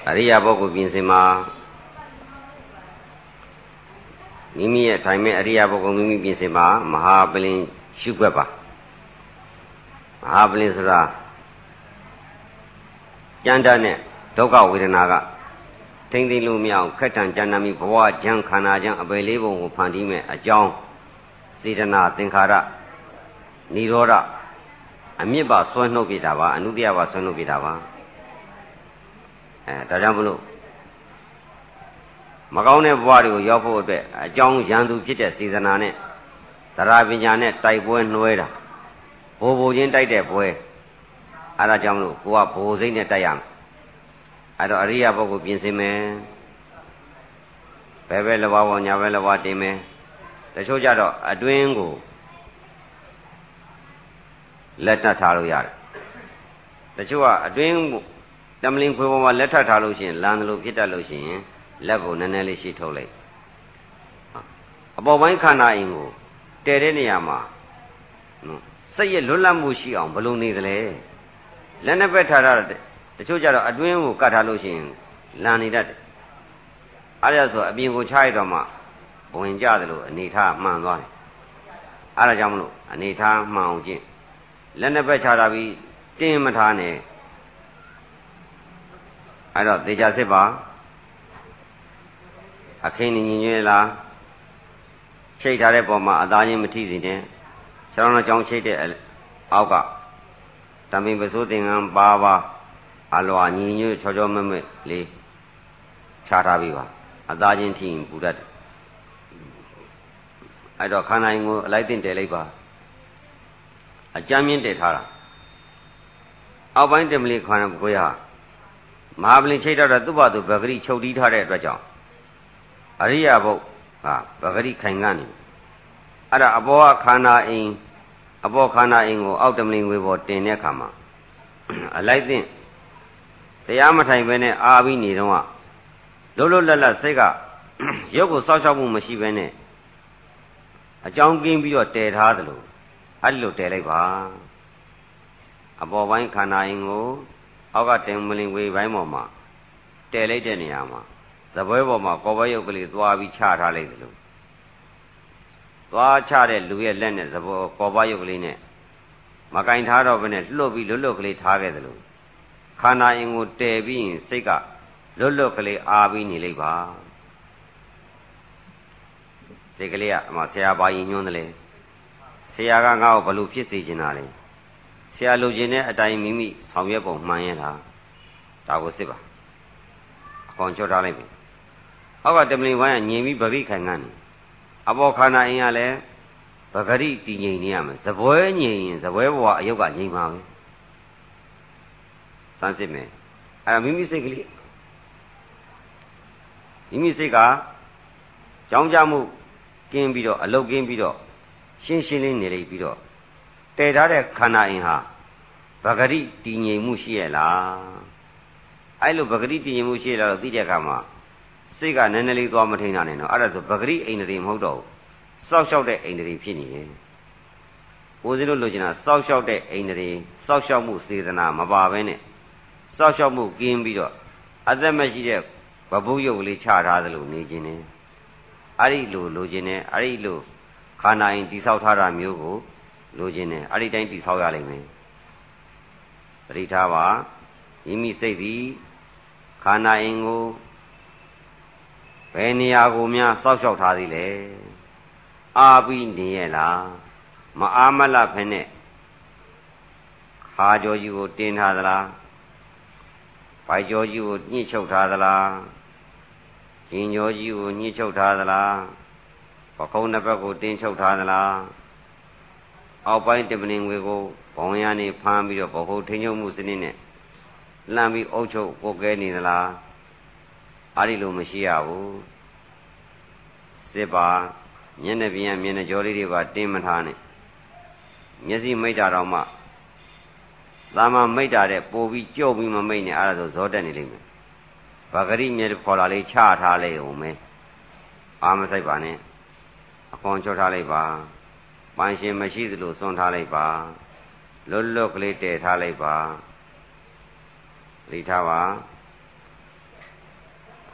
အရိယာပုဂ္ဂိုလ်ပြင်စင်မှာမိမိရဲ့ထိုင်မဲ့အရိယာပုဂ္ဂိုလ်မိမိပြင်စင်မှာမဟာပလင်ရှုွက်ပါမဟာပလင်ဆိုတာကြမ်းတမ်းတဲ့ဒုက္ခဝေဒနာကထိမ့်သိမ့်လို့မရအောင်ခက်တန်ကြမ်းတမ်းပြီးဘဝကြမ်းခန္ဓာကြမ်းအပယ်လေးပုံကိုဖန်တီးမဲ့အကြောင်းစေတနာသင်္ခါရនិရောဓအမြစ်ပါဆွဲနှုတ်ပြတာပါအနုတ္တယပါဆွဲနှုတ်ပြတာပါဒါကြောင့်မလို့မကောင်းတဲ့ဘဝတွေကိုရောက်ဖို့အတွက်အကြောင်းရန်သူဖြစ်တဲ့စေတနာနဲ့သရပညာနဲ့တိုက်ပွဲနှွဲတာဘိုးချင်းတိုက်တဲ့ပွဲအဲဒါကြောင့်မလို့ကိုကဘိုးစိတ်နဲ့တိုက်ရမယ်အဲတော့အရိယာပုဂ္ဂိုလ်ပြင်ဆင်မယ်ဘယ်ဘက်လက်ဝါးပေါ်ညာဘက်လက်ဝါးတင်မယ်တချို့ကြတော့အတွင်းကိုလက်ထပ်ထားလို့ရတယ်တချို့ကအတွင်းတမလင်ခွေပေါ်မှာလက်ထပ်ထားလို့ရှိရင်လမ်းလို့ဖြစ်တတ်လို့ရှိရင်လက်ကိုနည်းနည်းလေးရှိထုတ်လိုက်အပေါ်ပိုင်းခန္ဓာအင်ကိုတည်တဲ့နေရာမှာစိတ်ရဲ့လွတ်လပ်မှုရှိအောင်ဘယ်လိုနေသလဲလက်နှစ်ဘက်ထားတာတချို့ကြတော့အတွင်းကိုကတ်ထားလို့ရှိရင်လမ်းနေတတ်တယ်အဲ့ဒါဆိုအပြင်ကိုချရတော့မှဝင်ကြတယ်လို့အနေထားမှန်သွားတယ်အဲ့ဒါကြောင့်မလို့အနေထားမှန်အောင်ကျင့်လက်နှစ်ဘက်ချတာပြီးတင်းမထားနဲ့အဲ့တော့သေချာစစ်ပါအခင်းနေညင်လားချိတ်ထားတဲ့ပုံမှာအသားချင်းမထိစေနဲ့ခြေထောက်နဲ့ကြောင်းချိတ်တဲ့အောက်ကတမင်ပစိုးသင်္ကန်းပါအလွာညီညွတ်ချောချောမွဲ့မွဲ့လေးချထားပြီးပါအသားချင်းထိရင်ပူတတ်တယ်အဲ့တော့ခန္ဓာရင်ကိုအလိုက်တင်တယ်လိုက်ပါအကြမ်းမြင့်တည်ထားတာအောက်ပိုင်းတမလီခန္ဓာကိုယ်ဟာမဟာပလင်ချိတ်တော့သူ့ဘာသူဗဂရိချုပ်တီးထားတဲ့အတွက်ကြောင့်အရိယာဘုတ်ဟာဗဂရိခိုင်ကနေအဲ့ဒါအပေါ်ကခန္ဓာအိမ်အပေါ်ခန္ဓာအိမ်ကိုအောက်တမလင်ဝေပေါ်တင်တဲ့အခါမှာအလိုက်တင်တရားမထိုင်ဘဲနဲ့အာပြီးနေတော့လွတ်လွတ်လပ်လပ်စိတ်ကရုပ်ကိုစောက်ရှောက်မှုမရှိဘဲနဲ့အကြောင်းကင်းပြီးတော့တည်ထားသလိုအဲ့လိုတည်လိုက်ပါအပေါ်ပိုင်းခန္ဓာအိမ်ကိုအောက်ကတင်မလင်ဝေပိုင်းပေါ်မှာတည်လိုက်တဲ့နေရာမှာသပွဲပေါ်မှာကော်ဘရုပ်ကလေးသွားပြီးချထားလိုက်သလိုသွားချတဲ့လူရဲ့လက်နဲ့သဘောကော်ဘရုပ်ကလေးနဲ့မကင်ထားတော့ဘဲနဲ့လှုပ်ပြီးလွတ်လွတ်ကလေးထားခဲ့သလိုခန္ဓာအင်ကိုတည်ပြီးရင်စိတ်ကလွတ်လွတ်ကလေးအားပြီးနေလိုက်ပါစိတ်ကလေးကအမဆရာဘာရင်ညွှန်းတယ်လေဆရာကငါ့ကိုဘလို့ဖြစ်စေချင်တာလဲဆရာလိုချင်တဲ့အတိုင်းမိမိဆောင်ရွက်ပုံမှန်ရဲ့လားဒါကိုစစ်ပါအကောင်ချော့ထားလိုက်ပြီအောက်ကတမလင်ဝိုင်းကညင်ပြီးဗဂရိခိုင်ကနေအပေါ်ခန္ဓာအင်းကလည်းဗဂရိတည်ငြိမ်နေရမယ်ဇပွဲငြိမ်ရင်ဇပွဲဘဝအယုတ်ကငြိမ်ပါပဲစမ်းစစ်မယ်အဲ့မိမိစိတ်ကလေးမိမိစိတ်ကကြောင်းကြမှုကင်းပြီးတော့အလုတ်ကင်းပြီးတော့ရှင်းရှင်းလေးနေလိုက်ပြီးတော့တည်ထားတဲ့ခန္ဓာအင်းဟာဗဂရိတည်ငြိမ်မှုရှိရဲ့လားအဲ့လိုဗဂရိတည်ငြိမ်မှုရှိလာတော့သိတဲ့အခါမှာစိတ်ကနည်းနည်းလေးသွားမထိန်တာနဲ့တော့အဲ့ဒါဆိုဗဂရိအိန္ဒြေမဟုတ်တော့ဘူးစောက်ရှောက်တဲ့အိန္ဒြေဖြစ်နေတယ်ကိုယ်စီလို့လိုချင်တာစောက်ရှောက်တဲ့အိန္ဒြေစောက်ရှောက်မှုစေတနာမပါဘဲနဲ့စောက်ရှောက်မှုကင်းပြီးတော့အသက်မရှိတဲ့ဘဘုရုပ်ကလေးချထားသလိုနေခြင်းနဲ့အဲ့ဒီလိုခြင်းနဲ့အဲ့ဒီလိုခန္ဓာရင်တိဆောက်ထားတာမျိုးကိုလိုခြင်းနဲ့အဲ့ဒီတိုင်းတိဆောက်ရလိမ့်မယ်သတိထားပါမိမိစိတ်သည်ခန္ဓာရင်ကိုဘယ်နေရာကိုများစောက်ရှောက်ထားသေးလဲအားပြီးနေရဲ့လားမအားမလတ်ဖ ೇನೆ ခါကြောကြီးကိုတင်းထားသလားဗိုက်ကြောကြီးကိုညှိချုပ်ထားသလားရင်ကြောကြီးကိုညှိချုပ်ထားသလားပခုံးနှစ်ဘက်ကိုတင်းချုပ်ထားသလားအောက်ပိုင်းတမလင်ဝေကိုဘုံရနေဖမ်းပြီးတော့ဘဟုထိန်ချုပ်မှုစနစ်နဲ့လှမ်းပြီးအုပ်ချုပ်ကိုကဲနေသလားအဲ့ဒီလိုမရှိရဘူးစစ်ပါမျက်နှာပြင်မျက်နှာကြောလေးတွေပါတင်းမထားနဲ့မျက်စိမိတ်တာတော့မှသာမမိတ်တာတဲ့ပို့ပြီးကြုတ်ပြီးမမိတ်နဲ့အဲ့ဒါဆိုဇောတက်နေလိမ့်မယ်ဗဂရိမျက်ခေါ်လာလေးချထားလိုက်အောင်မယ်အာမဆိုင်ပါနဲ့အကောင်ချောထားလိုက်ပါပန်းရှင်မရှိသလိုစွန့်ထားလိုက်ပါလွတ်လွတ်ကလေးတည်ထားလိုက်ပါသိထားပါ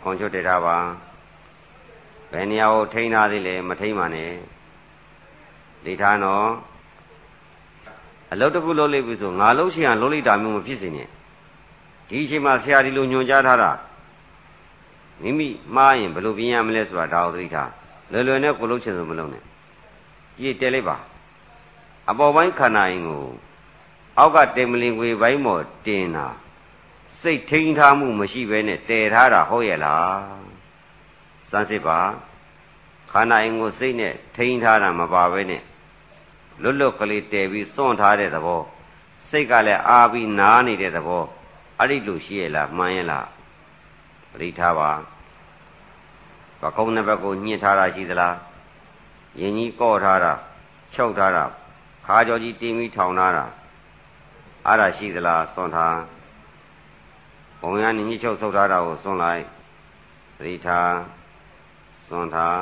ခွန်ချွတ်တည်ထားပါဘယ်နေရာကိုထိန်းထားသေးလဲမထိန်းပါနဲ့ဒိဋ္ဌာနော်အလုပ်တစ်ခုလုပ်လိုက်ပြီဆိုငါလုပ်ချင်အောင်လုပ်လိုက်တာမျိုးမဖြစ်စေနဲ့ဒီအချိန်မှာဆရာဒီလိုညွှန်ကြားထားတာမိမိမှားရင်ဘယ်လိုပြင်ရမလဲဆိုတာဒါကိုသတိထားလွယ်လွယ်နဲ့ကိုလုပ်ချင်ဆိုမလုပ်နဲ့ကြည့်တဲလိုက်ပါအပေါ်ပိုင်းခန္ဓာရင်ကိုအောက်ကတေမလင်ခွေပိုင်းပေါ်တင်တာစိတ်ထိန်းထားမှုမရှိဘဲနဲ့တည်ထားတာဟုတ်ရဲ့လားစမ်းစစ်ပါခန္ဓာရင်ကိုစိတ်နဲ့ထိန်းထားတာမပါဘဲနဲ့လွတ်လွတ်ကလေးတည်ပြီးစွန့်ထားတဲ့သဘောစိတ်ကလည်းအားပြီးနားနေတဲ့သဘောအဲ့ဒီလိုရှိရဲ့လားမှန်ရဲ့လားပရိထားပါပကုံးနှစ်ဘက်ကိုညှစ်ထားတာရှိသလားရင်ကြီးကော့ထားတာချုပ်ထားတာခါကြော်ကြီးတင်းပြီးထောင်ထားတာအဲ့ဒါရှိသလားစွန့်ထားဘုံရညှစ်ချုပ်ဆုပ်ထားတာကိုစွန့်လိုက်ပရိထားစွန့်ထား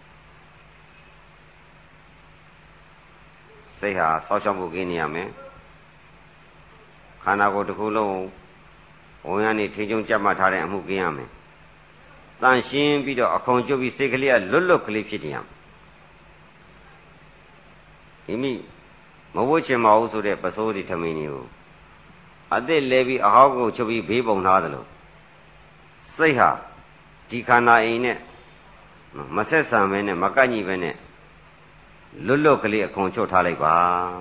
စိတ်ဟာစောက်ရှောက်ဖို့ကင်းနေရမယ်ခန္ဓာကိုယ်တစ်ခုလုံးဘုံရနေထိချုံကြက်မှတ်ထားတဲ့အမှုကင်းရမယ်တန်ရှင်းပြီးတော့အခွန်ကျွတ်ပြီးစိတ်ကလေးကလွတ်လွတ်ကလေးဖြစ်နေရမယ်ဒီမိမဝှချင်မဟုတ်ဆိုတဲ့ပစိုးတွေထမင်းတွေကိုအသစ်လဲပြီးအဟောက်ကိုချုပ်ပြီးဘေးပုံထားသလိုစိတ်ဟာဒီခန္ဓာအိမ်နဲ့မဆက်ဆံပဲနဲ့မကန့်ညီပဲနဲ့လွတ်လွတ်ကလေးအခွန်ချုပ်ထားလိုက်ပါ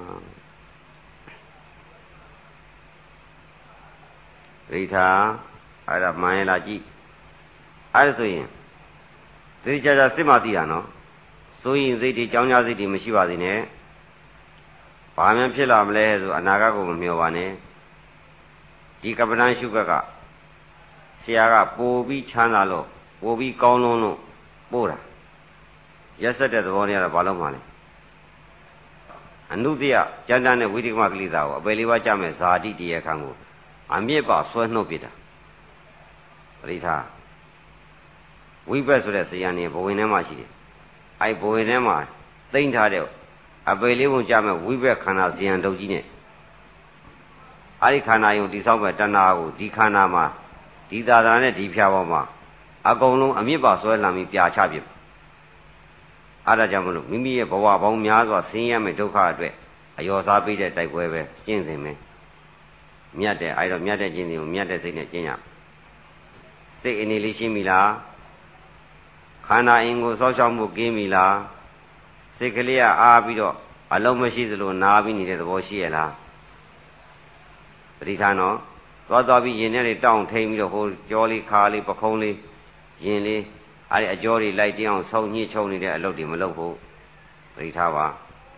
ဒိဋ္ဌာအဲ့ဒါမှန်ရလားကြည့်အဲ့ဒါဆိုရင်သိကြကြစစ်မှသိတာနော်စိုးရင်စိတ်တွေကြောင်းကြစိတ်တွေမရှိပါသေးနဲ့ဘာမှဖြစ်လာမလဲဆိုအနာဂတ်ကိုမမျှော်ပါနဲ့ဒီကပ္ပဏရှုကကဆရာကပို့ပြီးချမ်းသာလို့ပို့ပြီးကောင်းလုံးလို့ပို့တာရက်ဆက်တဲ့သဘောနဲ့ကတော့ဘာလို့မှလဲအနုတ္တယကျမ်းတမ်းတဲ့ဝိသိကမကလိတာကိုအပယ်လေးပါးကြမဲ့ဇာတိတရားခံကိုအမြင့်ပါဆွဲနှုတ်ပြတာပရိထားဝိဘက်ဆိုတဲ့ဇယံနေဘဝင်ထဲမှာရှိတယ်အဲ့ဘဝင်ထဲမှာသိမ့်ထားတဲ့အပယ်လေးပုံကြမဲ့ဝိဘက်ခန္ဓာဇယံတုတ်ကြီးနဲ့အဲ့ဒီခန္ဓာယုံတိဆောက်မဲ့တဏှာကိုဒီခန္ဓာမှာဒီသာသနာနဲ့ဒီဖြာပေါ်မှာအကုန်လုံးအမြင့်ပါဆွဲလာပြီးပြာချပြစ်အဲ့ဒါကြောင့်မလို့မိမိရဲ့ဘဝပေါင်းများစွာဆင်းရဲမဲ့ဒုက္ခအတွက်အယောစားပေးတဲ့တိုက်ပွဲပဲကျင့်စဉ်ပဲမြတ်တဲ့အဲ့တော့မြတ်တဲ့ကျင့်စဉ်ကိုမြတ်တဲ့စိတ်နဲ့ကျင့်ရစိတ်အနေလေးရှင်းပြီလားခန္ဓာအင်ကိုစောက်ရှောက်မှုကင်းပြီလားစိတ်ကလေးကအားပြီးတော့အလုံးမရှိသလိုနားပြီးနေတဲ့သဘောရှိရဲ့လားပရိသတ်နော်သွားပြီးရင်ထဲလေးတောင့်ထိန်ပြီးတော့ဟိုကြောလေးခါလေးပခုံးလေးရင်လေးအဲ့ဒီအကြောတွေလိုက်တင်းအောင်ဆောင်းညှိချုံနေတဲ့အလုပ်တွေမလုပ်ဖို့ပရိထားပါ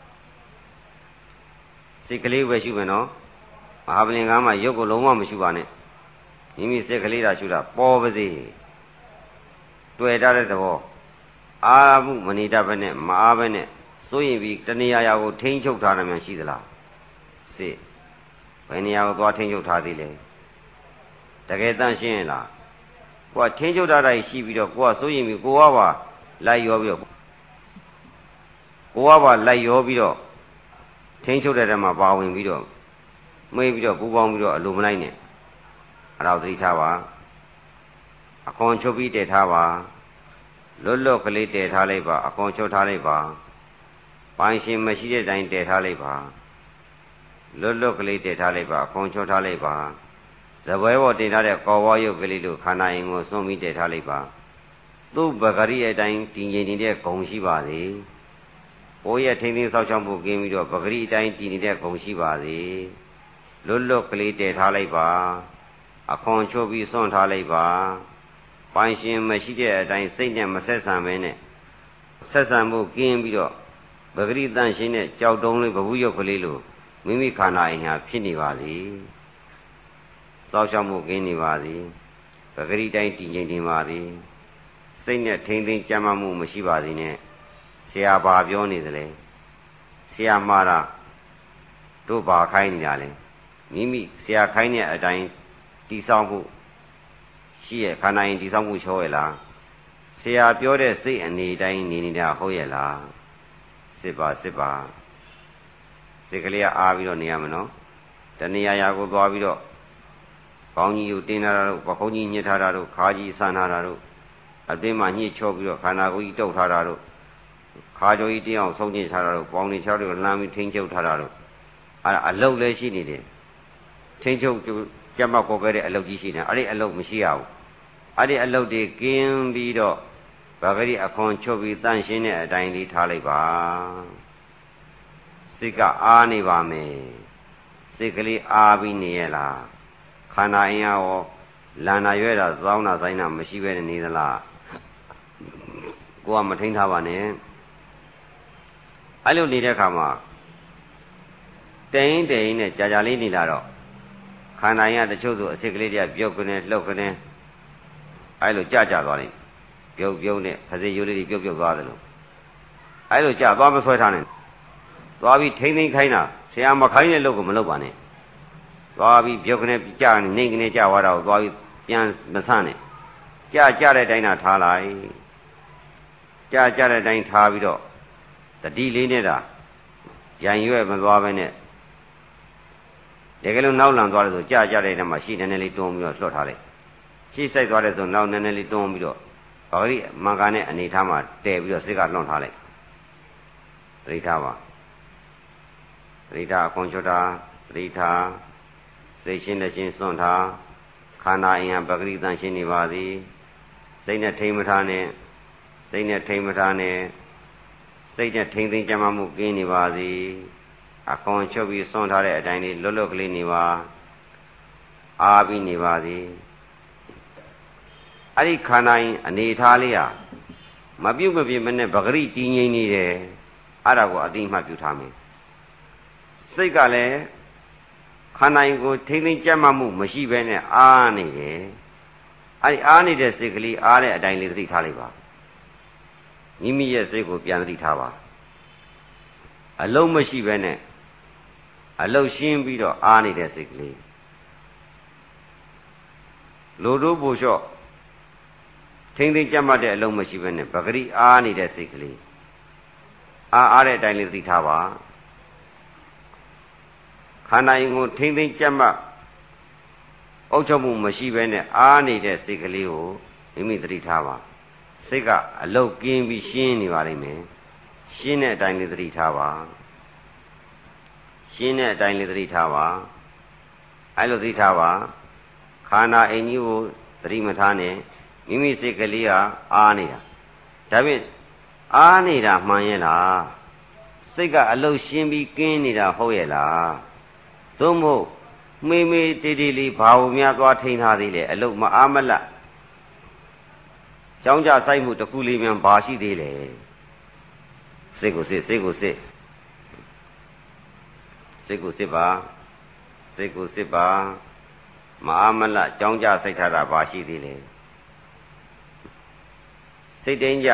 စိတ်ကလေးပဲရှုမယ်နော်မဟာပလင်ကမ်းမှာရုပ်ကိုလုံးဝမရှုပါနဲ့မိမိစိတ်ကလေးသာရှုတာပေါ်ပါစေတွေ့တတ်တဲ့သဘောအာမှုမနေတတ်ပဲနဲ့မအားပဲနဲ့စိုးရင်ပြီးတဏှာရာကိုထိန်းချုပ်ထားတယ်များရှိသလားစိတ်ဘယ်နေရာကိုသွားထိန်းချုပ်ထားသေးလဲတကယ်တန့်ရှင်းလားကိုကထိန်းချုပ်ထားတာရှိပြီးတော့ကိုကစိုးရင်ပြီးကိုကပါလိုက်ရောပြီးတော့ထိန်းချုပ်တဲ့ထဲမှာပါဝင်ပြီးတော့မေးပြီးတော့ပူပေါင်းပြီးတော့အလိုမလိုက်နဲ့အဲ့ဒါသတိထားပါအခွန်ချုပ်ပြီးတည်ထားပါလွတ်လွတ်ကလေးတည်ထားလိုက်ပါအခွန်ချုပ်ထားလိုက်ပါပိုင်ရှင်မရှိတဲ့တိုင်တည်ထားလိုက်ပါလွတ်လွတ်ကလေးတည်ထားလိုက်ပါအခွန်ချုပ်ထားလိုက်ပါဇပွဲပေါ်တင်ထားတဲ့ကောဝါရုပ်ကလေးလိုခန္ဓာရင်ကိုစွန့်ပြီးတည်ထားလိုက်ပါသူ့ပဂရိအတိုင်းတည်ငြိမ်နေတဲ့ဂုံရှိပါစေ။ကိုယ့်ရဲ့ထိန်းသိမ်းဆောက်ရှောက်မှုကင်းပြီးတော့ပဂရိအတိုင်းတည်နေတဲ့ဂုံရှိပါစေ။လွတ်လွတ်ကလေးတည်ထားလိုက်ပါအခွန်ချိုးပြီးစွန့်ထားလိုက်ပါပိုင်ရှင်မရှိတဲ့အတိုင်းစိတ်နဲ့မဆက်ဆံပဲနဲ့ဆက်ဆံမှုကင်းပြီးတော့ပဂရိတန့်ရှင်းတဲ့ကြောက်တုံးလေးဘဝရုပ်ကလေးလိုမိမိခန္ဓာရင်ဟာဖြစ်နေပါစေ။စောက်ရှောက်မှုကင်းနေပါစေပဂရိတိုင်းတည်ငြိမ်နေပါစေစိတ်နဲ့ထိမ့်သိမ်းကြမ်းမှမှုမရှိပါစေနဲ့ဆရာဘာပြောနေသလဲဆရာမှားတာတို့ဘာခိုင်းနေတာလဲမိမိဆရာခိုင်းတဲ့အတိုင်းတိဆောက်မှုရှိရဲ့ခန္ဓာရင်တိဆောက်မှုချောရဲ့လားဆရာပြောတဲ့စိတ်အနေတိုင်းနေနေတာဟုတ်ရဲ့လားစစ်ပါစိတ်ကလေးကအားပြီးတော့နေရမယ်နော်တဏှာရာကိုသွားပြီးတော့ကောင်းကြီးကိုတင်းထားတာတို့ပခုံးကြီးညှစ်ထားတာတို့ခါကြီးဆန်ထားတာတို့အတင်းမှညှိချောပြီးတော့ခန္ဓာကိုယ်ကြီးတုပ်ထားတာတို့ခါကြိုကြီးတင်းအောင်ဆုံးကျင်ထားတာတို့ပေါင်းနေချောက်တွေကိုလှမ်းပြီးထိန်းချုပ်ထားတာတို့အဲ့ဒါအလုတ်လည်းရှိနေတယ်ထိန်းချုပ်ကြက်မှတ်ပေါ်ခဲ့တဲ့အလုတ်ကြီးရှိတယ်အဲ့ဒီအလုတ်မရှိရဘူးအဲ့ဒီအလုတ်တွေကင်းပြီးတော့ဗဂရိအခွန်ချုပ်ပြီးတန့်ရှင်းတဲ့အတိုင်းလေးထားလိုက်ပါစိတ်ကအားနေပါမယ်စိတ်ကလေးအားပြီးနေရလားခန္ဓာအင်းရောလန္နာရွဲတာစောင်းတာဆိုင်တာမရှိပဲနေသလားကိုကမထိန်းထားပါနဲ့အဲ့လိုနေတဲ့အခါမှာတိန်တိန်နဲ့ကြာကြာလေးနေလာတော့ခန္ဓာရင်ကတချို့ဆိုအစိတ်ကလေးတွေကပြုတ်ကနေလှုပ်ကနေအဲ့လိုကြာသွားတယ်ပြုတ်ပြုတ်နဲ့ခစေရိုးလေးတွေပြုတ်ပြုတ်သွားတယ်လို့အဲ့လိုကြာသွားမဆွဲထားနဲ့သွားပြီးထိမ့်သိမ့်ခိုင်းတာဆရာမခိုင်းတဲ့လုပ်ကိုမလုပ်ပါနဲ့သွားပြီးပြုတ်ကနေကြာနေကနေကြာသွားတာကိုသွားပြီးပြန်မဆန့်နဲ့ကြာတဲ့တိုင်းသာထားလိုက်ကြာတဲ့တိုင်းထားပြီးတော့တတိလေးနဲ့တာရန်ရွဲ့မသွားပဲနဲ့တကယ်လို့နောက်လန်သွားတယ်ဆိုကြာတဲ့ထဲမှာရှေ့နည်းနည်းလေးတွန်းပြီးတော့လွှတ်ထားလိုက်ရှေ့ဆိုင်သွားတယ်ဆိုနောက်နည်းနည်းလေးတွန်းပြီးတော့ဘာဂရိမင်္ဂနဲ့အနေထားမှာတည်ပြီးတော့စိတ်ကလွှတ်ထားလိုက်သတိထားပါသတိထားအခွန်ချွတ်တာသတိထားစိတ်ရှင်းတဲ့ရှင်းစွန့်ထားခန္ဓာအင်ဟာဗဂရိတန်ရှင်းနေပါသည်စိတ်နဲ့ထိမ့်မထားနဲ့စိတ်နဲ့ထိမ့်မထားနဲ့စိတ်နဲ့ထိမ့်သိမ်းကြမ်းမှုကင်းနေပါသည်အခွန်ချုပ်ပြီးစွန့်ထားတဲ့အတိုင်းလေးလွတ်လွတ်ကလေးနေပါအားပြီးနေပါသည်အဲ့ဒီခန္ဓာရင်အနေထားလေးဟာမပြုတ်မပြင်းမနဲ့ဗဂရိတည်ငြိမ်နေတယ်အဲ့ဒါကိုအတိအမှတ်ပြုထားမယ်စိတ်ကလည်းခန္ဓာရင်ကိုထိမ့်သိမ်းကြမ်းမှုမရှိဘဲနဲ့အားနေတယ်အဲ့ဒီအားနေတဲ့စိတ်ကလေးအားတဲ့အတိုင်းလေးသတိထားလိုက်ပါမိမိရဲ့စိတ်ကိုပြန်သတိထားပါအလုံးမရှိဘဲနဲ့အလုံးရှင်းပြီးတော့အားနေတဲ့စိတ်ကလေးလိုတို့ပူလျှော့ထိမ့်သိမ့်ကြမ်းမှတ်တဲ့အလုံးမရှိဘဲနဲ့ဗဂရိအားနေတဲ့စိတ်ကလေးအားတဲ့အတိုင်းလေးသတိထားပါခန္ဓာရင်ကိုထိမ့်သိမ့်ကြမ်းမှတ်အုပ်ချုပ်မှုမရှိဘဲနဲ့အားနေတဲ့စိတ်ကလေးကိုမိမိသတိထားပါစိတ်ကအလုတ်ကင်းပြီးရှင်းနေပါလိမ့်မယ်ရှင်းတဲ့အတိုင်းလေးသတိထားပါရှင်းတဲ့အတိုင်းလေးသတိထားပါအဲ့လိုသတိထားပါခန္ဓာအိမ်ကြီးကိုသတိမထားနဲ့မိမိစိတ်ကလေးဟာအားနေတာဒါဖြင့်အားနေတာမှန်ရဲ့လားစိတ်ကအလုတ်ရှင်းပြီးကင်းနေတာဟုတ်ရဲ့လားသို့မဟုတ်မေးမေးတေးတေးလေးဘာဝများသွားထိန်းထားသေးလဲအလုတ်မအားမလတ်ကြောင်းကြစိုက်မှုတစ်ခုလေးမြန်ဘာရှိသေးလဲစိတ်ကိုစစ်စိတ်ကိုစစ်စိတ်ကိုစစ်ပါစိတ်ကိုစစ်ပါမအားမလတ်ကြောင်းကြစိုက်ထားတာဘာရှိသေးလဲစိတ်တိုင်းကြ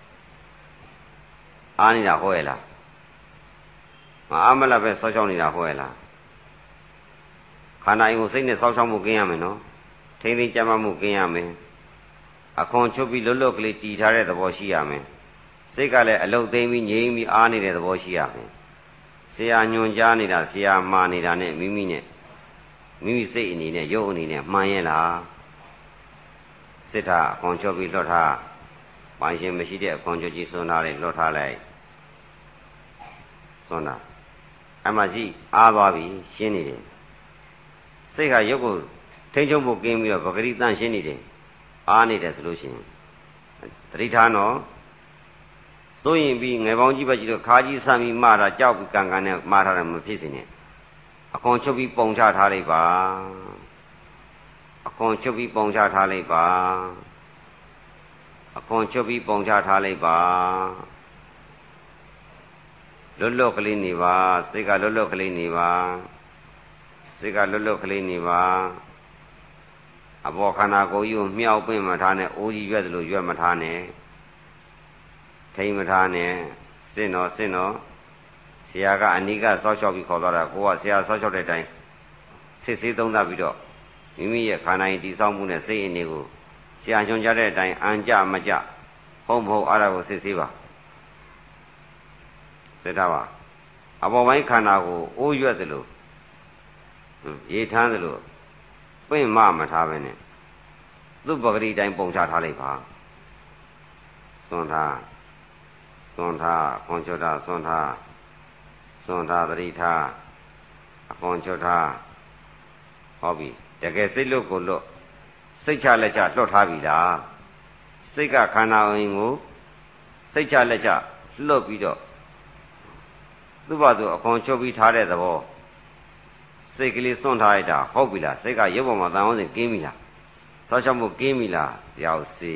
အားနေတာဟုတ်ရဲ့လားမအားမလတ်ပဲဆောက်ရှောက်နေတာဟုတ်ရဲ့လားခန္ဓာရင်ကိုစိတ်နဲ့ဆောက်ရှောက်မှုကင်းရမယ်နော်ထိမ့်သိမ့်ကြမ်းမှုကင်းရမယ်အခွန်ချုပ်ပြီးလွတ်လွတ်ကလေးတည်ထားတဲ့သဘောရှိရမယ်စိတ်ကလည်းအလုတ်သိမ်းပြီးငြိမ်ပြီးအားနေတဲ့သဘောရှိရမယ်ဆရာညွန်ကြားနေတာဆရာမှားနေတာနဲ့မိမိစိတ်အနေနဲ့ရုပ်အနေနဲ့မှန်ရဲ့လားစစ်ထားအခွန်ချုပ်ပြီးလွတ်ထားပိုင်ရှင်မရှိတဲ့အခွန်ချုပ်ကြီးစွန့်ထားလိုက်လွတ်ထားလိုက်စွန့်တာအမှကြီးအားသွားပြီရှင်းနေတယ်စိတ်ကရုပ်ကိုထိန်းချုပ်ဖို့ကင်းပြီးတော့ဗဂရိတန့်ရှင်းနေတယ်အားနေတယ်ဆိုလို့ရှိရင်သတိထားနော်စိုးရင်ပြီးငယ်ပေါင်းကြီးပဲကြီးတော့ခါကြီးဆမ်းပြီးမှားတာကြောက်ပြီးကန်နဲ့မှားထားတယ်မဖြစ်စေနဲ့အခွန်ချုပ်ပြီးပုံချထားလိုက်ပါအခွန်ချုပ်ပြီးပုံချထားလိုက်ပါအခွန်ချုပ်ပြီးပုံချထားလိုက်ပါလွတ်လွတ်ကလေးနေပါစိတ်ကလွတ်လွတ်ကလေးနေပါစိတ်ကလွတ်လွတ်ကလေးနေပါအဘောခန္ဓာကိုယ်ကြီးကိုမြောက်ပင့်မထားနဲ့အိုးကြီးရွက်သလိုရွက်မထားနဲ့ထိမ့်မထားနဲ့စစ်တော့ဆရာကအနိကစောက်ချောက်ပြီးခေါ်သွားတာကိုကဆရာစောက်ချောက်တဲ့အတိုင်းစစ်ဆေးသုံးသပ်ပြီးတော့မိမိရဲ့ခန္ဓာရင်တည်ဆောက်မှုနဲ့စိတ်အနေကိုဆရာညွှန်ကြားတဲ့အတိုင်းအံကြမကြဟုတ်မဟုတ်အဲ့ဒါကိုစစ်ဆေးပါစစ်ထားပါအပေါ်ပိုင်းခန္ဓာကိုအိုးရွက်သလိုရေထမ်းသလိုပင့်မထားပဲနဲ့သူ့ပဂရိတိုင်းပုံချထားလိုက်ပါစွန့်ထားစွန့်ထားအခွန်ချွတ်ထားစွန့်ထားစွန့်ထားသတိထားအခွန်ချွတ်ထားဟောပြီတကယ်စိတ်လွတ်ကိုလွတ်စိတ်ချလက်ချလွတ်ထားပြီလားစိတ်ကခန္ဓာဝင်ကိုစိတ်ချလက်ချလွတ်ပြီးတော့သူ့ဘာသူအခွန်ချွတ်ပြီးထားတဲ့သဘောစိတ်ကလေးစွန့်ထားလိုက်တာဟုတ်ပြီလားစိတ်ကရုပ်ပေါ်မှာတန်အောင်စဉ်ကင်းပြီလားသောချောက်မှုကင်းပြီလားရောက်စေ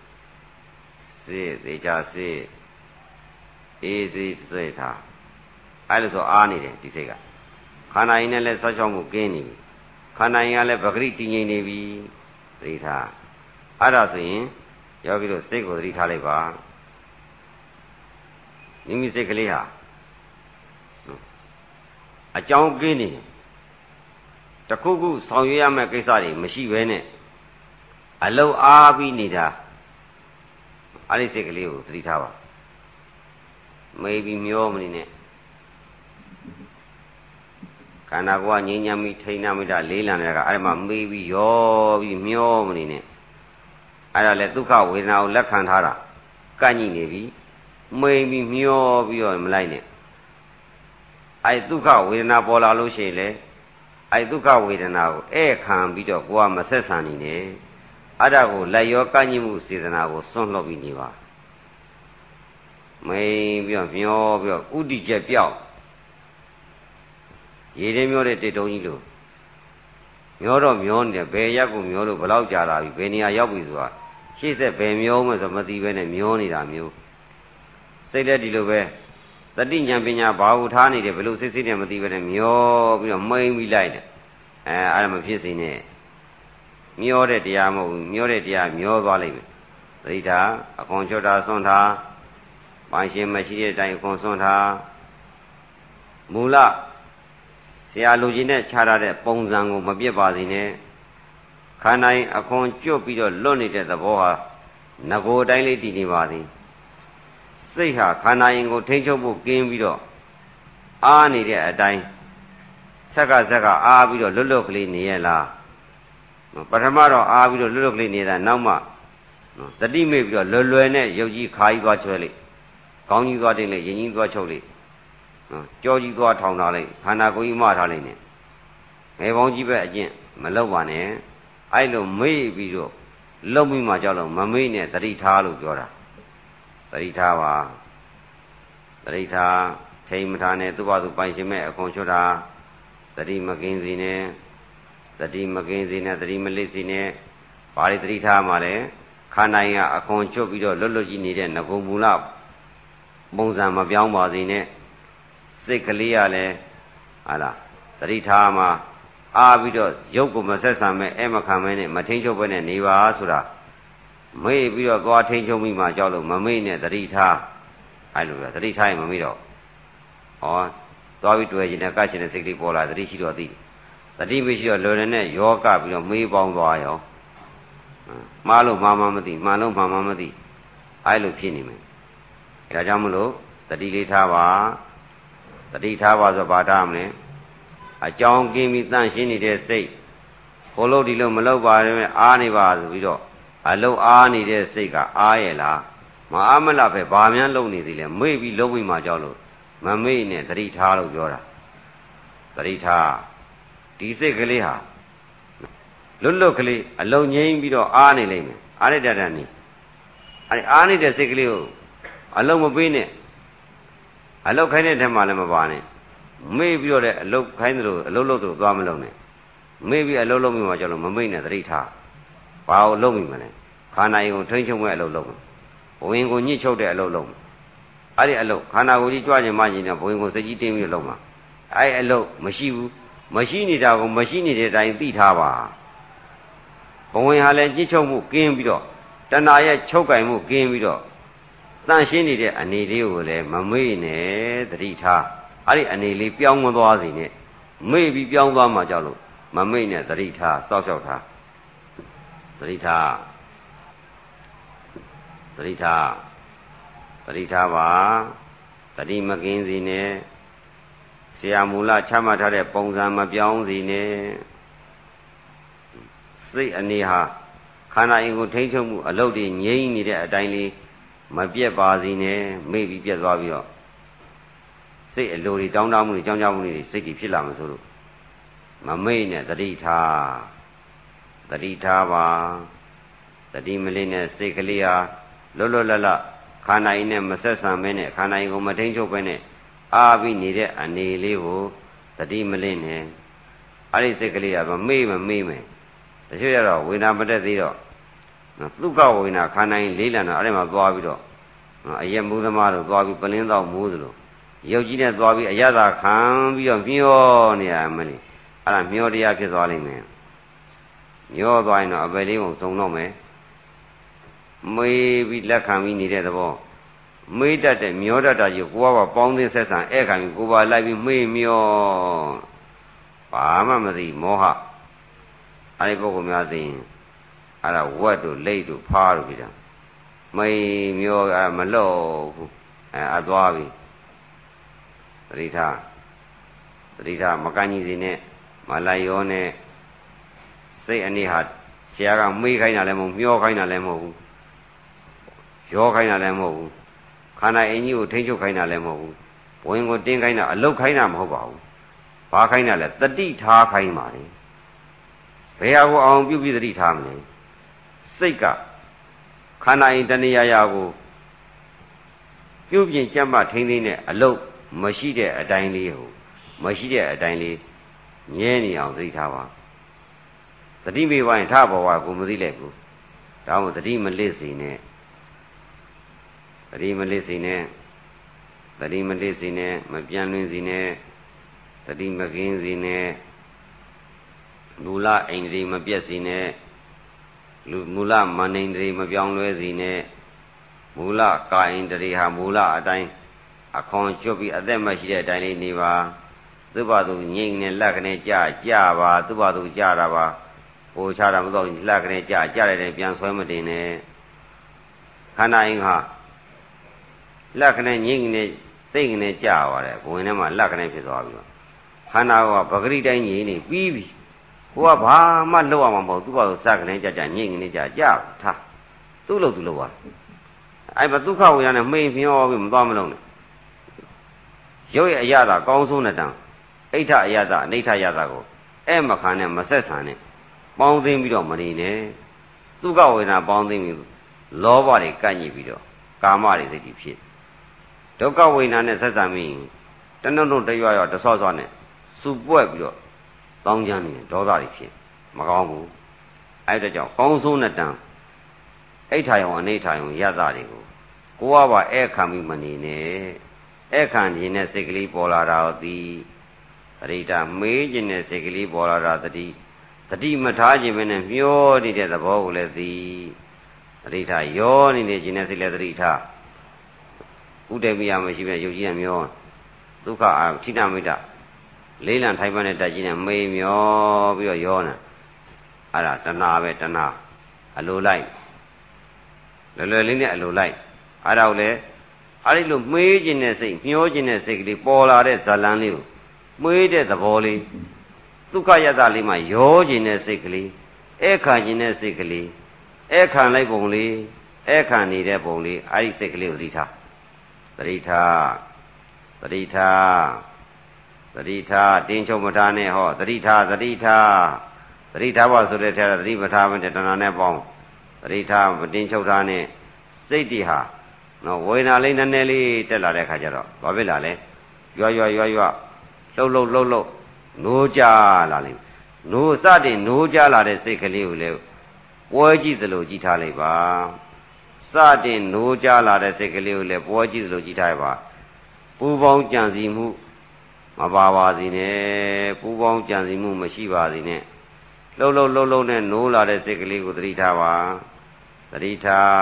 သေချာစေအေးစေစိတ်ထားအဲ့လိုဆိုအားနေတယ်ဒီစိတ်ကခန္ဓာရင်နဲ့လည်းသောချောက်မှုကင်းနေပြီခန္ဓာရင်ကလည်းပဂရိတည်ငြိမ်နေပြီသတိထားအဲ့ဒါဆိုရင်ယောဂီတို့စိတ်ကိုသတိထားလိုက်ပါမိမိစိတ်ကလေးဟာအကြောင်းကင်းနေတခုခုဆောင်ရွက်ရမယ့်ကိစ္စတွေမရှိဘဲနဲ့အလုံးအားပြီးနေတာအဲ့ဒီစိတ်ကလေးကိုသတိထားပါမေးပြီးမျောမနေနဲ့ခန္ဓာကိုယ်ကငြိမ်းချမ်းပြီးထိန်းနာမိတာလေးလံနေတာကအဲ့ဒီမှာမေးပြီးရောပြီးမျောမနေနဲ့အဲ့ဒါလေဒုက္ခဝေဒနာကိုလက်ခံထားတာကန့်ညိနေပြီမေးပြီးမျောပြီးတော့မလိုက်နဲ့အဲ့ဒုက္ခဝေဒနာပေါ်လာလို့ရှိရင်လေအဲ့ဒုက္ခဝေဒနာကိုဧည့်ခံပြီးတော့ကိုယ်ကမဆက်ဆံနေနဲ့အဲ့ဒါကိုလက်ရောကန့်ညိမှုစေတနာကိုစွန့်လွတ်ပြီးနေပါမေးပြီးတော့မျောပြီးတော့ဥတီချက်ပြောက်ရေထဲမျောတဲ့တစ်တုံးကြီးလို့မျောတော့မျောနေတယ်ဘယ်ရက်ကိုမျောလို့ဘယ်လောက်ကြာလာပြီဘယ်နေရာရောက်ပြီဆိုတာရှေ့ဆက်ဘယ်မျောမှဆိုမသိပဲနဲ့မျောနေတာမျိုးစိတ်လက်ဒီလိုပဲတတိညာပညာဘာဟုထားနေတယ်ဘယ်လိုစိတ်စိတ်နဲ့မသိပဲနဲ့မျောပြီးတော့မိန်ပြီးလိုက်တယ်အဲ့ဒါမဖြစ်စေနဲ့မျောတဲ့တရားမဟုတ်ဘူးမျောတဲ့တရားမျောသွားလိမ့်မယ်သတိထားအခွန်ချွတ်တာစွန့်ထားပိုင်ရှင်မရှိတဲ့အတိုင်းအခွန်စွန့်ထားမူလဆရာလူကြီးနဲ့ခြားထားတဲ့ပုံစံကိုမပြစ်ပါစေနဲ့ခန္ဓာရင်အခွန်ကျွတ်ပြီးတော့လွတ်နေတဲ့သဘောဟာငကိုအတိုင်းလေးတည်နေပါသည်စိတ်ဟာခန္ဓာရင်ကိုထိန်းချုပ်ဖို့ကင်းပြီးတော့အားနေတဲ့အတိုင်းဆက်ကအားပြီးတော့လွတ်လွတ်ကလေးနေရလားပထမတော့အားပြီးတော့လွတ်လွတ်ကလေးနေတာနောက်မှတတိမေ့ပြီးတော့လွယ်နဲ့ရုပ်ကြီးခါကြီးသွားချွဲလိုက်ခေါင်းကြီးသွားတင်လိုက်ရင်ကြီးသွားချုပ်လိုက်ကြောကြီးသွားထောင်ထားလိုက်ခန္ဓာကိုယ်ကြီးမထားလိုက်နဲ့ငယ်ပေါင်းကြီးပဲအကျင့်မလောက်ပါနဲ့အဲ့လိုမေ့ပြီးတော့လုံပြီးမှကြောက်လို့မမေ့နဲ့တတိထားလို့ပြောတာတတိထားပါတတိထားထိမ်မထားနဲ့သူ့ဘာသူပိုင်ရှင်မဲ့အခွန်ချွတ်တာတတိမကင်းစီနဲ့တတိမကင်းစီနဲ့တတိမလစ်စီနဲ့ဘာတွေတတိထားမှလဲခန္ဓာရင်ကအခွန်ချွတ်ပြီးတော့လွတ်လွတ်ကြီးနေတဲ့ငကုံမူလပုံစံမပြောင်းပါစေနဲ့စိတ်ကလေးရလဲဟာလားတတိထားမှာအားပြီးတော့ရုပ်ကိုမဆက်ဆံမဲ့အဲမခံမဲနဲ့မထိန်ချုပ်ပဲနဲ့နေပါဆိုတာမေ့ပြီးတော့သွားထိန်ချုပ်မိမှကြောက်လို့မမေ့နဲ့တတိထားအဲ့လိုပဲတတိထားရင်မမေ့တော့ဟောသွားပြီးတွေ့ရင်လည်းကတ်ချင်တဲ့စိတ်လေးပေါ်လာတတိရှိတော့သိတတိမရှိတော့လွယ်နဲ့ယောဂပြီးတော့မေးပေါင်းသွားရောမှားလို့မှားမှမသိမှန်လို့မှန်မှမသိအဲ့လိုဖြစ်နေမယ်ဒါကြောင့်မလို့တတိလေးထားပါတတိထားပါဆိုဘာထားမလဲအကြောင်းကင်းပြီးတန့်ရှင်းနေတဲ့စိတ်ကိုလို့ဒီလိုမလုပ်ပါနဲ့အားနေပါဆိုပြီးတော့အလုံးအားနေတဲ့စိတ်ကအားရဲ့လားမအားမလားပဲဘာများလုံနေသေးလဲမေ့ပြီးလုံးမိမှကြောက်လို့မမေ့နဲ့တတိထားလို့ပြောတာတတိထားဒီစိတ်ကလေးဟာလွတ်လွတ်ကလေးအလုံးငိမ့်ပြီးတော့အားနေလိမ့်မယ်အားရတဲ့နေအားနေတဲ့စိတ်ကလေးကိုအလုံးမပေးနဲ့အလုတ်ခိုင်းတဲ့ထက်မှလည်းမပါနဲ့မေ့ပြီးတော့တဲ့အလုတ်ခိုင်းသလိုအလုတ်လုပ်သလိုသွားမလုပ်နဲ့မေ့ပြီးအလုတ်လုပ်မိမှကြောက်လို့မမိတ်နဲ့သတိထားဘာလို့လုပ်မိမလဲခန္ဓာရင်ကိုထိန်းချုပ်မဲ့အလုတ်လုပ်မယ်ဘဝင်ကိုညှစ်ချုပ်တဲ့အလုတ်လုပ်မယ်အဲ့ဒီအလုတ်ခန္ဓာကိုယ်ကြီးကြွကျင်မှကျင်တဲ့ဘဝင်ကိုစိတ်ကြီးတင်းပြီးလုပ်မှာအဲ့အလုတ်မရှိဘူးမရှိနေတာကိုမရှိနေတဲ့အတိုင်းသိထားပါဘဝင်ဟာလည်းညှစ်ချုပ်မှုကင်းပြီးတော့တဏှာရဲ့ချုပ်ကင်မှုကင်းပြီးတော့တန့်ရှင်းနေတဲ့အနေလေးကိုလည်းမမေ့နဲ့သတိထားအဲ့ဒီအနေလေးပြောင်းမသွားစေနဲ့မေ့ပြီးပြောင်းသွားမှကြောက်လို့မမေ့နဲ့သတိထားစောက်ရှောက်ထားသတိထားသတိထားသတိထားပါသတိမကင်းစေနဲ့ဆရာမူလချမှတ်ထားတဲ့ပုံစံမပြောင်းစေနဲ့စိတ်အနေဟာခန္ဓာရင်ကိုထိန်းချုပ်မှုအလုပ်တွေငြိမ့်နေတဲ့အတိုင်းလေးမပြက်ပါစီနဲ့မေ့ပြီးပြက်သွားပြီးတော့စိတ်အလိုတွေတောင်းတမှုတွေကြောင်းကြမှုတွေစိတ်တွေဖြစ်လာမှဆိုလို့မမေ့နဲ့တတိထားပါတတိမလေးနဲ့စိတ်ကလေးဟာလွတ်လွတ်လပ်လပ်ခန္ဓာရင်နဲ့မဆက်ဆံဘဲနဲ့ခန္ဓာရင်ကိုမထိန်ချုပ်ဘဲနဲ့အားပြီးနေတဲ့အနေလေးကိုတတိမလေးနဲ့အဲ့ဒီစိတ်ကလေးကမမေ့မယ်တချို့ရတော့ဝေဒနာမတက်သေးတော့သုခဝေဒနာခန္ဓာရင်လေးလံတော့အဲ့ဒီမှာသွားပြီးတော့အရက်မူးသမားတို့သွားပြီးပလင်းတော့မူးသလိုရုပ်ကြီးနဲ့သွားပြီးအရသာခံပြီးတော့မျောနေရမလို့အဲ့ဒါမျောတရားဖြစ်သွားလိမ့်မယ်မျောသွားရင်တော့အပယ်လေးပုံစုံတော့မယ်မေးပြီးလက်ခံပြီးနေတဲ့သဘောမေးတတ်တဲ့မျောတတ်တာကြီးကိုကပေါင်းသိဆက်ဆံဧခံပြီးကိုပါလိုက်ပြီးမေးမျောဘာမှမသိမောဟအဲ့ဒီပုဂ္ဂိုလ်များသိရင်အဲ့ဒါဝက်တို့လိတ်တို့ဖားတို့ပြီးတာမေးမျောမလို့ဘူးအသွားပြီသတိထားမကန့်ကြီးစီနဲ့မလိုက်ရောနဲ့စိတ်အနေဟာဆရာကမေးခိုင်းတာလည်းမဟုတ်မျောခိုင်းတာလည်းမဟုတ်ဘူးရောခိုင်းတာလည်းမဟုတ်ဘူးခန္ဓာအင်ကြီးကိုထိန်းချုပ်ခိုင်းတာလည်းမဟုတ်ဘူးဘဝင်ကိုတင်းခိုင်းတာအလုတ်ခိုင်းတာမဟုတ်ပါဘူးဘာခိုင်းတာလဲတတိထားခိုင်းပါလေဘယ်ဟာကိုအောင်ပြုပြီးတတိထားမလဲစိတ်ကခန္ဓာအင်တဏှာရာကိုပြုပြင်ကြမ်းမှထိန်းသိမ်းတဲ့အလုတ်မရှိတဲ့အတိုင်းလေးဟိုမရှိတဲ့အတိုင်းလေးငဲနေအောင်သိထားပါတတိမေဝရင်ထဘောဝကိုမသိလိုက်ဘူးဒါမှမဟုတ်တတိမလစ်စီနဲ့တတိမလစ်စီနဲ့မပြန်လွင်စီနဲ့တတိမကင်းစီနဲ့မူလအိန္ဒြေမပြတ်စီနဲ့မူလမနိန္ဒြေမပြောင်းလဲစီနဲ့မူလကာဣန္ဒြေဟာမူလအတိုင်းအခွန်ကျွတ်ပြီးအသက်မရှိတဲ့အတိုင်းလေးနေပါသူ့ဘာသူငိမ့်နဲ့လက်ကနေကြပါသူ့ဘာသူကြတာပါဟိုချတာမတော့လက်ကနေကြလိုက်တယ်ပြန်ဆွဲမတင်နဲ့ခန္ဓာအင်ဟာလက်ကနေငိမ့်နဲ့သိမ့်ကနေကြပါတယ်ဘဝင်ထဲမှာလက်ကနေဖြစ်သွားပြီးတော့ခန္ဓာကပဂရိတိုင်းငိမ့်နေပြီးပြီဟိုကဘာမှလုပ်ရမှာမဟုတ်သူ့ဘာသူစကနေကြငိမ့်ကနေကြထားသူ့လို့သူ့လို့ပါအဲ့မဒုက္ခဝေဒနာနဲ့မှိန်မျောပြီးမသွားမလုံးနဲ့ရုပ်ရဲ့အရသာကောင်းဆုံးတဲ့တန်အိဋ္ဌအရသာအနိဋ္ဌရသာကိုအဲ့မခံနဲ့မဆက်ဆံနဲ့ပေါင်းသိမ်းပြီးတော့မနေနဲ့ဒုက္ခဝေဒနာပေါင်းသိမ်းပြီးလောဘတွေကန့်ညစ်ပြီးတော့ကာမတွေစိတ်ကြီးဖြစ်ဒုက္ခဝေဒနာနဲ့ဆက်ဆံပြီးတနှုတ်တရွရွတဆော့ဆော့နဲ့စူပွက်ပြီးတော့တောင်းကြမ်းနေဒေါသတွေဖြစ်မကောင်းဘူးအဲ့ဒါကြောင့်ကောင်းဆုံးတဲ့တန်အိဋ္ဌယုံအနိဋ္ဌယုံရသတွေကိုကိုယ်ကပါဧခံပြီးမနေနဲ့ဧခံခြင်းနဲ့စိတ်ကလေးပေါ်လာတာသည်တတိတာမေးခြင်းနဲ့စိတ်ကလေးပေါ်လာတာတတိမထားခြင်းပဲနဲ့မျောနေတဲ့သဘောကိုလည်းသိတတိတာရောနေတဲ့ခြင်းနဲ့စိတ်လည်းတတိထားဥဒေပိယမရှိပဲယုတ်ကြီးကမျောဒုက္ခအာထိနာမိတ္တလေးလံထိုင်ပန်းနဲ့တက်ခြင်းနဲ့မေးမျောပြီးတော့ရောနေအဲ့ဒါတဏှာပဲတဏှာအလိုလိုက်လွယ်လေးနဲ့အလိုလိုက်အဲ့ဒါကိုလေအဲ့ဒီလိုမေးခြင်းနဲ့စိတ်မျောခြင်းနဲ့စိတ်ကလေးပေါ်လာတဲ့ဇလန်းလေးကိုမေးတဲ့သဘောလေးဒုက္ခယတလေးမှာရောခြင်းနဲ့စိတ်ကလေးဧခံခြင်းနဲ့စိတ်ကလေးဧခံလိုက်ပုံလေးဧခံနေတဲ့ပုံလေးအဲ့ဒီစိတ်ကလေးကိုသတိထားတင်းချုပ်မထားနဲ့ဟောသတိထားပါဆိုတဲ့ထဲသတိမထားမတဲ့တဏှာနဲ့ပေါင်းသတိထားမတင်းချုပ်ထားနဲ့စိတ်တည်ဟာနော်ဝေဒနာလေးနည်းနည်းလေးတက်လာတဲ့ခါကျတော့ဘာဖြစ်လာလဲရွလှုပ်နိုးကြလာလိမ့်နိုးစတင်နိုးကြလာတဲ့စိတ်ကလေးကိုလည်းပွဲကြည့်သလိုကြည့်ထားလိုက်ပါစတင်နိုးကြလာတဲ့စိတ်ကလေးကိုလည်းပွဲကြည့်သလိုကြည့်ထားပါပူပေါင်းကြံစီမှုမပါစေနဲ့ပူပေါင်းကြံစီမှုမရှိပါစေနဲ့လှုပ်နဲ့နိုးလာတဲ့စိတ်ကလေးကိုသတိထားပါသတိ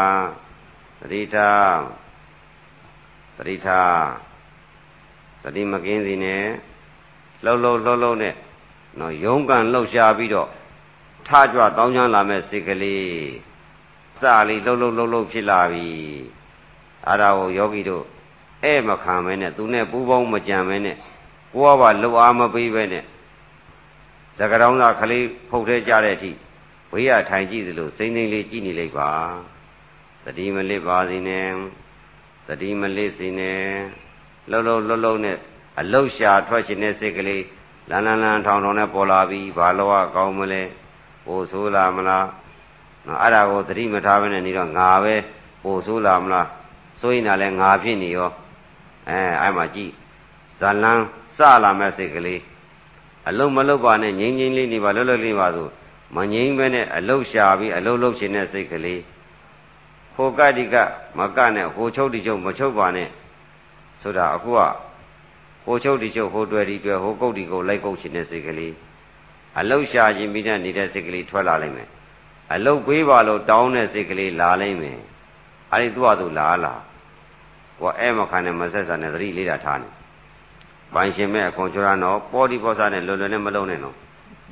မကင်းစီနဲ့လှုပ်နဲ့နော်ယုံကန်လှုပ်ရှားပြီးတော့ထကြွတောင်းချမ်းလာမဲ့စိတ်ကလေးစလေးလှုပ်ဖြစ်လာပြီအဲ့ဒါကိုယောဂီတို့အဲ့မခံမဲနဲ့သူနဲ့ပူပေါင်းမကြံမဲနဲ့ကိုယ်ကပါလှုပ်အားမပေးပဲနဲ့သကတောင်းသားကလေးဖုတ်ထဲကြတဲ့အထိဘေးရထိုင်ကြည့်သလိုစိမ့်စိမ့်လေးကြည့်နေလိုက်ပါသတိမလစ်ပါစေနဲ့သတိမလစ်စေနဲ့လှုပ်လှုပ်နဲ့အလုတ်ရှာထွက်ရှင်တဲ့စိတ်ကလေးလန်းထောင်နဲ့ပေါ်လာပြီးဘာလို့ကောင်းမလဲပို့ဆိုးလာမလားနော်အဲ့ဒါကိုသတိမထားဘဲနဲ့နေတော့ငါပဲပို့ဆိုးလာမလားဆိုရင်လည်းငါဖြစ်နေရောအဲ့မှာကြည့်ဇလန်းစလာမဲ့စိတ်ကလေးအလုံးမလုံးပါနဲ့ငြိမ်းလေးနေပါလှုပ်လေးပါဆိုမငြိမ်းပဲနဲ့အလုတ်ရှာပြီးအလုတ်လုပ်ရှင်တဲ့စိတ်ကလေးဟိုကတိကမကနဲ့ဟိုချုပ်တိချုပ်မချုပ်ပါနဲ့ဆိုတာအခုကဟိုချုပ်တိချုပ်ဟိုတွေ့ဒီတွေ့ဟိုကုတ်ဒီကုတ်လိုက်ကုတ်ရှင်တဲ့စိတ်ကလေးအလုတ်ရှာခြင်းပြီးတဲ့နေတဲ့စိတ်ကလေးထွက်လာလိုက်မယ်အလုတ်ပေးပါလို့တောင်းတဲ့စိတ်ကလေးလာလိုက်မယ်အဲ့ဒီသူ့ဟာသူလာကိုအဲ့မခံနဲ့မဆက်ဆံနဲ့သတိလေးတာထားနေပိုင်ရှင်မဲ့အခွန်ချရတော့ပေါ်ဒီပေါ်စားနဲ့လွယ်လွယ်နဲ့မလုံးနဲ့နော်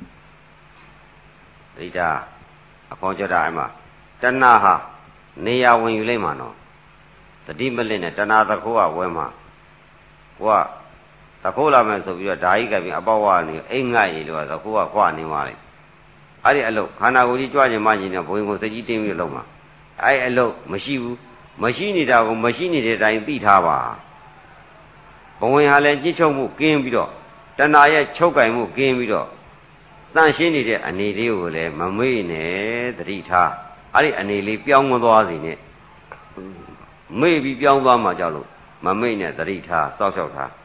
သတိတာအခွန်ချတာအဲ့မှာတဏှာဟာနေရာဝင်ယူလိုက်မှာနော်တတိမလစ်နဲ့တဏှာသခိုးကဝဲမှာကိုကသခိုးလာမယ်ဆိုပြီးတော့ဓာကြီးကပြီးအပေါက်ဝါနေအိမ်ငှက်ရည်လို့သခိုးကခွနေပါလေအဲ့ဒီအလုပ်ခန္ဓာကိုယ်ကြီးကြွကျင်မှကျင်တဲ့ဘုရင်ကိုစိတ်ကြီးတင်းပြီးလုံးမှာအဲ့အလုပ်မရှိဘူးမရှိနေတာကိုမရှိနေတဲ့အတိုင်းသိထားပါဘဝင်ဟာလည်းကြစ်ချုပ်မှုကင်းပြီးတော့တဏှာရဲ့ချုပ်ကင်မှုကင်းပြီးတော့တန့်ရှင်းနေတဲ့အနေလေးကိုလည်းမမေ့နဲ့သတိထားအဲ့ဒီအနေလေးပြောင်းမသွားစေနဲ့မေ့ပြီးပြောင်းသွားမှကြောက်လို့မမေ့နဲ့သတိထားစောက်ရှောက်ထား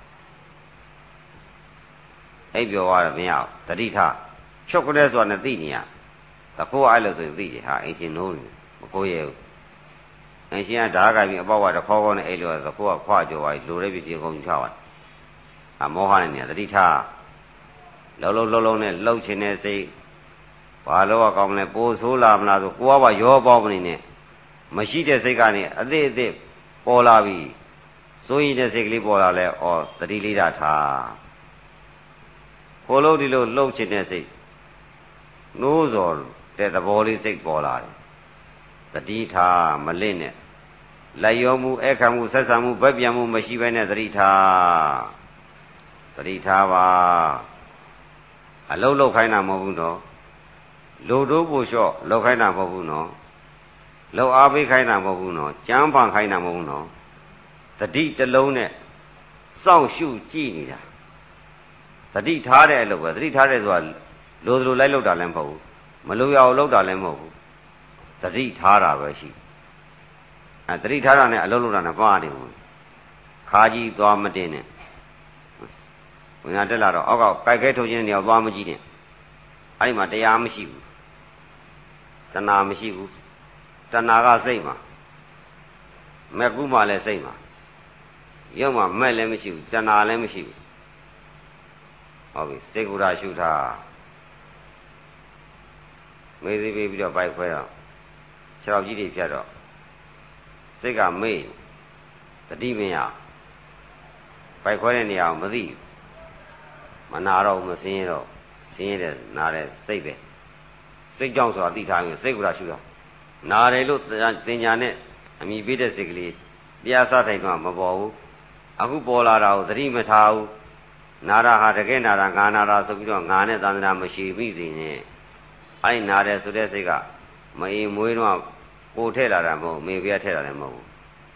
အဲ့ပြောရမရဘူးသတိထားချုပ်ကလေးဆိုတာနဲ့သိနေရတခိုးအဲ့လိုဆိုရင်သိတယ်ဟာအင်ရှင်နိုးနေမကိုရဲဘူးအင်ရှင်ကဓာကပြီးအပေါက်ဝါတခေါနဲ့အဲ့လိုတခိုးကခွာကြော်သွားလိုတဲ့ပစ္စည်းအကုန်ယူထားပါတယ်အမောဟနဲ့နေသတိထားလုံးနဲ့လှုပ်ချင်တဲ့စိတ်ဘာလို့ကောင်းမလဲပိုးဆိုးလာမလားဆိုကိုယ်ကရောပေါင်းမနေနဲ့မရှိတဲ့စိတ်ကနေအသေးပေါ်လာပြီစိုးရင်တဲ့စိတ်ကလေးပေါ်လာလဲဩသတိလေးတာထားကိုလုံးဒီလိုလှုပ်ချင်တဲ့စိတ်နိုးစော်တဲ့သဘောလေးစိတ်ပေါ်လာတယ်သတိထားမလင့်နဲ့လက်ရောမှုအခါမှုဆက်ဆံမှုဗက်ပြန်မှုမရှိဘဲနဲ့သတိထားပါအလုံးလောက်ခိုင်းတာမဟုတ်ဘူးနော်လူတို့ပို့လျှော့လောက်ခိုင်းတာမဟုတ်ဘူးနော်လောက်အားပေးခိုင်းတာမဟုတ်ဘူးနော်ကြမ်းပန်ခိုင်းတာမဟုတ်ဘူးနော်သတိတစ်လုံးနဲ့စောင့်ရှုကြည့်နေတာသတိထားတဲ့အလုပ်ပဲသတိထားတယ်ဆိုတာလိုလိုက်လောက်တာလည်းမဟုတ်ဘူးမလိုရအောင်လောက်တာလည်းမဟုတ်ဘူးသတိထားတာပဲရှိသတိထားတာနဲ့အလုပ်လုပ်တာနဲ့ပါနေဘူးခါကြီးသွားမတင်နဲ့ဝင်လာတက်လာတော့အောက်ကကြိုက်ခဲထုတ်ခြင်းနေရာသွားမကြည့်နဲ့အဲ့ဒီမှာတရားမရှိဘူးတဏှာမရှိဘူးတဏှာကစိတ်မှာမက်ကူးမှလည်းစိတ်မှာရုပ်မှာမက်လည်းမရှိဘူးတဏှာလည်းမရှိဘူးဟုတ်ပြီစိတ်ကူရာရှုထားမေးစီပြီးတော့ပိုက်ခွဲတော့ခြေထောက်ကြီးတွေဖြတ်တော့စိတ်ကမေ့တတိမရပိုက်ခွဲတဲ့နေရာကိုမသိမနာတော့မစင်းရတော့စင်းရတဲ့နားတဲ့စိတ်ပဲစိတ်ကြောင့်ဆိုတာသိထားရင်စိတ်ကူရာရှုတော့နာတယ်လို့တင်ညာနဲ့အမိပေးတဲ့စိတ်ကလေးတရားစားတိုင်းတော့မပေါ်ဘူးအခုပေါ်လာတာကိုသတိမထားဘူးနာတာဟာတကယ်နာတာငါနာတာဆိုပြီးတော့ငါနဲ့သန္တာမရှိပြီစီနဲ့အဲ့နာတယ်ဆိုတဲ့စိတ်ကမအေးမွေးတော့ကိုထည့်လာတာမဟုတ်မေပြထည့်လာတယ်မဟုတ်ဘူး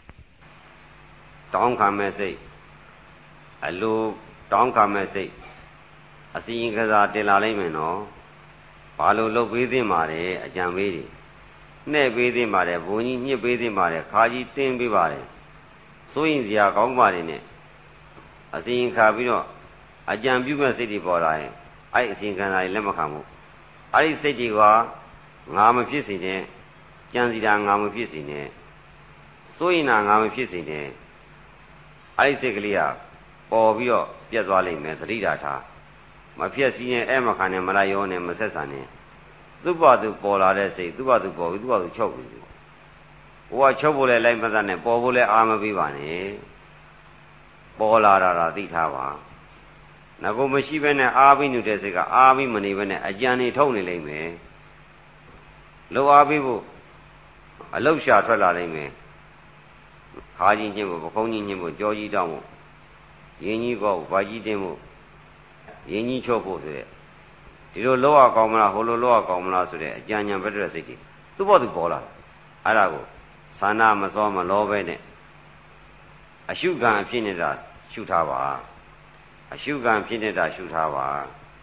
တောင်းခံမဲ့စိတ်အလိုတောင်းခံမဲ့စိတ်အစီရင်ကစားတင်လာလိမ့်မယ်နော်ဘာလို့လုပ်ပေးသင့်ပါတယ်အကြံပေးတယ်နှဲ့ပေးသင့်ပါတယ်ဘုံကြီးညှစ်ပေးသင့်ပါတယ်ခါကြီးတင်းပေးပါတယ်စိုးရင်စရာကောင်းပါတယ်နဲ့အစီရင်ခါပြီးတော့အကြံပြုမဲ့စိတ်တွေပေါ်လာရင်အဲ့အစီရင်ခံစာတွေလက်မခံဘူးအဲ့ဒီစိတ်တွေကငါမဖြစ်စေနဲ့ကြံစီတာငါမဖြစ်စေနဲ့စိုးရင်ငါမဖြစ်စေနဲ့အဲ့ဒီစိတ်ကလေးကပေါ်ပြီးတော့ပြတ်သွားလိမ့်မယ်သတိထားမဖြစ်စီရင်အဲ့မခံနဲ့မလိုက်ရောနဲ့မဆက်ဆံနဲ့သူ့ဘာသူပေါ်လာတဲ့စိတ်သူ့ဘာသူပေါ်ပြီးသူ့ဘာသူချုပ်ပြီးဟိုကချုပ်ဖို့လဲလိုက်မသက်နဲ့ပေါ်ဖို့လဲအာမပေးပါနဲ့ပေါ်လာတာသိထားပါငါကမရှိဘဲနဲ့အားပြီးနေတဲ့စိတ်ကအားပြီးမနေဘဲနဲ့အကြံနေထုတ်နေလိမ့်မယ်လောအားပြီးဖို့အလုတ်ရှာထွက်လာလိမ့်မယ်ခါကြီးညှင်းဖို့ပကုံးကြီးညှင်းဖို့ကြောကြီးတောင်းဖို့ရင်ကြီးကောက်ဘာကြီးတင်းဖို့ရင်ကြီးချုပ်ဖို့ဆိုတဲ့ဒီလိုလောရကောင်းမလားဟိုလိုလောရကောင်းမလားဆိုတဲ့အကြံဉာဏ်ပဲတဲ့စိတ်ကြီးသူ့ဘောသူပေါ်လာအဲ့ဒါကိုသာနာမစောမလောပဲနဲ့အရှုခံအဖြစ်နေတာရှုထားပါအရှုခံဖြစ်နေတာရှုထားပါ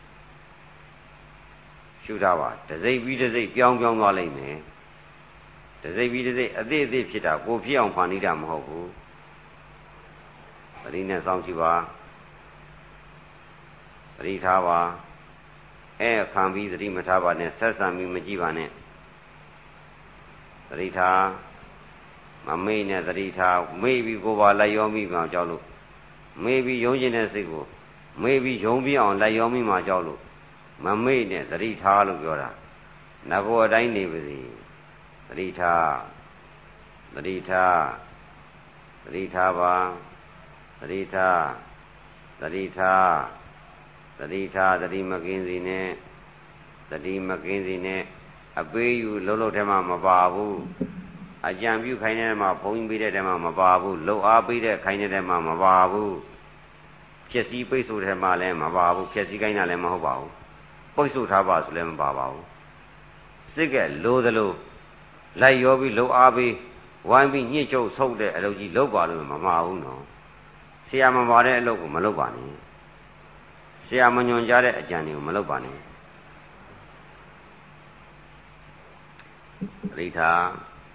ရှုထားပါတစိတ်ပြီးတစိတ်ပြောင်းသွားလိမ့်မယ်တစိတ်ပြီးတစိတ်အသေးဖြစ်တာကိုဖြစ်အောင်ဖန်တီးတာမဟုတ်ဘူးသတိနဲ့စောင့်ကြည့်ပါသတိထားပါခံပြီးသတိမထားပါနဲ့ဆက်ဆံပြီးမကြည့်ပါနဲ့သတိထားမမေ့နဲ့သတိထားမေ့ပြီးကိုယ်ပါလိုက်ရောမိမှကြောက်လို့မေ့ပြီးယုံကျင်တဲ့စိတ်ကိုမေ့ပြီးယုံပြအောင်လိုက်ရောမိမှကြောက်လို့မမေ့နဲ့သတိထားလို့ပြောတာငကိုအတိုင်းနေပါစေသတိထားသတိထားသတိထားပါသတိထားသတိထားသတိထားသတိမကင်းစေနဲ့သတိမကင်းစေနဲ့အပေးယူလုံးထဲမှာမပါဘူးအကြံပြုခိုင်းတဲ့မှာဘုန်းကြီးပေးတဲ့ထဲမှာမပါဘူးလှုပ်အားပေးတဲ့ခိုင်းတဲ့ထဲမှာမပါဘူးဖြစ်စည်းပိတ်ဆို့တဲ့မှာလည်းမပါဘူးဖြစ်စည်းခိုင်းတာလည်းမဟုတ်ပါဘူးပိတ်ဆို့ထားပါဆိုလည်းမပါပါဘူးစိတ်ကလိုသလိုလိုက်ရောပြီးလှုပ်အားပေးဝိုင်းပြီးညှစ်ချုပ်ဆုပ်တဲ့အလုပ်ကြီးလုပ်ပါလို့မမှာဘူးနော်ဆရာမပါတဲ့အလုပ်ကိုမလုပ်ပါနဲ့ဆရာမညွန်ကြားတဲ့အကြံတွေကိုမလုပ်ပါနဲ့ပရိသတ်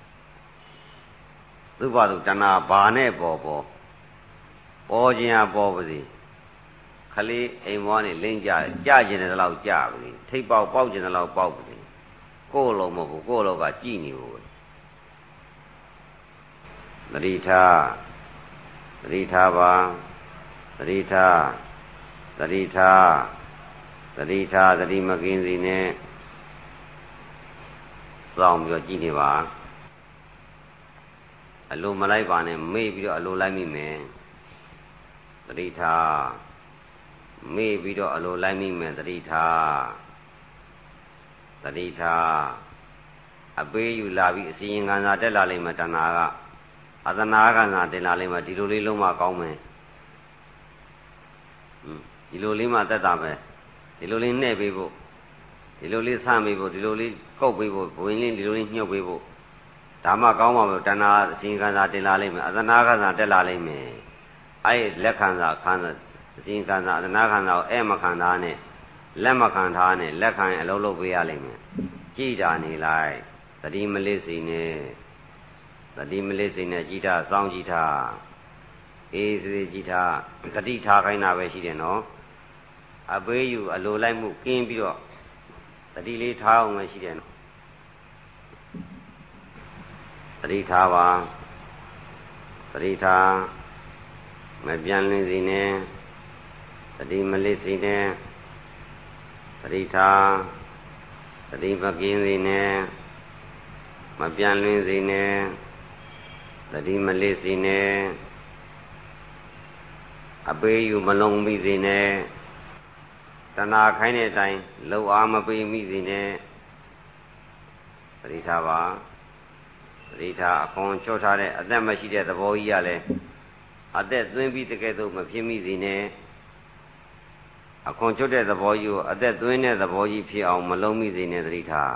သူ့ဘာလို့တဏှာဘာနဲ့ပေါ်ခြင်းအပေါ်ပါစေခလေးအိမ်ဘွားနဲ့လိမ့်ကြခြင်းတဲ့လောက်ကြပါစေထိပ်ပေါက်ခြင်းတဲ့လောက်ပေါက်ပါစေကိုယ်လုံးမဟုတ်ကိုယ်လောကကြည်နေဖို့သတိထားသတိထားပါသတိထားသတိထားသတိထားသတိမကင်းစေနဲ့စောင့်ပြီးတော့ကြည့်နေပါအလိုမလိုက်ပါနဲ့မေ့ပြီးတော့အလိုလိုက်မိမယ်သတိထားမေ့ပြီးတော့အလိုလိုက်မိမယ်သတိထားသတိထားအပေးယူလာပြီးအစီရင်ခံစာတက်လာလိမ့်မယ်တဏှာကအသနာခံစာတင်လာလိမ့်မယ်ဒီလိုလေးလုံးမကောင်းမယ်ဒီလိုလေးမှသက်သာမယ်ဒီလိုလေးနဲ့ပေးဖို့ဒီလိုလေးဆမ်းပေးဖို့ဒီလိုလေးကုတ်ပေးဖို့ဘဝင်လေးဒီလိုလေးညှုပ်ပေးဖို့ဒါမှကောင်းပါမယ်တဏှာအစီရင်ခံစာတင်လာလိမ့်မယ်အသနာခံစာတက်လာလိမ့်မယ်အဲ့လက်ခံစာခန်းစာအစီရင်ခံစာအသနာခံစာကိုမခံထားနဲ့လက်မခံထားနဲ့လက်ခံရင်အလုံးလုံးပေးရလိမ့်မယ်ကြည်တာနေလိုက်သတိမလစ်စေနဲ့သတိမလစ်စေနဲ့ကြည်တာစောင့်ကြည်တာအေးစေကြည်တာသတိထားခိုင်းတာပဲရှိတယ်နော်အပေးယူအလိုလိုက်မှုကင်းပြီးတော့သတိလေးထားအောင်ပဲရှိတယ်နော်သတိထားပါသတိထားမပြန်လင်းစေနဲ့သတိမလစ်စေနဲ့သတိထားသတိမကင်းစေနဲ့မပြန်လင်းစေနဲ့သတိမလစ်စေနဲ့အပေးယူမလုံးမိစေနဲ့တဏှာခိုင်းတဲ့အတိုင်းလှုပ်အားမပေးမိစေနဲ့သတိထားပါသတိထားအခွန်ချော့ထားတဲ့အသက်မရှိတဲ့သဘောကြီးရလဲအသက်သွင်းပြီးတကယ်တော့မဖြစ်မိစေနဲ့အခွန်ချွတ်တဲ့သဘောကြီးကိုအသက်သွင်းတဲ့သဘောကြီးဖြစ်အောင်မလုံးမိစေနဲ့သတိထား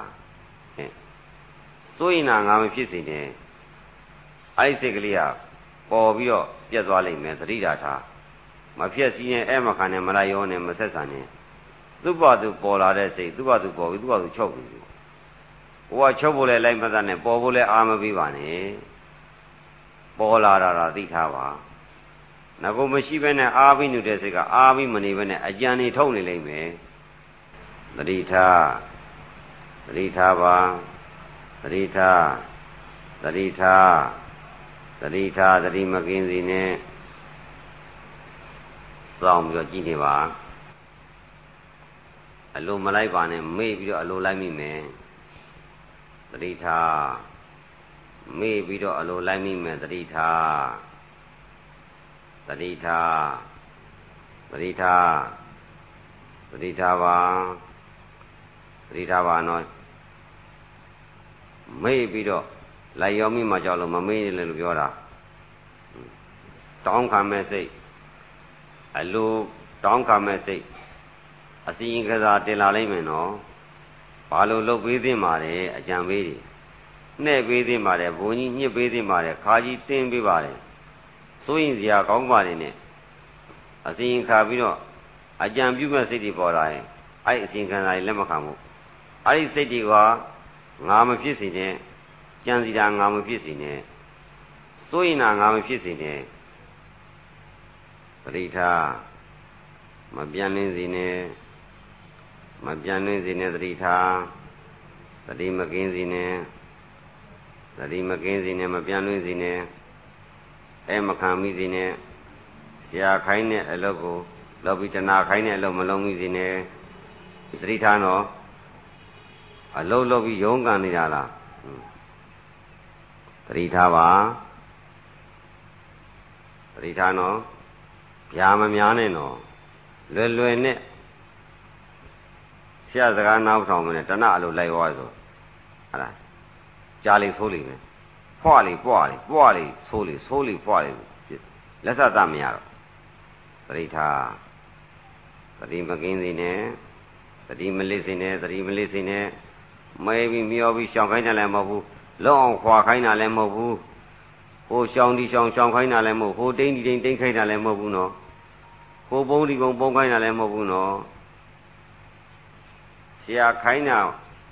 စိုးရင်ငါမဖြစ်စေနဲ့အဲ့ဒီစိတ်ကလေးကပေါ်ပြီးတော့ပြတ်သွားလိမ့်မယ်သတိထားမဖြစ်စီရင်မခံနဲ့မလိုက်ရောနဲ့မဆက်ဆံနဲ့သူ့ဘာသူပေါ်လာတဲ့စိတ်သူ့ဘာသူပေါ်ပြီးသူ့ဘာသူချုပ်ပြီးဟိုကချုပ်ဖို့လဲလိုက်မသက်နဲ့ပေါ်ဖို့လဲအာမပေးပါနဲ့ပေါ်လာတာသိထားပါငါကိုမရှိဘဲနဲ့အာပြီးနေတဲ့စိတ်ကအာပြီးမနေဘဲနဲ့အကြံနေထုတ်နေလိမ့်မယ်သတိထားသတိထားပါသတိထားသတိထားသတိထားသတိမကင်းစေနဲ့စောင့်ပြီးတော့ကြည့်နေပါအလိုမလိုက်ပါနဲ့မေ့ပြီးတော့အလိုလိုက်မိမယ်သတိထားမေ့ပြီးတော့အလိုလိုက်မိမယ်သတိထားသတိထားသတိထားသတိထားပါသတိထားပါနော်မေ့ပြီးတော့လိုက်ရောမိမှကြောက်လို့မမေ့နေလို့ပြောတာတောင်းခံမဲ့စိတ်အလိုတောင်းခံမဲ့စိတ်အစီရင်ကစားတင်လာလိမ့်မယ်နော်ဘာလို့လုပ်ပေးသင့်ပါလဲအကြံပေးတွေနဲ့ပေးသေးပါတယ်ဘုံကြီးညှစ်ပေးသေးပါတယ်ခါကြီးတင်းပေးပါတယ်စိုးရင်စရာကောင်းပါတယ်နဲ့အစီရင်ခါပြီးတော့အကြံပြုမဲ့စိတ်တွေပေါ်လာရင်အဲ့အစီရင်ခံစာတွေလက်မခံဘူးအဲ့ဒီစိတ်တွေကငါမဖြစ်စေနဲ့ကြံစီတာငါမဖြစ်စေနဲ့စိုးရင်တာငါမဖြစ်စေနဲ့ပရိထားမပြန်လင်းစေနဲ့မပြန်လင်းစေနဲ့သတိထားသတိမကင်းစေနဲ့သတိမကင်းစေနဲ့မပြန်လင်းစေနဲ့အဲမခံမိစေနဲ့ဆရာခိုင်းတဲ့အလုပ်ကိုလုပ်ပြီးတဏှာခိုင်းတဲ့အလုပ်မလုပ်မိစေနဲ့သတိထားနော်အလုပ်လုပ်ပြီးရုန်းကန်နေတာလားသတိထားပါသတိထားနော်ဗျာမများနဲ့နော်လွယ်လွယ်နဲ့ဆရာစကားနားထောင်မနဲ့တဏှာအလုပ်လိုက်သွားဆိုဟုတ်လားကြားလေးဆိုးလိမ့်မယ်ဖွာလေးပွားလေးပွားလေးဆိုးလေးဆိုးလေးဖွာလေးလက်ဆက်သမမရတော့သတိထားသတိမကင်းစေနဲ့သတိမလစ်စေနဲ့သတိမလစ်စေနဲ့မဲပြီးမျောပြီးရှောင်ခိုင်းတာလည်းမဟုတ်ဘူးလုံးအောင်ခွာခိုင်းတာလည်းမဟုတ်ဘူးဟိုရှောင်ဒီရှောင်ရှောင်ခိုင်းတာလည်းမဟုတ်ဟိုတိမ့်ဒီတိမ့်တိမ့်ခိုင်းတာလည်းမဟုတ်ဘူးနော်ဟိုပုံဒီပုံပုံခိုင်းတာလည်းမဟုတ်ဘူးနော်ဆရာခိုင်းတာ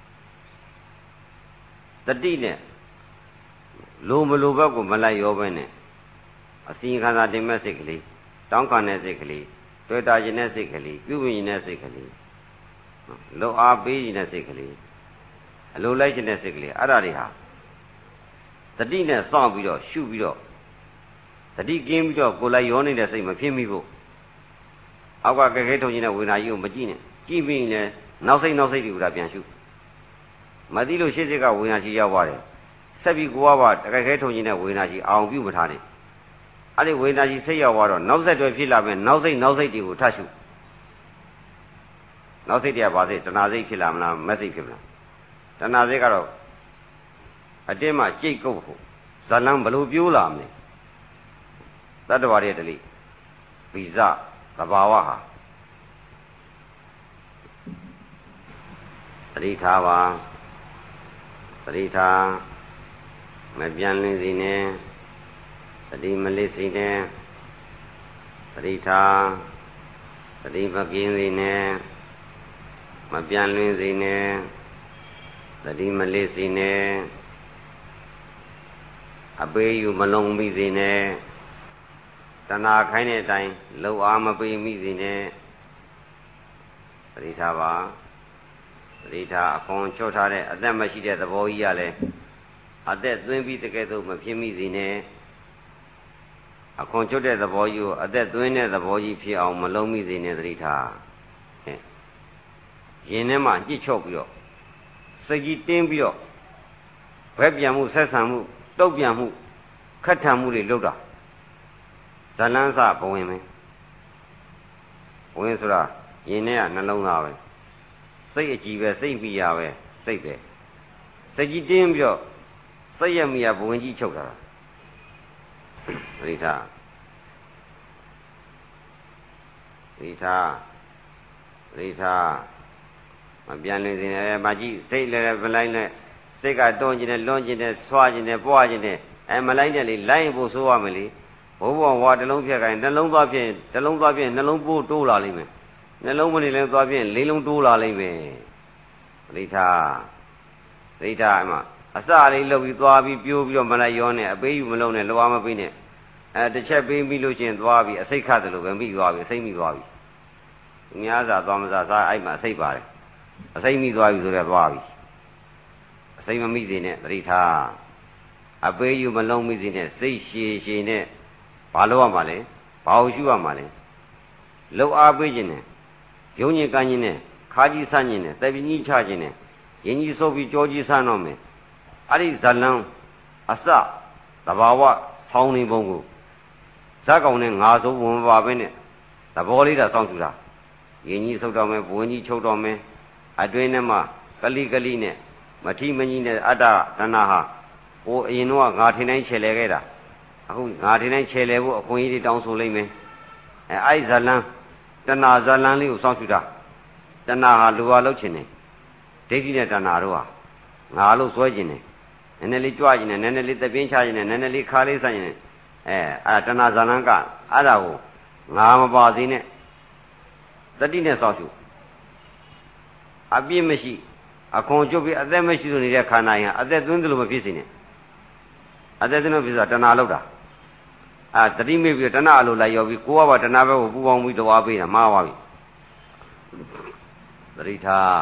တတိနဲ့လိုမလိုဘက်ကိုမလိုက်ရောပဲနဲ့အစီရင်ခံစာတင်မဲ့စိတ်ကလေးတောင်းခံတဲ့စိတ်ကလေးတွေ့တာခြင်းတဲ့စိတ်ကလေးပြုမြင်တဲ့စိတ်ကလေးလုံအားပေးခြင်းတဲ့စိတ်ကလေးအလိုလိုက်ခြင်းတဲ့စိတ်ကလေးအဲ့ဒါတွေဟာတတိနဲ့စောင့်ပြီးတော့ရှုပြီးတော့တတိကင်းပြီးတော့ကိုယ်လိုက်ရောနေတဲ့စိတ်မဖြစ်မိဖို့အောက်ကကဲခဲထုံခြင်းတဲ့ဝေဒနာကြီးကိုမကြည့်နဲ့ကြည့်ပြီးရင်နောက်စိတ်တွေကပြန်ရှုမသိလို့ရှေ့စိတ်ကဝေဒနာကြီးရောက်သွားတယ်ဆက်ပြီးကိုယ်ကပါတကယ်ခဲထုံခြင်းတဲ့ဝေဒနာကြီးအောင်ပြုမထားနဲ့အဲ့ဒီဝေဒနာကြီးစိတ်ရောက်သွားတော့နောက်ဆက်တွဲဖြစ်လာမယ်နောက်စိတ်တွေကိုထပ်ရှုနောက်စိတ်တွေကဘာစိတ်တဏှာစိတ်ဖြစ်လာမလားမက်စိတ်ဖြစ်မလားတဏှာစိတ်ကတော့အတင်းမှကြိတ်ကုတ်ဖို့ဇလံဘလို့ပြိုးလာမလဲတတ္တဝါရဲ့တလိဗီဇသဘာဝဟာသတိထားပါသတိထားမပြန်လင်းစေနဲ့သတိမလစ်စေနဲ့သတိထားသတိမကင်းစေနဲ့မပြန်လင်းစေနဲ့သတိမလစ်စေနဲ့အပေးယူမလုံးမိစေနဲ့တဏှာခိုင်းတဲ့အတိုင်းလှုပ်အားမပေးမိစေနဲ့သတိထားပါသတိထားအခွန်ချွတ်ထားတဲ့အသက်မရှိတဲ့သဘောကြီးရလဲအသက်သွင်းပြီးတကယ်တော့မဖြစ်မိစေနဲ့အခွန်ချွတ်တဲ့သဘောကြီးကိုအသက်သွင်းတဲ့သဘောကြီးဖြစ်အောင်မလုံးမိစေနဲ့သတိထားရင်ထဲမှာကြစ်ချော့ပြီးတော့စိတ်ကြီးတင်းပြီးတော့ဘက်ပြန်မှုဆက်ဆံမှုတုတ်ပြန်မှုခက်ထန်မှုတွေလုပ်တာဇလန်းစဘဝင်ပဲဝင်ဆိုတာရင်ထဲကနှလုံးသားပဲစိတ်အကြည့်ပဲစိတ်မိရပဲစိတ်ပဲစိတ်ကြီးတင်းပြီးတော့စိတ်ရမိရဘဝင်ကြီးချုပ်တာပရိသမပြန်လင်းစေနဲ့မကြည့်စိတ်လည်းမလိုက်နဲ့စိတ်ကတွန်းကျင်တယ်လွန်ကျင်တယ်ဆွာကျင်တယ်ပွားကျင်တယ်မလိုက်နဲ့လေလိုက်ဖို့ဆိုရမယ်လေဘိုးဘွားဝါတစ်လုံးဖြတ်ခိုင်းနှလုံးသွားဖြင့်နှလုံးပိုးတိုးလာလိမ့်မယ်နှလုံးမနေလဲသွားဖြင့်လေးလုံးတိုးလာလိမ့်မယ်ပရိသအမအစလေးလှုပ်ပြီးသွားပြီးပြိုးပြီးတော့မလိုက်ရောနဲ့အပေးယူမလုံးနဲ့လောအားမပေးနဲ့တစ်ချက်ပေးပြီးလို့ချင်းသွားပြီးအစိတ်ခတ်တယ်လို့ပဲမိသွားပြီအစိတ်မိသွားပြီသူများစားသွားမစားစားအဲ့မှာအစိတ်ပါတယ်အစိတ်မိသွားပြီဆိုတော့သွားပြီအစိတ်မမိစေနဲ့သတိထားအပေးယူမလုံးမိစေနဲ့စိတ်ရှည်ရှည်နဲ့ဘာလို့ရမှာလဲဘာလို့ရှုရမှာလဲလှုပ်အားပေးခြင်းနဲ့ယုံညင်ကန်းခြင်းနဲ့ခါကြီးဆန်းခြင်းနဲ့တပည့်ကြီးချခြင်းနဲ့ရင်ကြီးဆုပ်ပြီးကြောကြီးဆန်းတော့မယ်အဲ့ဒီဇလံအစသဘာဝဆောင်းနေပုံကိုဇက်ကောင်နဲ့ငါဆိုဝင်ပါပဲနဲ့သဘောလေးတာစောင့်ကြည့်တာရင်ကြီးဆုပ်တော့မယ်ဘဝင်ကြီးချုပ်တော့မယ်အတွင်းထဲမှာကလိနဲ့မထီမကြီးနဲ့အတ္တတဏှာဟာဟိုအရင်တော့ငါထင်တိုင်းခြေလဲခဲ့တာအခုငါထင်တိုင်းခြေလဲဖို့အခွင့်အရေးတွေတောင်းဆိုလိုက်မယ်အဲ့ဇလံတဏှာဇလံလေးကိုစောင့်ကြည့်တာတဏှာဟာလူဟာလှုပ်ချင်တယ်ဒိဋ္ဌိနဲ့တဏှာတို့ဟာငါလို့စွဲကျင်တယ်နည်းနည်းလေးကြွကျင်နေနည်းနည်းလေးသပြင်းချခြင်းနဲ့နည်းနည်းလေးခါလေးဆိုင်နေအဲ့ဒါတဏှာဇာလန်းကအဲ့ဒါကိုငါမပါစေနဲ့တတိနဲ့စောင့်ရှုအပြည့်မရှိအခွန်ကျုပ်ပြီးအသက်မရှိလို့နေတဲ့ခန္ဓာရင်အသက်သွင်းသလိုမဖြစ်စေနဲ့အသက်သွင်းလို့ဖြစ်ဆိုတာတဏှာလောက်တာတတိမေ့ပြီးတဏှာအလိုလိုက်ရောက်ပြီးကိုယ်ကပါတဏှာဘက်ကိုပူပေါင်းပြီးတော့အားပေးတာမှားပါပြီသတိ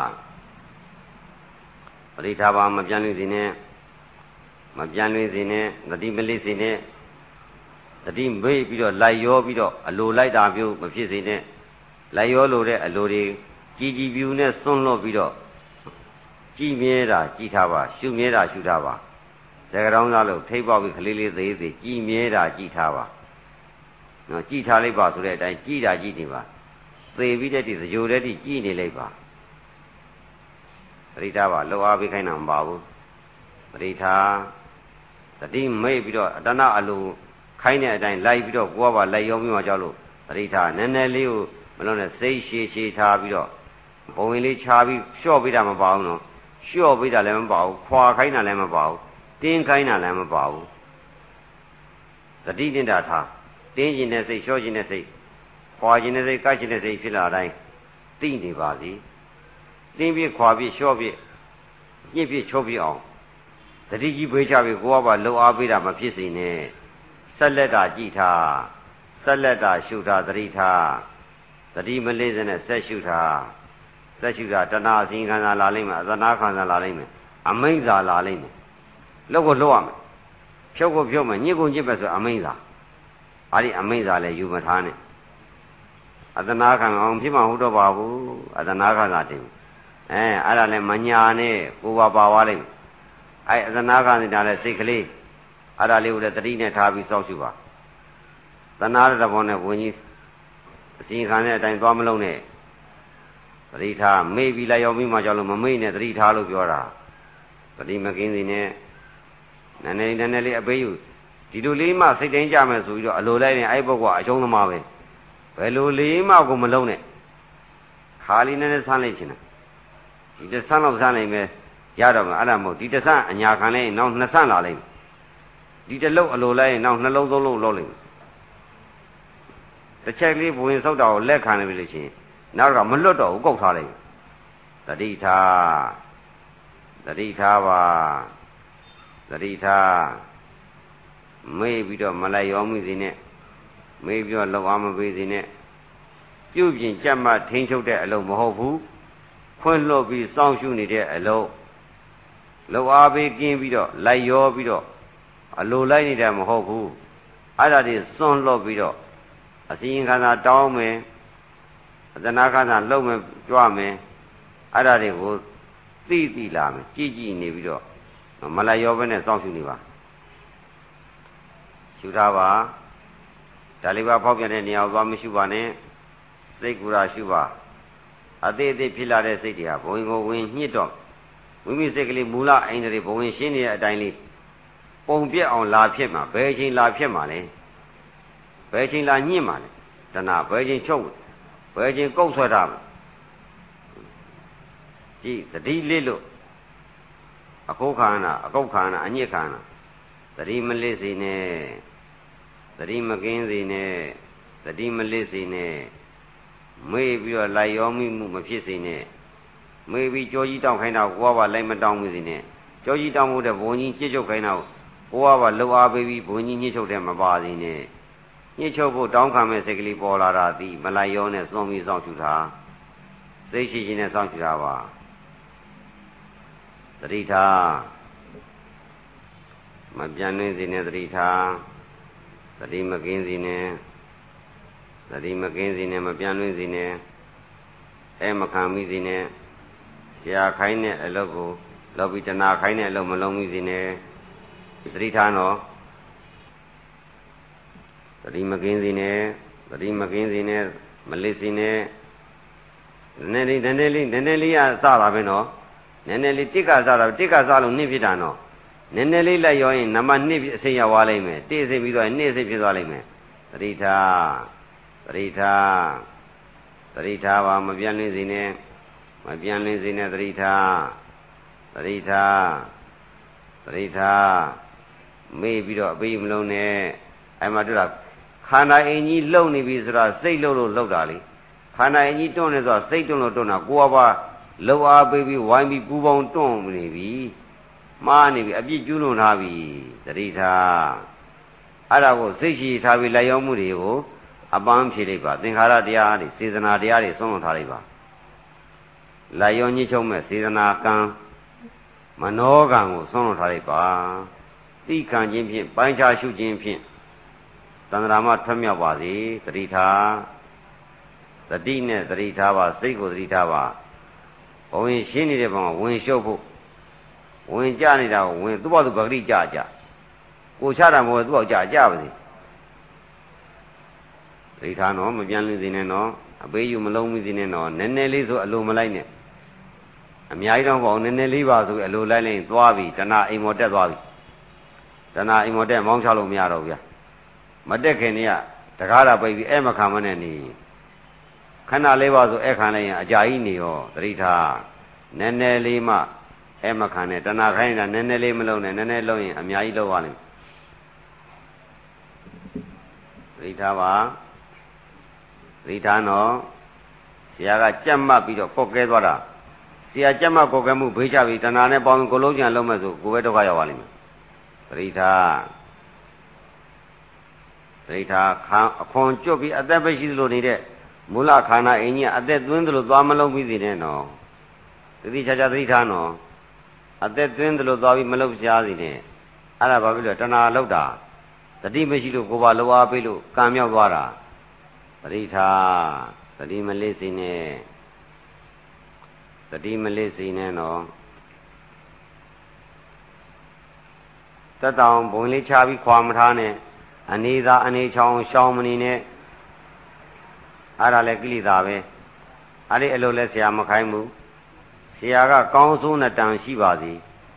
ထားပါမပြန်လို့စီနဲ့မပြန်လို့စီနဲ့သတိမလေးစီနဲ့တတိမေ့ပြီးတော့လိုက်ရောပြီးတော့အလိုလိုက်တာမျိုးမဖြစ်စေနဲ့လိုက်ရောလို့တဲ့အလိုတွေကြည်ပြူနဲ့စွန့်လွတ်ပြီးတော့ကြည်မြဲတာကြည်ထားပါရှုမြဲတာရှုထားပါစကားတောင်းသားလို့ထိပ်ပေါက်ပြီးခလေးလေးသေးသေးကြည်မြဲတာကြည်ထားပါနော်ကြည်ထားလိုက်ပါဆိုတဲ့အတိုင်းကြည်တာကြည်နေပါသေပြီးတဲ့ဒီသကြိုတဲ့ဒီကြည်နေလိုက်ပါပရိဒါပါလောက်အားပေးခိုင်းတာမပါဘူးပရိဒါတတိမိတ်ပြီးတော့တဏှအလိုခိုင်းတဲ့အတိုင်းလိုက်ပြီးတော့ကိုယ်ကပါလိုက်ရောပြီးမှကြောက်လို့ပရိဒါနည်းနည်းလေးကိုမလုံးနဲ့စိတ်ရှည်ထားပြီးတော့ဘုံဝင်လေးခြားပြီးလျှော့ပေးတာမပါဘူးနော်လျှော့ပေးတာလည်းမပါဘူးခွာခိုင်းတာလည်းမပါဘူးတင်းခိုင်းတာလည်းမပါဘူးတတိတင်တာထားတင်းကျင်တဲ့စိတ်လျှော့ကျင်တဲ့စိတ်ခွာကျင်တဲ့စိတ်ကတ်ကျင်တဲ့စိတ်ဖြစ်လာတိုင်းသိနေပါစေတင်းပြခွာပြလျှော့ပြညစ်ပြချောပြအောင်တတိကြီးဘေးချပြီးကိုယ်ကပါလှုပ်အားပေးတာမဖြစ်စေနဲ့ဆက်လက်တာကြည်ထားဆက်လက်တာရှုထားတတိထားတတိမလေးစနဲ့ဆက်ရှုထားဆက်ရှုတာတဏှာအစဉ်ခံစားလာလိမ့်မယ်အသနာခံစားလာလိမ့်မယ်အမိမ့်စာလာလိမ့်မယ်လောက်ကိုလှုပ်ရမယ်ဖြုတ်ကိုဖြုတ်မယ်ညစ်ကိုညစ်ပဲဆိုအမိမ့်စာအဲ့ဒီအမိမ့်စာလည်းယူမထားနဲ့အသနာခံအောင်ဖြစ်မှာဟုတ်တော့ပါဘူးအသနာခံစားတင်အဲ့ဒါလည်းမညာနဲ့ကိုပါသွားလိမ့်မယ်အဲ့အသနာခံနေတာလည်းစိတ်ကလေးအဲ့ဒါလေးကိုလည်းတတိနဲ့ထားပြီးစောင့်ရှုပါသနာရတဲ့ဘောနဲ့ဘုန်းကြီးအစဉ်ခံတဲ့အတိုင်းသွားမလုံးနဲ့သတိထားမေ့ပြီးလိုက်ရောက်ပြီးမှကြောက်လို့မမေ့နဲ့သတိထားလို့ပြောတာသတိမကင်းစီနဲ့နည်းနည်းလေးအပေးယူဒီလိုလေးမှစိတ်တိုင်းကြမယ်ဆိုပြီးတော့အလိုလိုက်ရင်အဲ့ပုဂ္ဂိုလ်ကအကျုံးသမားပဲဘယ်လိုလေးမှကိုမလုံးနဲ့ခါလေးနည်းနည်းဆန်းလိုက်ချင်တယ်ဒီတစ်ဆန်းလောက်ဆန်းနိုင်မယ်ရတော့မှအဲ့ဒါမဟုတ်ဒီတစ်ဆန်းအညာခံလိုက်ရင်နောက်နှစ်ဆန်းလာလိုက်ဒီတစ်လုံးအလိုလိုက်ရင်နောက်နှလုံးသုံးလုံးလောက်လိုက်တစ်ချက်လေးဘဝင်စောက်တာကိုလက်ခံနေပြီလို့ရှိရင်နောက်ကမလွတ်တော့ဘူးကောက်ထားလိုက်တတိထားပါတတိထားမေ့ပြီးတော့မလိုက်ရောမှုစီနဲ့မေ့ပြီးတော့လောက်အောင်မပေးစီနဲ့ပြုတ်ပြင်ကြက်မှထိန်ချုပ်တဲ့အလုပ်မဟုတ်ဘူးခွင့်လွတ်ပြီးစောင့်ရှုနေတဲ့အလုပ်လောက်အားပေးကင်းပြီးတော့လိုက်ရောပြီးတော့အလိုလိုက်နေတာမဟုတ်ဘူးအဲ့ဒါတွေစွန့်လွတ်ပြီးတော့အစီရင်ခံစာတောင်းမယ်အသနာခံစာလှုပ်မယ်ကြွမယ်အဲ့ဒါတွေကိုသိလာမယ်ကြည်နေပြီးတော့မလိုက်ရောပဲနဲ့စောင့်ရှုနေပါရှုထားပါဒါလေးပါဖောက်ပြန်တဲ့နေရာကိုသွားမရှုပါနဲ့စိတ်ကူတာရှုပါအသေးဖြစ်လာတဲ့စိတ်တွေဟာဘဝင်ကိုဝင်ညှစ်တော့မိမိစိတ်ကလေးမူလအိန္ဒြေဘဝင်ရှင်းနေတဲ့အတိုင်းလေးပုံပြက်အောင်လာဖြစ်မှာဘယ်ချိန်လာဖြစ်မှာလဲဘယ်ချိန်လာညှစ်မှာလဲတဏှာဘယ်ချိန်ချုပ်ဘယ်ချိန်ကုတ်ဆွဲတာကြည့်တတိလေးလို့အကုတ်ခန္ဓာအကုတ်ခန္ဓာအညစ်ခန္ဓာတတိမလစ်စီနဲ့တတိမကင်းစီနဲ့တတိမလစ်စီနဲ့မေ့ပြီးတော့လိုက်ရောမိမှုမဖြစ်စေနဲ့မေ့ပြီးကြောကြီးတောင်းခိုင်းတာကိုကပါလိုက်မတောင်းမှုစီနဲ့ကြောကြီးတောင်းမှုတဲ့ဘုံကြီးညှစ်ချုပ်ခိုင်းတာကိုကပါလှုပ်အားပေးပြီးဘုံကြီးညှစ်ချုပ်တဲ့မပါစီနဲ့ညှစ်ချုပ်ဖို့တောင်းခံမဲ့စိတ်ကလေးပေါ်လာတာသည်မလိုက်ရောနဲ့စွန့်ပြီးစောင့်ရှုတာစိတ်ရှိရှိနဲ့စောင့်ရှုတာပါသတိထားမပြန်နှင်းစီနဲ့သတိထားသတိမကင်းစီနဲ့သတိမကင်းစီနဲ့မပြန်နှင်းစီနဲ့မခံမိစီနဲ့ဆရာခိုင်းတဲ့အလုပ်ကိုလောက်ပြီးတဏှာခိုင်းတဲ့အလုပ်မလုံးမိစီနဲ့သတိထားနော်သတိမကင်းစီနဲ့သတိမကင်းစီနဲ့မလစ်စီနဲ့နည်းနည်းလေးရစတာပဲနော်နည်းနည်းလေးတစ်ကစားတော့တစ်ကစားလို့နှစ်ဖြစ်တာနော်နည်းနည်းလေးလိုက်ရောရင်နံပါတ်2အစိမ်းရောက်သွားလိမ့်မယ်1အစိမ်းပြီးတော့2အစိမ်းဖြစ်သွားလိမ့်မယ်သတိထားပါမပြန်လင်းစေနဲ့သတိထားသတိထားမေ့ပြီးတော့အပေးမလုံးနဲ့အဲ့မှာတို့ကခန္ဓာအင်ကြီးလှုပ်နေပြီဆိုတာစိတ်လှုပ်လို့လှုပ်တာလေခန္ဓာအင်ကြီးတွန်းနေဆိုတာစိတ်တွန်းလို့တွန်းတာကိုယ်ကပါလှုပ်အားပေးပြီးဝိုင်းပြီးပူပေါင်းတွန်းနေပြီမှားနေပြီအပြစ်ကျူးလွန်ထားပြီသတိထားအဲ့ဒါကိုစိတ်ရှိထားပြီးလိုက်ရောက်မှုတွေကိုအပန်းဖြေလိုက်ပါသင်္ခါရတရားတွေစေတနာတရားတွေဆုံးလွန်ထားလိုက်ပါလိုက်ရောညှိချုပ်မဲ့စေတနာကံမနောကံကိုဆုံးလွန်ထားလိုက်ပါသိခံခြင်းဖြင့်ပိုင်းခြားရှုခြင်းဖြင့်သန္တရာမထွက်မြောက်ပါစေသတိထားသတိနဲ့သတိထားပါစိတ်ကိုသတိထားပါဘဝင်ရှင်းနေတဲ့ဘုံကဝင်ရှုပ်ဖို့ဝင်ကြနေတာကိုဝင်သူ့ဘာသူပဂတိကြကြကိုချတာမဟုတ်သူ့ဘာကြကြပါစေသတိထားနော်မပြန်လို့စေနဲ့နော်အပေးယူမလုံးမိစေနဲ့နော်နည်းနည်းလေးဆိုအလိုမလိုက်နဲ့အများကြီးတော့ပေါ့နည်းနည်းလေးပါဆိုအလိုလိုက်လိုက်သွားပြီတဏှာအိမ်မော်တက်သွားပြီတဏှာအိမ်မော်တက်မောင်းချလို့မရတော့ဘူးဗျာမတက်ခင်နေကတကားတာပိတ်ပြီးအဲ့မခံမနဲ့နေခဏလေးပါဆိုအဲ့ခံလိုက်ရင်အကြာကြီးနေရောသတိထားနည်းနည်းလေးမှအဲ့မခံနဲ့တဏှာခိုင်းတာနည်းနည်းလေးမလုံးနဲ့နည်းနည်းလုံးရင်အများကြီးလုံးပါလိမ့်သတိထားပါသတိထားနော်ဆရာကကြက်မှတ်ပြီးတော့ကော့ကဲသွားတာဆရာကြက်မှတ်ကော့ကဲမှုဘေးချပြီးတဏှာနဲ့ပေါင်းကိုလုံးကြံလုံးမဲ့ဆိုကိုယ်ပဲဒုက္ခရောက်ပါလိမ့်မယ်သတိထားသတိထားအခွန်ကျွတ်ပြီးအသက်ပဲရှိသလိုနေတဲ့မူလခန္ဓာအင်းကြီးအသက်သွင်းသလိုသွားမလုံးပြီးစီနဲ့နော်သတိချာချာသတိထားနော်အသက်သွင်းသလိုသွားပြီးမလုံးရှားစီနဲ့အဲ့ဒါဘာဖြစ်လို့တဏှာလောက်တာသတိမရှိလို့ကိုယ်ပါလောအားပေးလို့ကံမြောက်သွားတာသတိထားသတိမလေးစီနဲ့သတိမလေးစီနဲ့နော်တတောင်ဘုံလေးချပြီးခွာမထားနဲ့အနေသာအနေချောင်းရှောင်းမနေနဲ့အဲ့ဒါလည်းကိလေသာပဲအဲ့ဒီအလိုလဲဆရာမခိုင်းဘူးဆရာကကောင်းဆုံးနဲ့တန်ရှိပါစီ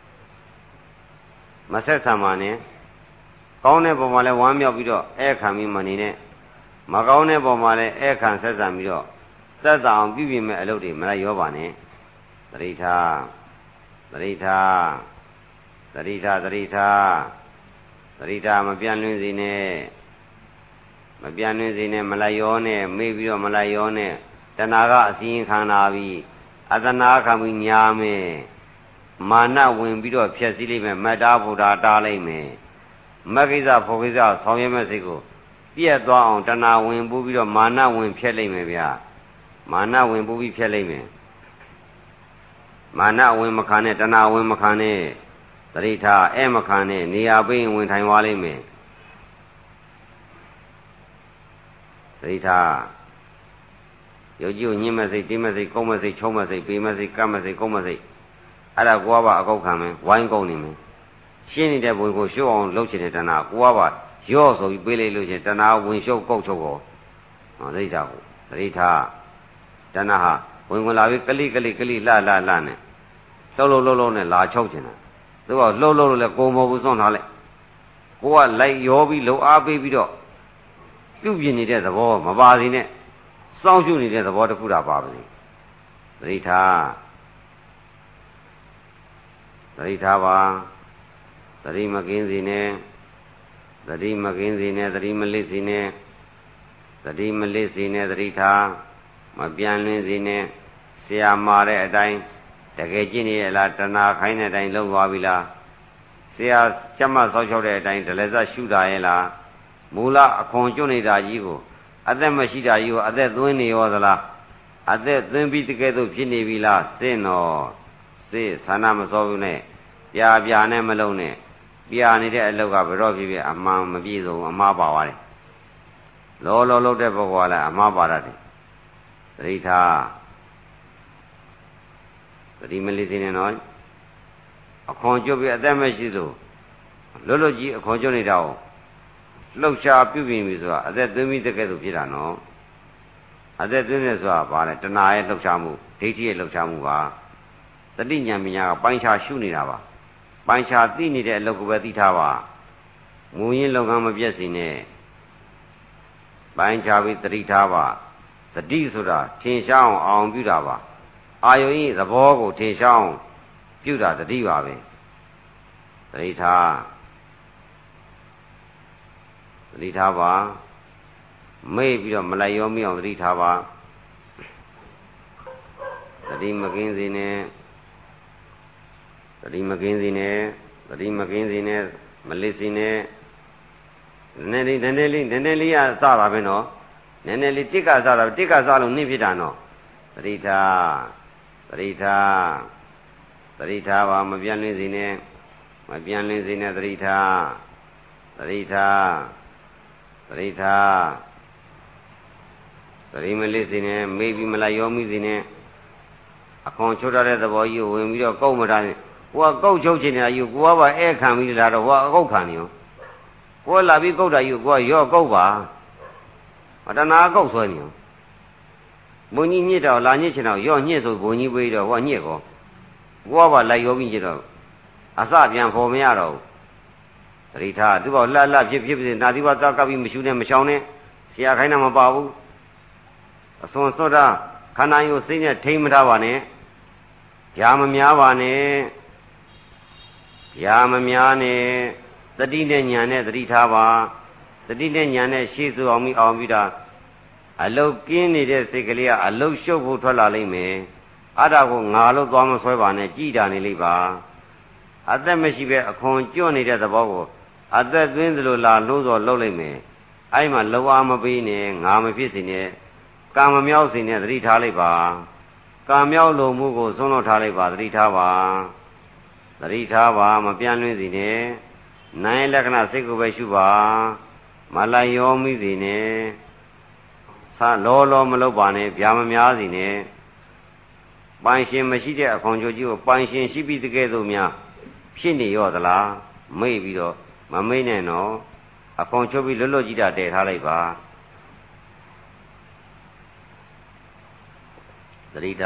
မဆက်ဆံပါနဲ့ကောင်းတဲ့ပုံမှာလဲဝမ်းမြောက်ပြီးတော့အဲ့ခံပြီးမနေနဲ့မကောင်းတဲ့ပုံမှာလဲအဲ့ခံဆက်ဆံပြီးတော့သက်သာအောင်ပြုပြင်မဲ့အလုပ်တွေမလိုက်ရောပါနဲ့သတိထားသတိထားသတိထားသတိထားသတိထားမပြန့်လွင့်စေနဲ့မပြန့်လွင့်စေနဲ့မလိုက်ရောနဲ့မေ့ပြီးတော့မလိုက်ရောနဲ့တဏှာကအစည်းခံလာပြီးအတနာခံပြီးညာမယ်မာနဝင်ပြီးတော့ဖြည့်စည်းလိုက်မယ်မတ္တာဘုရားတားလိုက်မယ်မဂ္ဂိဇဖောကိဇဆောင်ရွက်မဲ့စိတ်ကိုပြည့်သွားအောင်တဏှာဝင်ပူးပြီးတော့မာနဝင်ဖြည့်လိုက်မယ်ဗျာမာနဝင်ပူးပြီးဖြည့်လိုက်မယ်မာနဝင်မခံနဲ့တဏှာဝင်မခံနဲ့သတိထားအဲ့မခံနဲ့နေရာပိဝင်ထိုင်သွားလိမ့်မယ်သတိထားရုပ်ကြီးကိုညှင်းမဲ့စိတ်တင်းမဲ့စိတ်ကုန်းမဲ့စိတ်ချုံမဲ့စိတ်ပေမဲ့စိတ်ကပ်မဲ့စိတ်ကုန်းမဲ့စိတ်အဲ့ဒါကိုကပါအကောက်ခံမယ်ဝိုင်းကုန်းနေမယ်ရှင်းနေတဲ့ဘုံကိုရှုပ်အောင်လုပ်ချင်တဲ့တဏှာကိုကပါရော့ဆိုပြီးပေးလိုက်လို့ချင်းတဏှာဝင်ရှုပ်ကုတ်ချုပ်ကိုသတိထားကိုသတိထားတဏှာဟာဝင်ဝင်လာပြီးကလိကလိကလိလှလှလှနဲ့လှုပ်လှုပ်လှုပ်နဲ့လာချုပ်ချင်တာသူကလှုပ်လှုပ်လို့လည်းကိုယ်မဟုတ်ဘူးစွန့်ထားလိုက်ကိုကလိုက်ရောပြီးလှုပ်အားပေးပြီးတော့ပြုပြင်နေတဲ့သဘောမပါစီနဲ့စောင့်ရှုနေတဲ့သဘောတစ်ခုတာပါပါစေသတိထားသတိထားပါသတိမကင်းစေနဲ့သတိမကင်းစေနဲ့သတိမလစ်စေနဲ့သတိမလစ်စေနဲ့သတိထားမပြန်လွင်စေနဲ့ဆရာမာတဲ့အတိုင်းတကယ်ကျင့်နေရလားတဏှာခိုင်းတဲ့အတိုင်းလုံးသွားပြီလားဆရာကျမဆောက်ရှောက်တဲ့အတိုင်းဒလဇရှုတာရဲ့လားမူလအခွန်ကျွတ်နေတာကြီးကိုအသက်မရှိတာကြီးကိုအသက်သွင်းနေရောသလားအသက်သွင်းပြီးတကယ်တော့ဖြစ်နေပြီလားစိတ်တော်စိတ်ဆန္ဒမစောဘူးနဲ့ပြာနဲ့မလုံးနဲ့ပြာနေတဲ့အလောက်ကဘယ်တော့ဖြစ်အမှန်မပြည့်စုံအမှားပါသွားတယ်လောလောလုံးတဲ့ပုဂ္ဂိုလ်ကလည်းအမှားပါတတ်တယ်သတိထားသတိမလေးစင်းနဲ့နော်အခွန်ကျွတ်ပြီးအသက်မရှိလို့လွတ်လွတ်ကြီးအခွန်ကျွတ်နေတာကိုလှုပ်ရှားပြုပြင်ပြီဆိုတာအသက်သွင်းပြီးတကယ်ဆိုဖြစ်တာနော်အသက်သွင်းနေဆိုတာဘာလဲတဏှာရဲ့လှုပ်ရှားမှုဒိဋ္ဌိရဲ့လှုပ်ရှားမှုပါတတိညာပညာကပိုင်းခြားရှုနေတာပါပိုင်းခြားသိနေတဲ့အလုပ်ကိုပဲသိထားပါငူရင်းလုပ်ငန်းမပြတ်စေနဲ့ပိုင်းခြားပြီးသတိထားပါသတိဆိုတာထင်ရှားအောင်ပြုတာပါအာယုံဤသဘောကိုထင်ရှားအောင်ပြုတာသတိပါပဲသတိထားပါမေ့ပြီးတော့မလိုက်ရောမိအောင်သတိထားပါသတိမကင်းစေနဲ့သတိမကင်းစေနဲ့သတိမကင်းစေနဲ့မလစ်စေနဲ့နည်းနည်းလေးရစတာပဲနော်နည်းနည်းလေးတစ်ကစတာတစ်ကစလို့နှိမ့်ဖြစ်တာနော်သတိထားပါမပြန့်လင်းစေနဲ့မပြန့်လင်းစေနဲ့သတိထားသတိမလစ်စေနဲ့မေ့ပြီးမလိုက်ရောမိစေနဲ့အခွန်ချုပ်ထားတဲ့သဘောကြီးကိုဝင်ပြီးတော့ကုတ်မထားနဲ့ဟိုကကုတ်ချုပ်ချင်နေတာယူကိုကပါအဲခံပြီးလာတော့ဟိုကအကုတ်ခံနေရောကိုကလာပြီးကုတ်တာယူကိုကရော့ကုတ်ပါအတနာကုတ်ဆွဲနေရောဘုံကြီးညစ်တော့လာညစ်ချင်တော့ရော့ညစ်ဆိုဘုံကြီးပေးတော့ဟိုကညစ်ကောကိုကပါလိုက်ရောပြီးချင်တော့အစပြန်ဖော်မရတော့ဘူးသတိထားသူကလှဖြစ်နာသီဝသကပ်ပြီးမရှူနဲ့မရှောင်နဲ့ဆရာခိုင်းတာမပါဘူးအစွန်စွတ်တာခန္ဓာကိုယ်စိတ်နဲ့ထိမ့်မထားပါနဲ့ຢာမများပါနဲ့ຢာမများနဲ့တတိနဲ့ညာနဲ့သတိထားပါတတိနဲ့ညာနဲ့ရှေ့ဆိုအောင်ပြီးတာအလုတ်ကင်းနေတဲ့စိတ်ကလေးကအလုတ်ရှုပ်ဖို့ထွက်လာလိမ့်မယ်အဲ့ဒါကိုငါလို့သွားမဆွဲပါနဲ့ကြည်တာနေလိမ့်ပါအသက်မရှိပဲအခွန်ကျွတ်နေတဲ့သဘောကိုအသက်သွင်းသလိုလာလို့ဆိုလှုပ်လိုက်မယ်အဲ့မှာလောအားမပေးနဲ့ငါမဖြစ်စေနဲ့ကံမမြောက်စေနဲ့သတိထားလိုက်ပါကံမြောက်လို့မှုကိုဆုံးလို့ထားလိုက်ပါသတိထားပါမပြန့်လွင့်စေနဲ့နိုင်လက္ခဏာစိတ်ကိုပဲရှုပါမလိုက်ရောမိစေနဲ့လောမလုပ်ပါနဲ့ဗျာမများစေနဲ့ပိုင်ရှင်မရှိတဲ့အခွန်ကြိုကြီးကိုပိုင်ရှင်ရှိပြီးတကယ်လို့များဖြစ်နေရောသလားမိတ်ပြီးတော့မမိတ်နဲ့နော်အခွန်ချုပ်ပြီးလွတ်ကြည့်တာတည်ထားလိုက်ပါသတိ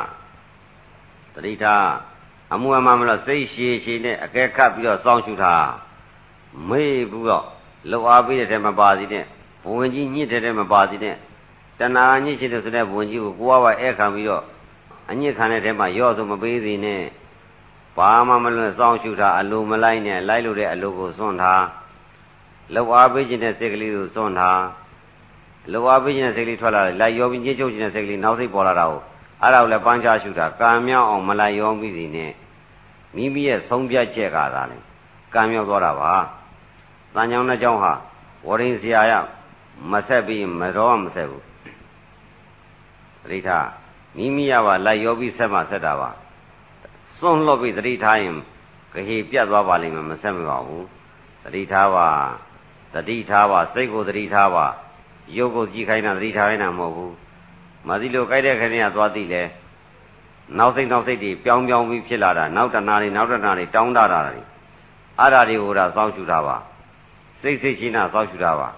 ထားအမှုအမှန်မလို့စိတ်ရှည်နဲ့အကဲခတ်ပြီးတော့စောင့်ရှုထားမေ့ပြီးတော့လှုပ်အားပေးတဲ့ထဲမှာပါစီနဲ့ဘဝင်ကြီးညစ်တဲ့ထဲမှာပါစီနဲ့တဏှာညစ်ရှိတဲ့ဆိုတဲ့ဘဝင်ကြီးကိုကိုယ်ကပါဧခံပြီးတော့အညစ်ခံတဲ့ထဲမှာရော့ဆိုမပေးစီနဲ့ဘာမှမလွတ်စောင့်ရှုထားအလိုမလိုက်နဲ့လိုက်လို့တဲ့အလိုကိုစွန့်ထားလှုပ်အားပေးခြင်းတဲ့စိတ်ကလေးကိုစွန့်ထားလှုပ်အားပေးခြင်းတဲ့စိတ်ကလေးထွက်လာတယ်လိုက်ရောပြီးညှိချုပ်ခြင်းတဲ့စိတ်ကလေးနောက်စိတ်ပေါ်လာတာကိုအဲ့ဒါကိုလည်းပန်းချရှုတာကံမြောက်အောင်မလိုက်ရောပြီးစီနဲ့မိမိရဲ့ဆုံးဖြတ်ချက်ကသာလေကံမြောက်သွားတာပါတန်ကြောင်နှစ်ကြောင်ဟာဝရင်ဆရာရမဆက်ပြီးမတော်မဆက်ဘူးသတိထားမိမိရပါလိုက်ရောပြီးဆက်မှဆက်တာပါစွန့်လွတ်ပြီးသတိထားရင်ခဟေပြတ်သွားပါလိမ့်မယ်မဆက်မပါဘူးသတိထားပါစိတ်ကိုသတိထားပါရုပ်ကိုကြည့်ခိုင်းတာသတိထားခိုင်းတာမဟုတ်ဘူးမသိလို့ကြိုက်တဲ့ခဏကသွားသိလဲနောက်စိတ်တွေပြောင်းပြီးဖြစ်လာတာနောက်တဏှာတွေတောင်းတတာတွေအဲ့ဒါတွေကိုဒါစောင့်ရှုတာပါစိတ်ရှိနာစောင့်ရှုတာပါ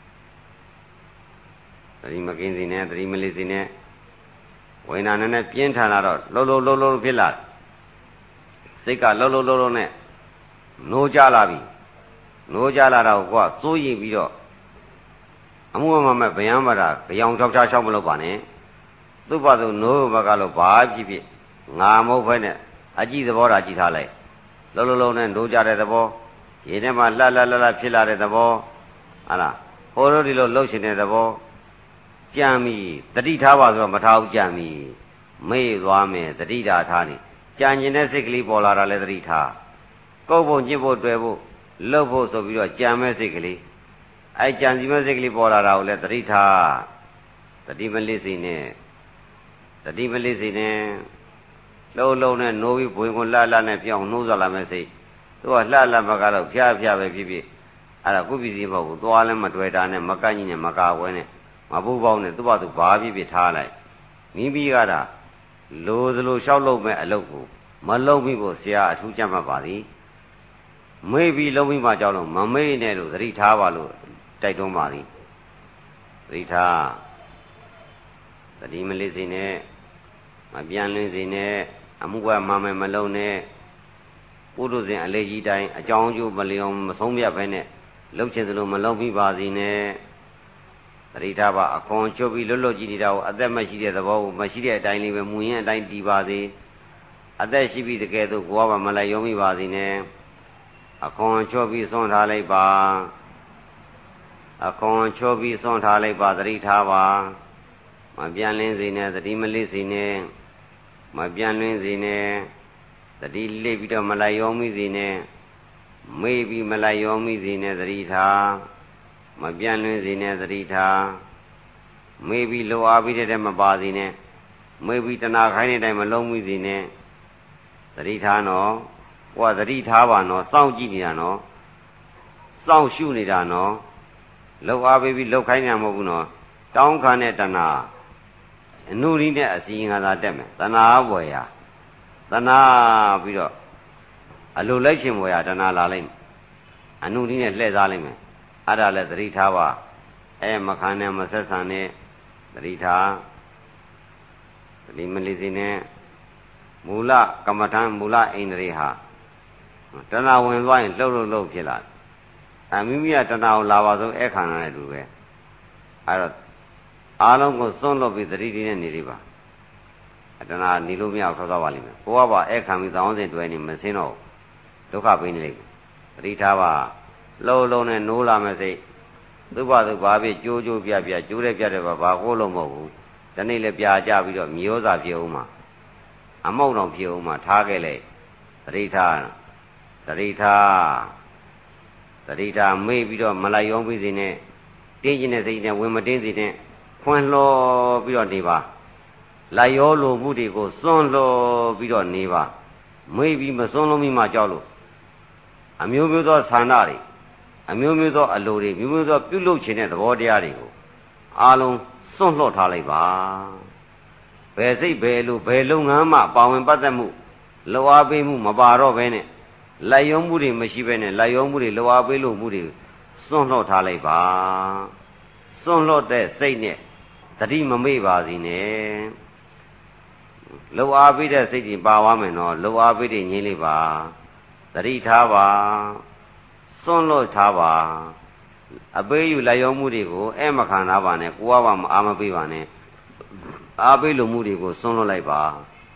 သတိမကင်းစေနဲ့သတိမလေးစေနဲ့ဝိညာဉ်နဲ့ပြင်းထန်လာတော့လှုပ်ဖြစ်လာစိတ်ကလှုပ်နဲ့နိုးကြလာပြီနိုးကြလာတော့ကိုကစိုးရိမ်ပြီးတော့အမှုအမှန်မဲ့ဗျံပါတာကြောင်ချောက်ချောက်မလုပ်ပါနဲ့သူ့ဘာသူနိုးဘကလို့ဘာဖြစ်ငါမဟုတ်ဘဲနဲ့အကြည့်သဘောတာကြည့်ထားလိုက်လှုပ်နဲ့နိုးကြတဲ့သဘောရေထဲမှာလှဖြစ်လာတဲ့သဘောဟာလားဟိုလိုဒီလိုလှုပ်ရှင်တဲ့သဘောကြံပြီတတိထားပါဆိုတော့မထားဘူးကြံပြီမေ့သွားမယ်တတိတာထားနေကြံကျင်တဲ့စိတ်ကလေးပေါ်လာတာလဲတတိထားကုတ်ဖို့ညစ်ဖို့တွေ့ဖို့လှုပ်ဖို့ဆိုပြီးတော့ကြံမဲ့စိတ်ကလေးအဲကြံစီမဲ့စိတ်ကလေးပေါ်လာတာကိုလဲတတိထားတတိမလစ်စေနဲ့လှုပ်နဲ့နိုးပြီးဘွင်ကိုလှနဲ့ပြောင်းနှိုးစားလာမဲ့စိတ်သူကလှမကတော့ဖျားပဲဖြစ်အဲ့ဒါကုပ္ပစီမဟုတ်ဘူးသွားလဲမတွေ့တာနဲ့မကန့်ကြီးနဲ့မကာဝဲနဲ့မပူပေါင်းနဲ့သူ့ဘာသူဘာဖြစ်ထားလိုက်မိမိကတာလိုသလိုလျှောက်လုပ်မဲ့အလုပ်ကိုမလုပ်မိဖို့ဆရာအထူးကြမှတ်ပါသည်မေ့ပြီးလုံးပြီးမှကြောက်လို့မမေ့နဲ့လို့သတိထားပါလို့တိုက်တွန်းပါသည်သတိထားသတိမလေးစေနဲ့မပြန့်လင်းစေနဲ့အမှုကမှမလုံးနဲ့ပုထုဇဉ်အလေးကြီးတိုင်းအကြောင်းကျိုးမလျော်မဆုံးပြတ်ပဲနဲ့လှုပ်ချင်သလိုမလုံးပြီးပါစေနဲ့သတိထားပါအခွန်ချုပ်ပြီးလွတ်ကြည့်နေတာကိုအသက်မရှိတဲ့သဘောကိုမရှိတဲ့အတိုင်းလေးပဲမူရင်းအတိုင်းတည်ပါစေအသက်ရှိပြီးတကယ်တော့ကိုယ်ကမလိုက်ရုံမိပါစေနဲ့ခွန်ချောပြီးစွန့်ထားလိုက်ပါအခွန်ချောပြီးစွန့်ထားလိုက်ပါသတိထားပါမပြန်လင်းစေနဲ့သတိမလေးစေနဲ့မပြန်လင်းစေနဲ့သတိလေးပြီးတော့မလိုက်ရောမိစေနဲ့မေ့ပြီးမလိုက်ရောမိစေနဲ့သတိထားမပြန်လင်းစေနဲ့သတိထားမေ့ပြီးလောအားပြီးတဲ့မပါစေနဲ့မေ့ပြီးတဏှာခိုင်းတဲ့အတိုင်းမလုံးမိစေနဲ့သတိထားနော်ဟိုကသတိထားပါနော်စောင့်ကြည့်နေတာနော်စောင့်ရှုနေတာနော်လောအားပြီးလောက်ခိုင်းနေတာမဟုတ်ဘူးနော်တောင်းခံတဲ့တဏှာအနုရိနဲ့အစီရင်ခံသာတက်မယ်တဏှာဘွယ်ရာတဏှာပြီးတော့အလိုလိုက်ခြင်းဘွယ်ရာတဏှာလာလိုက်အနုရိနဲ့လှည့်စားလိုက်မယ်အဲ့ဒါလည်းသတိထားပါမခံနဲ့မဆက်ဆံနဲ့သတိထားသတိမလေးစေနဲ့မူလကမ္မထံမူလအိန္ဒြေဟာတဏှာဝင်သွားရင်လှုပ်ဖြစ်လာမိမိကတဏှာကိုလာပါဆုံးခံရတယ်လူပဲအဲ့တော့အားလုံးကိုစွန့်လွတ်ပြီးသတိတည်းနဲ့နေလိမ့်ပါတဏှာနေလို့မရအောင်ထောက်သွားပါလိမ့်မယ်ကိုကပါခံပြီးသောင်းစင်တွဲနေမစင်းတော့ဒုက္ခပေးနေလိမ့်မယ်သတိထားပါလုံးနဲ့နိုးလာမယ်စိတ်သူ့ဘာသူဘာဖြစ်ကြိုးပြကျိုးတဲ့ပြတဲ့ဘာကိုလုံးမဟုတ်ဘူးဒီနေ့လည်းပြာကြပြီးတော့မျိုးစာဖြစ်အောင်မှာအမောက်တော်ဖြစ်အောင်မှာထားခဲ့လိုက်သတိထားမေ့ပြီးတော့မလိုက်ရောပြီးစေနဲ့တင်းကျင်တဲ့စိတ်နဲ့ဝင်မတင်းစေနဲ့ခွန်းလှောပြီးတော့နေပါလိုက်ရောလိုမှုတွေကိုစွန့်လှောပြီးတော့နေပါမေ့ပြီးမစွန့်လို့မိမှကြောက်လို့အမျိုးမျိုးသောဆန္ဒတွေအမျိုးမျိုးသောအလိုတွေမျိုးမျိုးသောပြုလုပ်ခြင်းတဲ့သဘောတရားတွေကိုအားလုံးစွန့်လှော့ထားလိုက်ပါဘယ်စိတ်ဘယ်လိုဘယ်လုပ်ငန်းမှပါဝင်ပတ်သက်မှုလောအားပေးမှုမပါတော့ဘဲနဲ့လိုက်ရုံမှုတွေမရှိဘဲနဲ့လိုက်ရုံမှုတွေလောအားပေးလို့မှုတွေစွန့်လှော့ထားလိုက်ပါစွန့်လှော့တဲ့စိတ်နဲ့တတိမမေ့ပါစေနဲ့လောအားပေးတဲ့စိတ်ကြီးပါသွားမယ်နော်လောအားပေးတဲ့ငြိမ်းလိုက်ပါတတိထားပါစွန့်လွတ်ထားပါအပေးယူလိုက်ရုံမှုတွေကိုမခံထားပါနဲ့ကိုကပါမအားမပေးပါနဲ့အားပေးလို့မှုတွေကိုစွန့်လွတ်လိုက်ပါ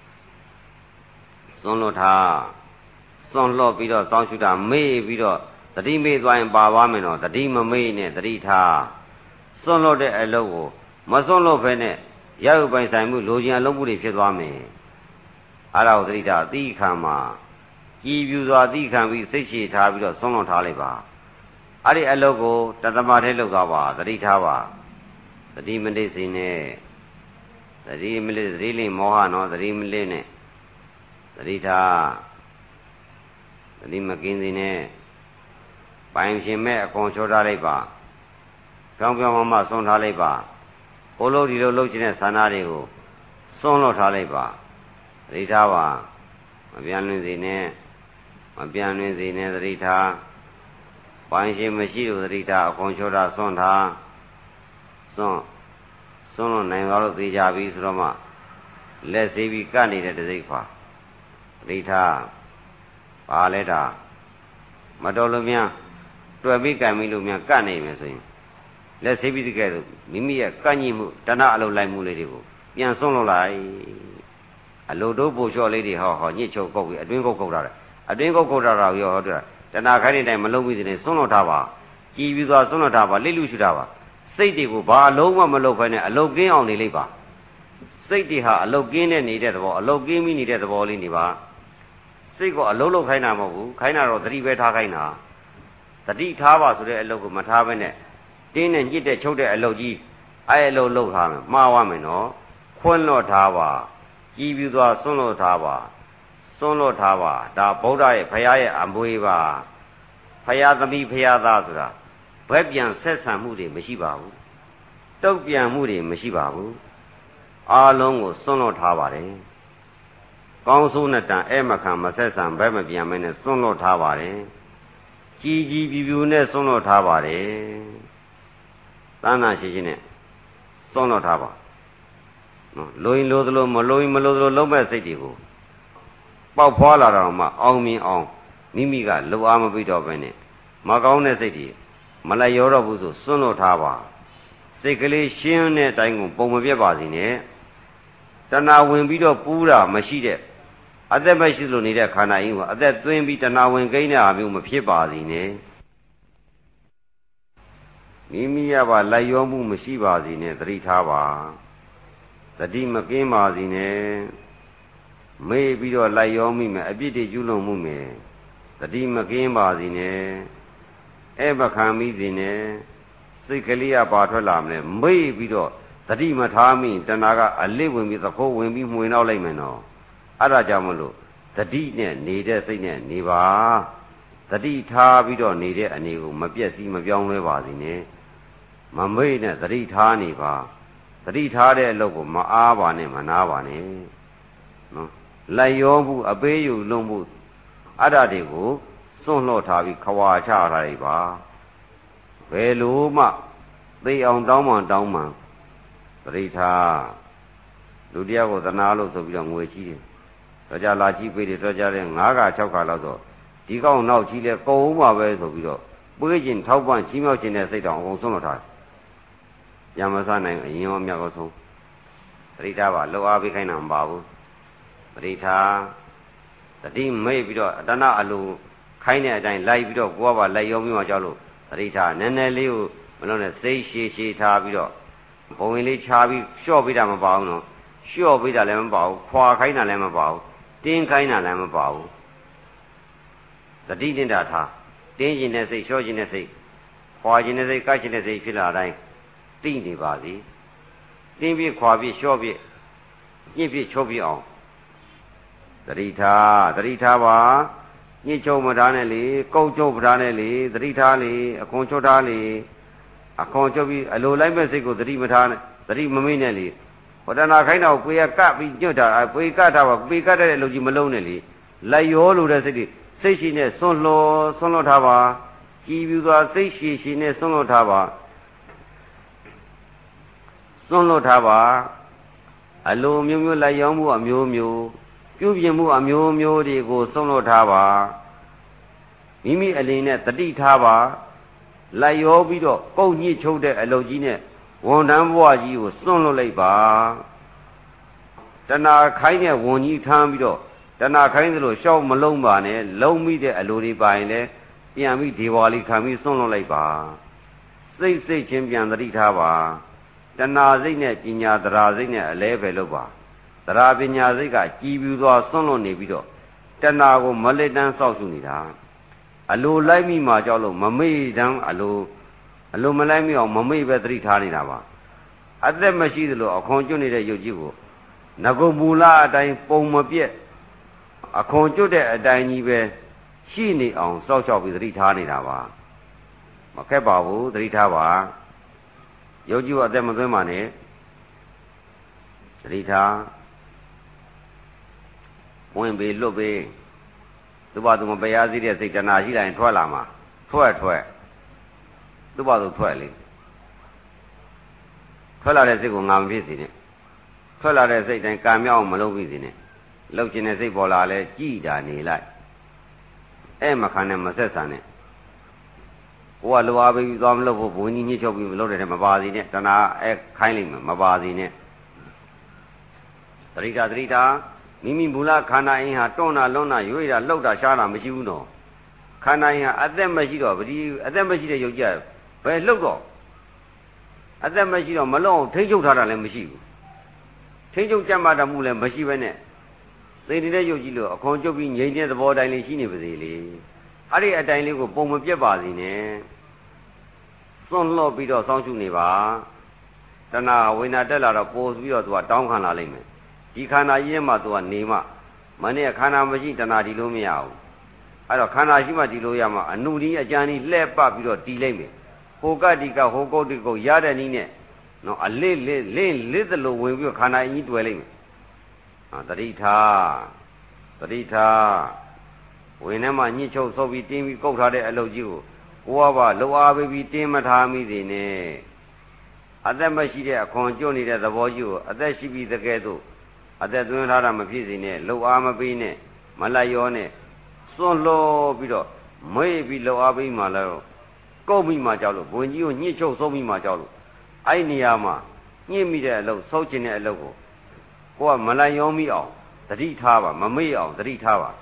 စွန့်လွတ်ထားစွန့်လွတ်ပြီးတော့စောင့်ရှုတာမေ့ပြီးတော့တတိမေ့သွားရင်ပါသွားမယ်နော်တတိမမေ့နဲ့တတိထားစွန့်လွတ်တဲ့အလုပ်ကိုမစွန့်လွတ်ဘဲနဲ့ရောက်ပိုင်ဆိုင်မှုလိုချင်အလုပ်မှုတွေဖြစ်သွားမယ်အဲ့ဒါကိုတတိထားအတိခံမှာကြည်ပြူစွာသိခံပြီးစိတ်ရှည်ထားပြီးတော့ဆုံးလွန်ထားလိုက်ပါအဲ့ဒီအလုပ်ကိုတသမထဲလုပ်သွားပါသတိထားပါသတိမလေးစေနဲ့သတိမလေးသတိလေးမောဟနော်သတိမလေးနဲ့သတိထားသတိမကင်းစေနဲ့ပိုင်ရှင်မဲ့အကုန်ချောထားလိုက်ပါကြောင်ပြောင်းမဆုံးထားလိုက်ပါဟိုလိုဒီလိုလုပ်ချင်တဲ့ဆန္ဒတွေကိုဆုံးလွတ်ထားလိုက်ပါသတိထားပါမပြန်လွင်စေနဲ့မပြန်လွင်စေနဲ့သတိထားပိုင်ရှင်မရှိလို့သတိထားအကုန်ချောတာစွန့်ထားစွန့်လို့နိုင်သွားလို့သိကြပြီဆိုတော့မှလက်စေးပြီးကပ်နေတဲ့တစိမ့်ခွာသတိထားပါလဲတာမတော်လို့များတွေ့ပြီးကံပြီးလို့များကပ်နေမယ်ဆိုရင်လက်စေးပြီးတကယ်လို့မိမိရဲ့ကန့်ညိမှုတဏှာအလုပ်လိုက်မှုလေးတွေကိုပြန်စွန့်လို့လိုက်အလိုတို့ပူလျှော့လေးတွေဟောညစ်ချုပ်ကုတ်ပြီးအတွင်းကုတ်ကုတ်တာအတွင်းကုတ်ကုတ်တာတော့ရောဟောတယ်တဏှာခိုင်းတဲ့အတိုင်းမလုံးပြီးစနေစွန့်လို့ထားပါကြည်ပြီးသွားစွန့်လို့ထားပါလိလူရှုတာပါစိတ်တွေကိုဘာအလုံးမလုပ်ဘဲနဲ့အလုတ်ကင်းအောင်နေလိုက်ပါစိတ်တွေဟာအလုတ်ကင်းတဲ့နေတဲ့သဘောအလုတ်ကင်းပြီးနေတဲ့သဘောလေးနေပါစိတ်ကအလုံးလုံးခိုင်းတာမဟုတ်ဘူးခိုင်းတာတော့သတိပဲထားခိုင်းတာသတိထားပါဆိုတဲ့အလုတ်ကိုမထားဘဲနဲ့တင်းနဲ့ညစ်တဲ့ချုပ်တဲ့အလုတ်ကြီးအဲ့အလုတ်လုပ်ထားမယ်မှားသွားမယ်နော်ခွန်းလွတ်ထားပါကြည်ပြီးသွားစွန့်လွတ်ထားပါစွန့်လွတ်ထားပါဒါဗုဒ္ဓရဲ့ဖရာရဲ့အမွေပါဖရာသမီးဖရာသားဆိုတာဘက်ပြန်ဆက်ဆံမှုတွေမရှိပါဘူးတုတ်ပြန်မှုတွေမရှိပါဘူးအားလုံးကိုစွန့်လွတ်ထားပါတယ်ကောင်းဆိုးနဲ့တန်မခံမဆက်ဆံဘက်မပြန်မနဲ့စွန့်လွတ်ထားပါတယ်ကြည်ကြည်ပြူပြူနဲ့စွန့်လွတ်ထားပါတယ်တဏ္ဍာရှိရှိနဲ့စွန့်လွတ်ထားပါလိုရင်လိုသလိုမလိုရင်မလိုသလိုလုံးမဲ့စိတ်တွေကိုပေါက်ဖွာလာတော့မှအောင်မြင်အောင်မိမိကလှုပ်အားမပြီးတော့ပဲနဲ့မကောင်းတဲ့စိတ်တွေမလိုက်ရောတော့ဘူးဆိုစွန့်လွတ်ထားပါစိတ်ကလေးရှင်းတဲ့အတိုင်းကိုပုံမပြတ်ပါစေနဲ့တဏှာဝင်ပြီးတော့ပူးတာမရှိတဲ့အသက်မရှိလို့နေတဲ့ခန္ဓာကြီးကိုအသက်သွင်းပြီးတဏှာဝင်ကိန်းတဲ့အမျိုးမဖြစ်ပါစေနဲ့မိမိရပါလိုက်ရောမှုမရှိပါစေနဲ့သတိထားပါသတိမကင်းပါစေနဲ့မေ့ပြီးတော့လိုက်ရောမိမယ်အပြစ်တွေကျူးလွန်မှုမယ်သတိမကင်းပါစေနဲ့အဲ့မခံမိစေနဲ့စိတ်ကလေးကပါထွက်လာမလဲမေ့ပြီးတော့သတိမထားမိတဏှာကအလစ်ဝင်ပြီးသခိုးဝင်ပြီးမှွေနောက်လိုက်မယ်နော်အဲ့ဒါကြောင့်မလို့သတိနဲ့နေတဲ့စိတ်နဲ့နေပါသတိထားပြီးတော့နေတဲ့အနေကိုမပြည့်စည်မပြောင်းလဲပါစေနဲ့မမေ့နဲ့သတိထားနေပါသတိထားတဲ့အလုပ်ကိုမအားပါနဲ့မနာပါနဲ့နော်လိုက်ရောမှုအပေးယူလုံးမှုအဲ့ဒါတွေကိုစွန့်လွတ်ထားပြီးခွာချထားလိုက်ပါဘယ်လိုမှသိအောင်တောင်းမှသတိထားလူတယောက်ကိုသနာလို့ဆိုပြီးတော့ငွေချီးတယ်တော့ကြလာချီးပေးတယ်တော့ကြတဲ့9ခါ6ခါလောက်ဆိုဒီကောင်းနောက်ချီးလဲကုန်ဦးမှာပဲဆိုပြီးတော့ပွေးကျင်ထောက်ပံ့ချီးမြှောက်ခြင်းတဲ့စိတ်တောင်အကုန်စွန့်လွတ်ထားတယ်ညမဆနိုင်အရင်ရောမြတ်ကောဆုံးသတိထားပါလှုပ်အားပေးခိုင်းတာမပါဘူးသတိထားသတိမိတ်ပြီးတော့အတဏအလိုခိုင်းတဲ့အတိုင်းလိုက်ပြီးတော့ကိုယ်ကပါလိုက်ရောပြီးမှကြောက်လို့သတိထားနည်းနည်းလေးကိုမလို့နဲ့စိတ်ရှည်ထားပြီးတော့ဘုံဝင်လေးချပြီးလျှော့ပေးတာမပါဘူးနော်လျှော့ပေးတာလည်းမပါဘူးခွာခိုင်းတာလည်းမပါဘူးတင်းခိုင်းတာလည်းမပါဘူးသတိတင်တာထားတင်းကျင်တဲ့စိတ်လျှော့ကျင်တဲ့စိတ်ခွာကျင်တဲ့စိတ်ကတ်ကျင်တဲ့စိတ်ဖြစ်လာတိုင်းသိနေပါစေတင်းပြခွာပြလျှော့ပြညှစ်ပြချုပ်ပြအောင်သတိထားပါညှစ်ချုပ်မထားနဲ့လေကုတ်ချုပ်မထားနဲ့လေသတိထားလေအခွန်ချုပ်ထားလေအခွန်ချုပ်ပြီးအလိုလိုက်မဲ့စိတ်ကိုသတိမထားနဲ့သတိမမိနဲ့လေဟောတနာခိုင်းတာကိုကိုယ်ကကပ်ပြီးညွတ်တာကိုယ်ကတ်တာပါကိုယ်ကတ်တဲ့အလုပ်ကြီးမလုံးနဲ့လေလိုက်ရောလို့တဲ့စိတ်တွေစိတ်ရှိနဲ့စွန့်လွတ်ထားပါကြည်ပြူစွာစိတ်ရှိနဲ့စွန့်လွတ်ထားပါအလိုမျိုးမျိုးလိုက်ရောမှုအမျိုးမျိုးပြုပြင်မှုအမျိုးမျိုးတွေကိုစွန့်လွတ်ထားပါမိမိအလင်းနဲ့တတိထားပါလိုက်ရောပြီးတော့ကုတ်ညှစ်ချုပ်တဲ့အလုပ်ကြီးနဲ့ဝန်တန်းဘဝကြီးကိုစွန့်လွတ်လိုက်ပါတဏှာခိုင်းတဲ့ဝန်ကြီးထမ်းပြီးတော့တဏှာခိုင်းသလိုရှောက်မလုံးပါနဲ့လုံးမိတဲ့အလိုတွေပါရင်လည်းပြန်ပြီးဒေဝါလီခံပြီးစွန့်လွတ်လိုက်ပါစိတ်ချင်းပြန်တတိထားပါတဏှာစိတ်နဲ့ပညာတရားစိတ်နဲ့အလဲပဲလုပ်ပါတရားပညာစိတ်ကကြည်ပြူသွားစွန့်လွတ်နေပြီးတော့တဏှာကိုမလက်တန်းဆောက်ရှုနေတာအလိုလိုက်မိမှကြောက်လို့မမေ့တမ်းအလိုမလိုက်မိအောင်မမေ့ပဲသတိထားနေတာပါအသက်မရှိသလိုအခွန်ကျွတ်နေတဲ့ယုတ်ကြီးကိုငကုမူလအတိုင်းပုံမပြက်အခွန်ကျွတ်တဲ့အတိုင်းကြီးပဲရှိနေအောင်စောက်ရှောက်ပြီးသတိထားနေတာပါမခက်ပါဘူးသတိထားပါယုတ်ကြီးကိုအသက်မသွင်းပါနဲ့သတိထားဝင်ပေလွတ်ပေသူ့ဘာသူမပရားစည်းတဲ့စိတ်တဏှာရှိလိုက်ရင်ထွက်လာမှာထွက်သူ့ဘာသူထွက်လေထွက်လာတဲ့စိတ်ကိုငါမဖြစ်စေနဲ့ထွက်လာတဲ့စိတ်တိုင်းကံမြောက်အောင်မလုပ်ပြီးစေနဲ့လှုပ်ခြင်းတဲ့စိတ်ပေါ်လာလဲကြည်တာနေလိုက်အဲ့မခံနဲ့မဆက်ဆံနဲ့ကိုကလိုအားပြီးသွားမလို့ဘုန်းကြီးညှိချုပ်ပြီးမလုပ်တဲ့မပါစီနဲ့တဏှာအဲ့ခိုင်းလိုက်မှာမပါစီနဲ့သတိထားမိမိမူလခန္ဓာအင်းဟာတွန်းတာလွန်းတာရွေ့တာလှုပ်တာရှားတာမရှိဘူးနော်ခန္ဓာအင်းဟာအသက်မရှိတော့ဗတိအသက်မရှိတဲ့ယုတ်ကြဘယ်လှုပ်တော့အသက်မရှိတော့မလွန်အောင်ထိန်းချုပ်ထားတာလည်းမရှိဘူးထိန်းချုပ်ကြမှာတမှုလည်းမရှိပဲနဲ့သိနေတဲ့ယုတ်ကြီးလို့အခွန်ကျုပ်ပြီးငြိမ်တဲ့သဘောတိုင်းလေးရှိနေပါစေလေအဲ့ဒီအတိုင်းလေးကိုပုံမပြတ်ပါစေနဲ့စွန့်လွတ်ပြီးတော့စောင့်ရှုနေပါတဏှာဝိညာတက်လာတော့ပို့ပြီးတော့သူကတောင်းခံလာလိမ့်မယ်ဒီခန္ဓာကြီးထဲမှာသူကနေမှမနေ့ခန္ဓာမရှိတဏှာဒီလိုမရဘူးအဲ့တော့ခန္ဓာရှိမှဒီလိုရမှာအနုဒီအကြံကြီးလှဲ့ပပြီးတော့တီးလိုက်မယ်ဟိုကတိကဟိုကုတ်တိကုတ်ရတဲ့နည်းနဲ့နော်အလစ်လစ်သလိုဝင်ပြီးတော့ခန္ဓာအင်းကြီးတွေ့လိုက်မယ်တတိထားဝင်ထဲမှာညှစ်ချုပ်ဆုပ်ပြီးတင်းပြီးကုတ်ထားတဲ့အလုပ်ကြီးကိုကိုယ်ကပါလှုပ်အားပေးပြီးတင်းမထားမိစေနဲ့အသက်မရှိတဲ့အခွန်ကျွတ်နေတဲ့သဘောကြီးကိုအသက်ရှိပြီးတကယ်တော့အသက်သွင်းထားတာမဖြစ်စေနဲ့လှုပ်အားမပေးနဲ့မလိုက်ရောနဲ့စွန့်လို့ပြီးတော့မေ့ပြီးလှုပ်အားပေးမှလည်းကုတ်မိမှကြောက်လို့ဘုံကြီးကိုညှစ်ချုပ်ဆုပ်မိမှကြောက်လို့အဲ့နေရာမှာညှစ်မိတဲ့အလုပ်ဆုပ်ကျင်တဲ့အလုပ်ကိုကမလိုက်ရောမိအောင်သတိထားပါမမေ့အောင်သတိထားပါ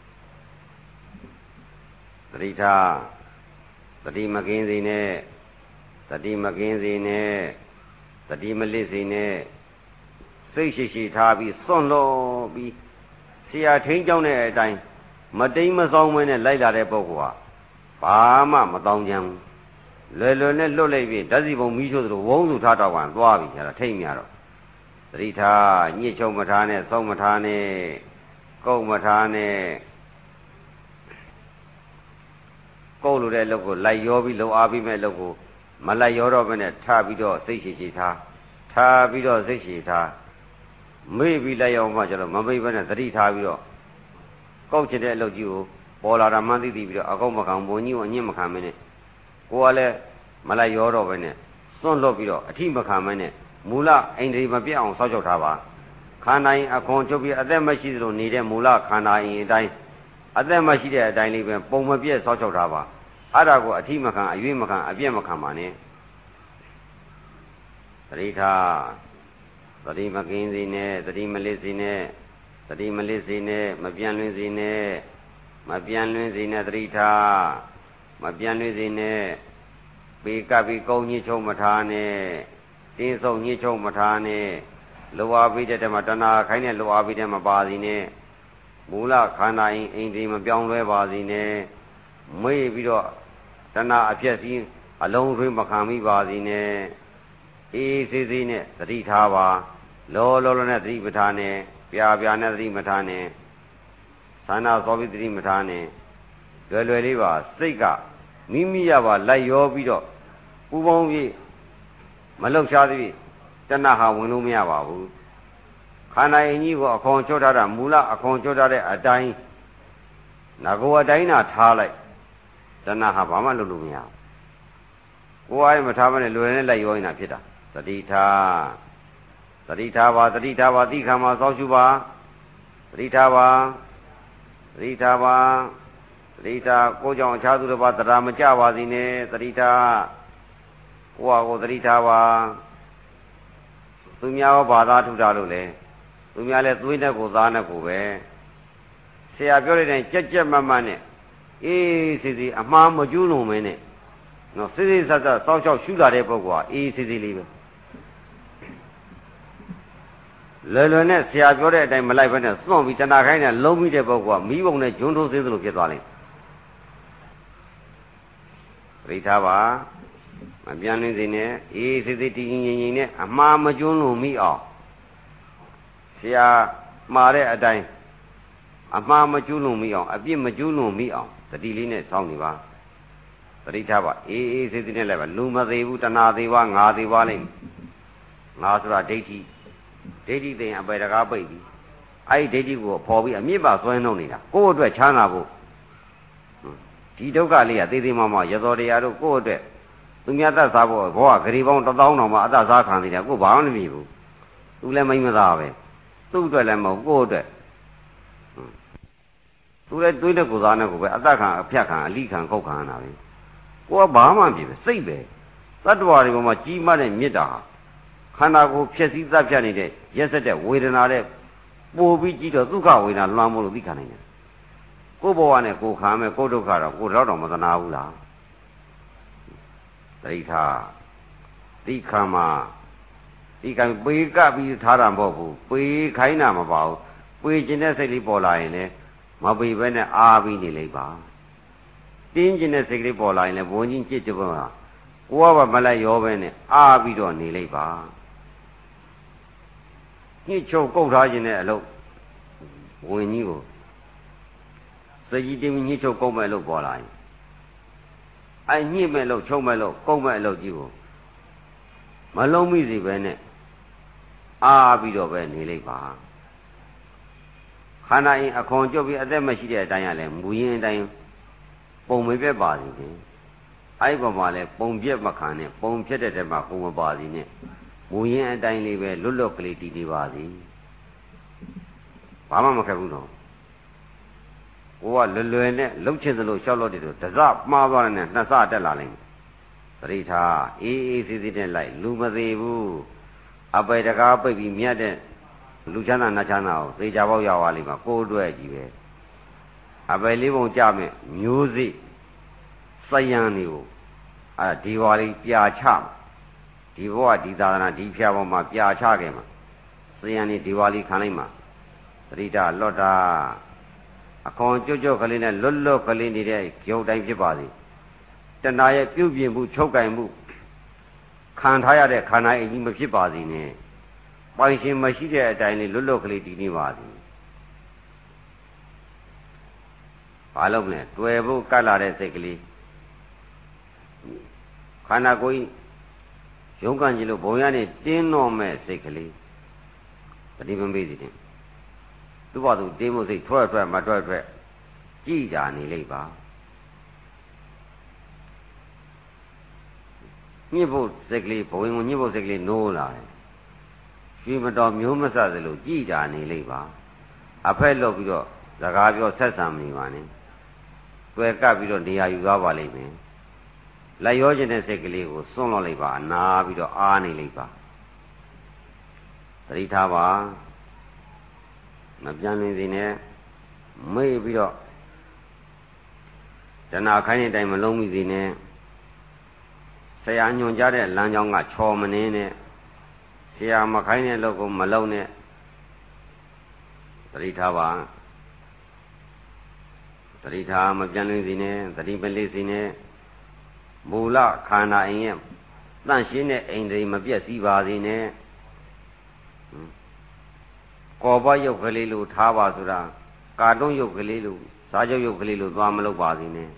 သတိထားသတိမကင်းစေနဲ့သတိမကင်းစေနဲ့သတိမလစ်စေနဲ့စိတ်ရှိထားပြီးစွန့်လို့ပြီးဆရာထိန်းကျောင်းတဲ့အတိုင်းမတိမ်မဆောင်မနဲ့လိုက်လာတဲ့ပုဂ္ဂိုလ်ဟာဘာမှမတောင်းကြဘူးလွယ်လွယ်နဲ့လွတ်လိုက်ပြီဓာတ်စီပုံမီးရှို့သလိုဝုန်းစုထားတော့ကန်သွားပြီအဲ့ဒါထိတ်မြတော့သတိထားညှစ်ချုံမထားနဲ့စောင့်မထားနဲ့ကုတ်မထားနဲ့ကုတ်လို့တဲ့လုပ်ကိုလိုက်ရောပြီးလုံအားပြီးမဲ့လုပ်ကိုမလိုက်ရောတော့ဘဲနဲ့ထားပြီးတော့စိတ်ရှိထားပြီးတော့စိတ်ရှိထားမေ့ပြီးလိုက်အောင်မှကျတော့မမေ့ဘဲနဲ့သတိထားပြီးတော့ကောက်ချတဲ့အလုပ်ကြီးကိုပေါ်လာတာမှန်းသိပြီးတော့အကောက်မခံဘုံကြီးကိုအညစ်မခံမနဲ့ကိုကလည်းမလိုက်ရောတော့ပဲနဲ့စွန့်လွတ်ပြီးတော့အထိမခံမနဲ့မူလအိန္ဒြေမပြတ်အောင်စောင့်ရှောက်ထားပါခန္ဓာရင်အခွန်ချုပ်ပြီးအသက်မရှိသလိုနေတဲ့မူလခန္ဓာရင်အတိုင်းအသက်မရှိတဲ့အတိုင်းလေးပဲပုံမပြတ်စောင့်ရှောက်ထားပါအဲ့ဒါကိုအထိမခံအရွေးမခံအပြည့်မခံပါနဲ့သတိထားသတိမကင်းစေနဲ့သတိမလစ်စေနဲ့သတိမလစ်စေနဲ့မပြန့်လွင်စေနဲ့မပြန့်လွင်စေနဲ့သတိထားမပြန့်လွင်စေနဲ့ပေကပ်ပြီးကုန်းညှိချုံမထားနဲ့တင်းဆုံညှိချုံမထားနဲ့လောအားပိတဲ့တည်းမှာတဏှာခိုင်းတဲ့လောအားပိတဲ့မှာပါစီနဲ့မူလခန္ဓာအိမ်ဒီမပြောင်းလဲပါစီနဲ့မေ့ပြီးတော့တဏှာအပြည့်စည်းအလုံးသွင်းမခံမိပါစီနဲ့အေးစေးစေးနဲ့သတိထားပါလောနဲ့သတိမထားနဲ့ပြာနဲ့သတိမထားနဲ့သာနာသောပြီးသတိမထားနဲ့လွယ်လေးပါစိတ်ကမိမိရပါလိုက်ရောပြီးတော့ပူပေါင်းပြီးမလှုပ်ရှားသည်တဏှာဟာဝင်လို့မရပါဘူးခန္ဓာအင်းကြီးကိုအခွန်ချွတ်ထားတာမူလအခွန်ချွတ်ထားတဲ့အတိုင်းငါကိုယ်အတိုင်းသာထားလိုက်တဏှာဟာဘာမှလုပ်လို့မရဘူးကိုယ်အားမထားမနဲ့လွယ်နဲ့လိုက်ရောနေတာဖြစ်တာသတိထားပါတိခံမှာစောင့်ရှုပါသတိထားပါကိုကြောင့်အခြားသူတစ်ပါးတရားမကြပါစေနဲ့သတိထားကိုယ့်ဟာကိုယ်သတိထားပါသူများရောဘာသာထူတာလို့လဲသူများလဲသွေးနဲ့ကိုသားနဲ့ကိုပဲဆရာပြောတဲ့တိုင်းကြက်မတ်နဲ့အေးစီအမှားမကျူးလွန်မင်းနဲ့နော်စိစက်စောက်ရှောက်ရှုလာတဲ့ပုဂ္ဂိုလ်ဟာအေးစီလေးပဲလွယ်နဲ့ဆရာပြောတဲ့အတိုင်းမလိုက်ဘဲနဲ့စွန့်ပြီးတဏှာခိုင်းနဲ့လုံးပြီးတဲ့ပုဂ္ဂိုလ်ကမိဘုံနဲ့ဂျွန်းထိုးသေးသလိုဖြစ်သွားလိမ့်ပြိထားပါမပြန်လင်းစေနဲ့အေးစိတည်ငြိမ်နဲ့အမှားမကျွန်းလို့မိအောင်ဆရာမှားတဲ့အတိုင်းအမှားမကျွန်းလို့မိအောင်အပြစ်မကျွန်းလို့မိအောင်တတိလေးနဲ့စောင့်နေပါပြိထားပါအေးစိတည်နဲ့လည်းပါလူမသေးဘူးတဏှာသေးပါငါသေးပါလိမ့်ငါဆိုတာဒိဋ္ဌိသိရင်အပေတကားပိတ်ပြီအဲ့ဒီဒိဋ္ဌိကိုပေါ်ပြီးအမြင့်ပါဆွဲနှုံနေတာကိုယ့်အတွက်ချမ်းသာဖို့ဒီဒုက္ခလေးကသေးသေးမမရသောတရားတို့ကိုယ့်အတွက်သူများတတ်စားဖို့ဘောကဂရီပေါင်း1000တောင်မှအတ္တစားခံနေတာကိုဘာမှမမြင်ဘူးသူလည်းမိမသားပဲသူ့အတွက်လည်းမဟုတ်ကိုယ့်အတွက်သူလည်းတွေးတဲ့ကိုယ်သားနဲ့ကိုပဲအတ္တခံအဖြတ်ခံအလိခံခောက်ခံတာပဲကိုကဘာမှမဖြစ်ပဲစိတ်ပဲတတ္တဝါတွေပေါ်မှာကြီးမားတဲ့မေတ္တာခန္ဓာကိုယ်ဖြစ်စည်းသတ်ဖြတ်နေတဲ့ရက်စက်တဲ့ဝေဒနာတဲ့ပို့ပြီးကြည့်တော့ဒုက္ခဝေဒနာလွှမ်းမိုးလို့သိခံနိုင်တယ်ကိုယ်ဘဝနဲ့ကိုယ်ခံမယ်ကိုယ်ဒုက္ခတော့ကိုယ်တော့မသနာဘူးလားသတိထားသိခံမှာဒီကံပေကပ်ပြီးထားတာမဟုတ်ဘူးပေခိုင်းတာမပါဘူးပေခြင်းတဲ့စိတ်လေးပေါ်လာရင်လည်းမပေဘဲနဲ့အားပြီးနေလိုက်ပါတင်းခြင်းတဲ့စိတ်လေးပေါ်လာရင်လည်းဘုံချင်းကြစ်ကြပွားကိုယ်ကမလိုက်ရောပဲနဲ့အားပြီးတော့နေလိုက်ပါညှိချုပ်ကုတ်ထားခြင်းတဲ့အလုပ်ဝင်ကြီးကိုစကြီးတင်းညှိချုပ်ကုတ်မဲ့လို့ပေါ်လာရင်အဲ့ညှိမဲ့လို့ချုပ်မဲ့လို့ကုတ်မဲ့အလုပ်ကြီးကိုမလုံးမိစေပဲနဲ့အားပြီးတော့ပဲနေလိုက်ပါခန္ဓာရင်အခွန်ကျွတ်ပြီးအသက်မရှိတဲ့အတိုင်းကလည်းမူရင်းအတိုင်းပုံမပြတ်ပါစေတယ်အဲ့ပေါ်မှာလည်းပုံပြက်မခံနဲ့ပုံဖြစ်တဲ့တဲမှာပုံမပါစီနဲ့မူရင်းအတိုင်းလေးပဲလွတ်လွတ်ကလေးတည်နေပါစီဘာမှမခက်ဘူးတော့ကိုကလွယ်နဲ့လှုပ်ချင်သလိုရှောက်လို့တည်းဆိုတစမှားသွားတယ်နဲ့နှစ်စတက်လာလိမ့်မယ်သတိထားအေးအေးဆေးဆေးနဲ့လိုက်လူမသေးဘူးအပေတကားပိတ်ပြီးမြတ်တဲ့လူချမ်းသာနတ်ချမ်းသာကိုသေချာပေါက်ရောက်သွားလိမ့်မှာကိုယ်အတွက်ကြီးပဲအပယ်လေးပုံကြမယ်မျိုးစိစယံတွေကိုဒီဝါလေးပြာချဒီဘဝဒီသာသနာဒီဖျားပေါ်မှာပြာချခဲ့မှာစယံနေဒီဝါလေးခံလိုက်မှာသတိတာလော့တာအခွန်ကြွကြွကလေးနဲ့လွတ်လွတ်ကလေးနေတဲ့ရုပ်တိုင်းဖြစ်ပါစေတဏှာရဲ့ပြုတ်ပြင်မှုချုပ်ကင်မှုခံထားရတဲ့ခန္ဓာအင်ကြီးမဖြစ်ပါစေနဲ့ပိုင်ရှင်မရှိတဲ့အတိုင်းလေးလွတ်လွတ်ကလေးတည်နေပါစေဘာလို့လဲတွေ့ဖို့ကတ်လာတဲ့စိတ်ကလေးခန္ဓာကိုယ်ရုံးကန်ကြည့်လို့ဘုံရနေတင်းတော့မဲ့စိတ်ကလေးတတိမမေ့စီတယ်သူ့ဘာသူတင်းမှုစိတ်ထွက်မထွက်ကြည်ကြနေလိမ့်ပါညစ်ဖို့စိတ်ကလေးဘဝင်ကိုညစ်ဖို့စိတ်ကလေးနိုးလာတယ်ရွှေမတော်မျိုးမဆသလိုကြည်ကြနေလိမ့်ပါအဖက်လောက်ပြီးတော့စကားပြောဆက်ဆံမနေပါနဲ့တွေ့ကပ်ပြီးတော့နေရာယူသွားပါလိမ့်မယ်လက်ရောခြင်းတဲ့စိတ်ကလေးကိုစွန့်လွတ်လိုက်ပါအနာပြီးတော့အားနေလိုက်ပါသတိထားပါမပြန်လင်းစီနဲ့မေ့ပြီးတော့တဏှာခိုင်းတဲ့အတိုင်းမလုံးမိစီနဲ့ဆရာညွှန်ကြားတဲ့လမ်းကြောင်းကချော်မနေနဲ့ဆရာမခိုင်းတဲ့လုပ်ကိုမလုပ်နဲ့သတိထားပါသတိထားမပြန်လင်းစီနဲ့သတိမလေးစီနဲ့မူလခန္ဓာအင်းရဲ့တန့်ရှင်းတဲ့အိမ်တွေမပြည့်စည်ပါစေနဲ့ကော်ပရုပ်ကလေးလိုထားပါဆိုတာကာတွန်းရုပ်ကလေးလိုစားကြောက်ရုပ်ကလေးလိုသွားမလုပ်ပါစေနဲ့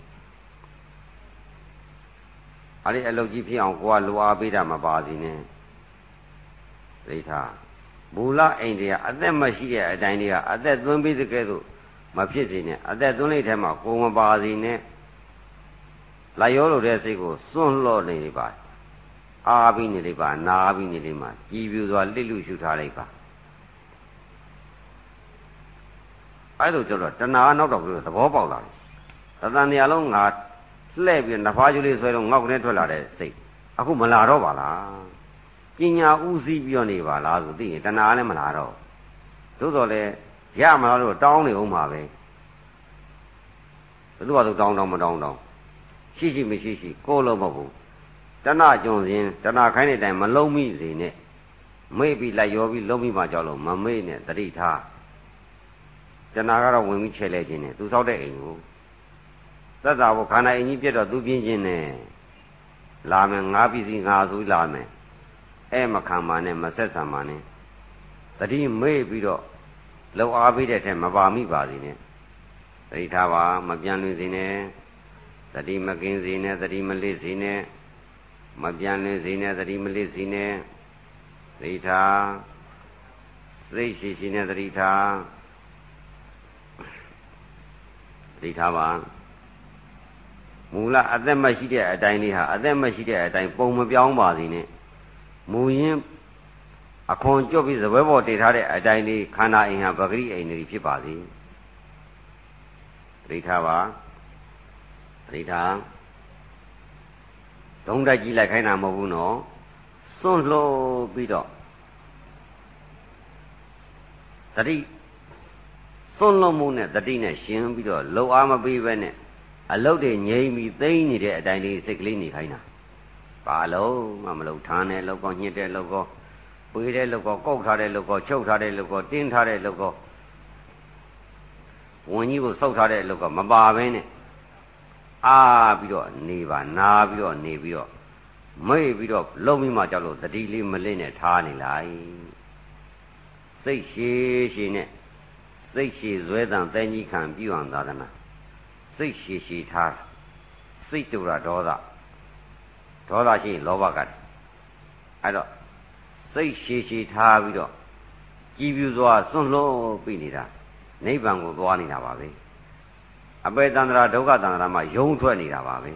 အဲ့ဒီအလုပ်ကြီးဖြစ်အောင်ကိုကလိုအားပေးတာမပါစေနဲ့ဒိဋ္ဌာမူလအိမ်တွေကအသက်မရှိတဲ့အတိုင်းတွေကအသက်သွင်းပြီးတဲ့ကဲ့သို့မဖြစ်စေနဲ့အသက်သွင်းလိုက်တဲ့မှာကိုမပါစေနဲ့လိုက်ရောလို့တဲ့စိတ်ကိုစွန့်လွတ်နေပါအားပြီးနေလိုက်ပါနာပြီးနေလိုက်ပါကြည်ပြူစွာလစ်လူရှုထားလိုက်ပါအဲ့လိုကျတော့တဏှာနောက်တော့ပြီးသဘောပေါက်လာတယ်သတ္တန်နေရာလုံးငါလှဲ့ပြီးနဖားကျူလေးဆွဲတော့ငေါက်ကနေထွက်လာတဲ့စိတ်အခုမလာတော့ပါလားပညာဥစည်းပြီးတော့နေပါလားဆိုသိရင်တဏှာလည်းမလာတော့သို့တော်လည်းရမလားလို့တောင်းနေဦးမှာပဲဘယ်သူကတောင်းမတောင်းရှိမရှိကိုယ်လုံးမဟုတ်ဘူးတဏှာကြုံစဉ်တဏှာခိုင်းတဲ့အတိုင်းမလုံးမိစေနဲ့မေ့ပြီးလိုက်ရောပြီးလုံးမိမှကြောက်လို့မမေ့နဲ့တတိထားတဏှာကတော့ဝင်ပြီးချဲလဲခြင်းနဲ့သူဆောက်တဲ့အိမ်ကိုသတ္တဝခန္ဓာအိမ်ကြီးပြတ်တော့သူပြင်းခြင်းနဲ့လာမယ်ငါးပစ္စည်းငါဆိုလာမယ်အဲ့မခံပါနဲ့မဆက်ဆံပါနဲ့တတိမေ့ပြီးတော့လောက်အားပေးတဲ့ထက်မပါမိပါစေနဲ့တတိထားပါမပြန်လွင်စေနဲ့သတိမကင်းစေနဲ့သတိမလစ်စေနဲ့မပြန်လင်းစေနဲ့သတိမလစ်စေနဲ့သတိထားစိတ်ရှိနဲ့သတိထားသတိထားပါမူလအသက်မရှိတဲ့အတိုင်းလေးဟာအသက်မရှိတဲ့အတိုင်းပုံမပြောင်းပါစေနဲ့မူရင်းအခွန်ကြွပြီးဇပွဲပေါ်တည်ထားတဲ့အတိုင်းလေးခန္ဓာအိမ်ဟာပဂရိအိမ်တွေဖြစ်ပါစေသတိထားပါသတိထားဒုံတိုက်ကြီးလိုက်ခိုင်းတာမဟုတ်ဘူးနော်စွန့်လှုပ်ပြီးတော့တတိစွန့်လှုပ်မှုနဲ့တတိနဲ့ရှင်ပြီးတော့လှုပ်အားမပေးပဲနဲ့အလုတ်တွေငြိမ်ပြီးသိမ့်နေတဲ့အတိုင်းလေးစိတ်ကလေးနေခိုင်းတာဘာလို့မှမလုပ်ထားနဲ့လောက်ကောညှစ်တဲ့လောက်ကောပွေးတဲ့လောက်ကောကောက်ထားတဲ့လောက်ကောချုပ်ထားတဲ့လောက်ကောတင်းထားတဲ့လောက်ကောဝင်ကြီးကိုစောက်ထားတဲ့လောက်ကောမပါဘဲနဲ့အားပြီးတော့နေပါနာပြီးတော့နေပြီးတော့မေ့ပြီးတော့လုံးပြီးမှကြောက်လို့တတိလေးမလင့်နဲ့ထားနေလိုက်စိတ်ရှည်နဲ့စိတ်ရှည်ဇွဲတံတဲကြီးခံပြုအောင်သာသနာစိတ်ရှည်ထားစိတ်တူတာဒေါသရှိရင်လောဘကတ်အဲ့တော့စိတ်ရှည်ထားပြီးတော့ကြည်ပြူစွာစွန့်လို့ပြီးနေတာနိဗ္ဗာန်ကိုသွားနေတာပါပဲအပေတန္တရာဒုက္ခတန္တရာမှာယုံထွက်နေတာပါပဲ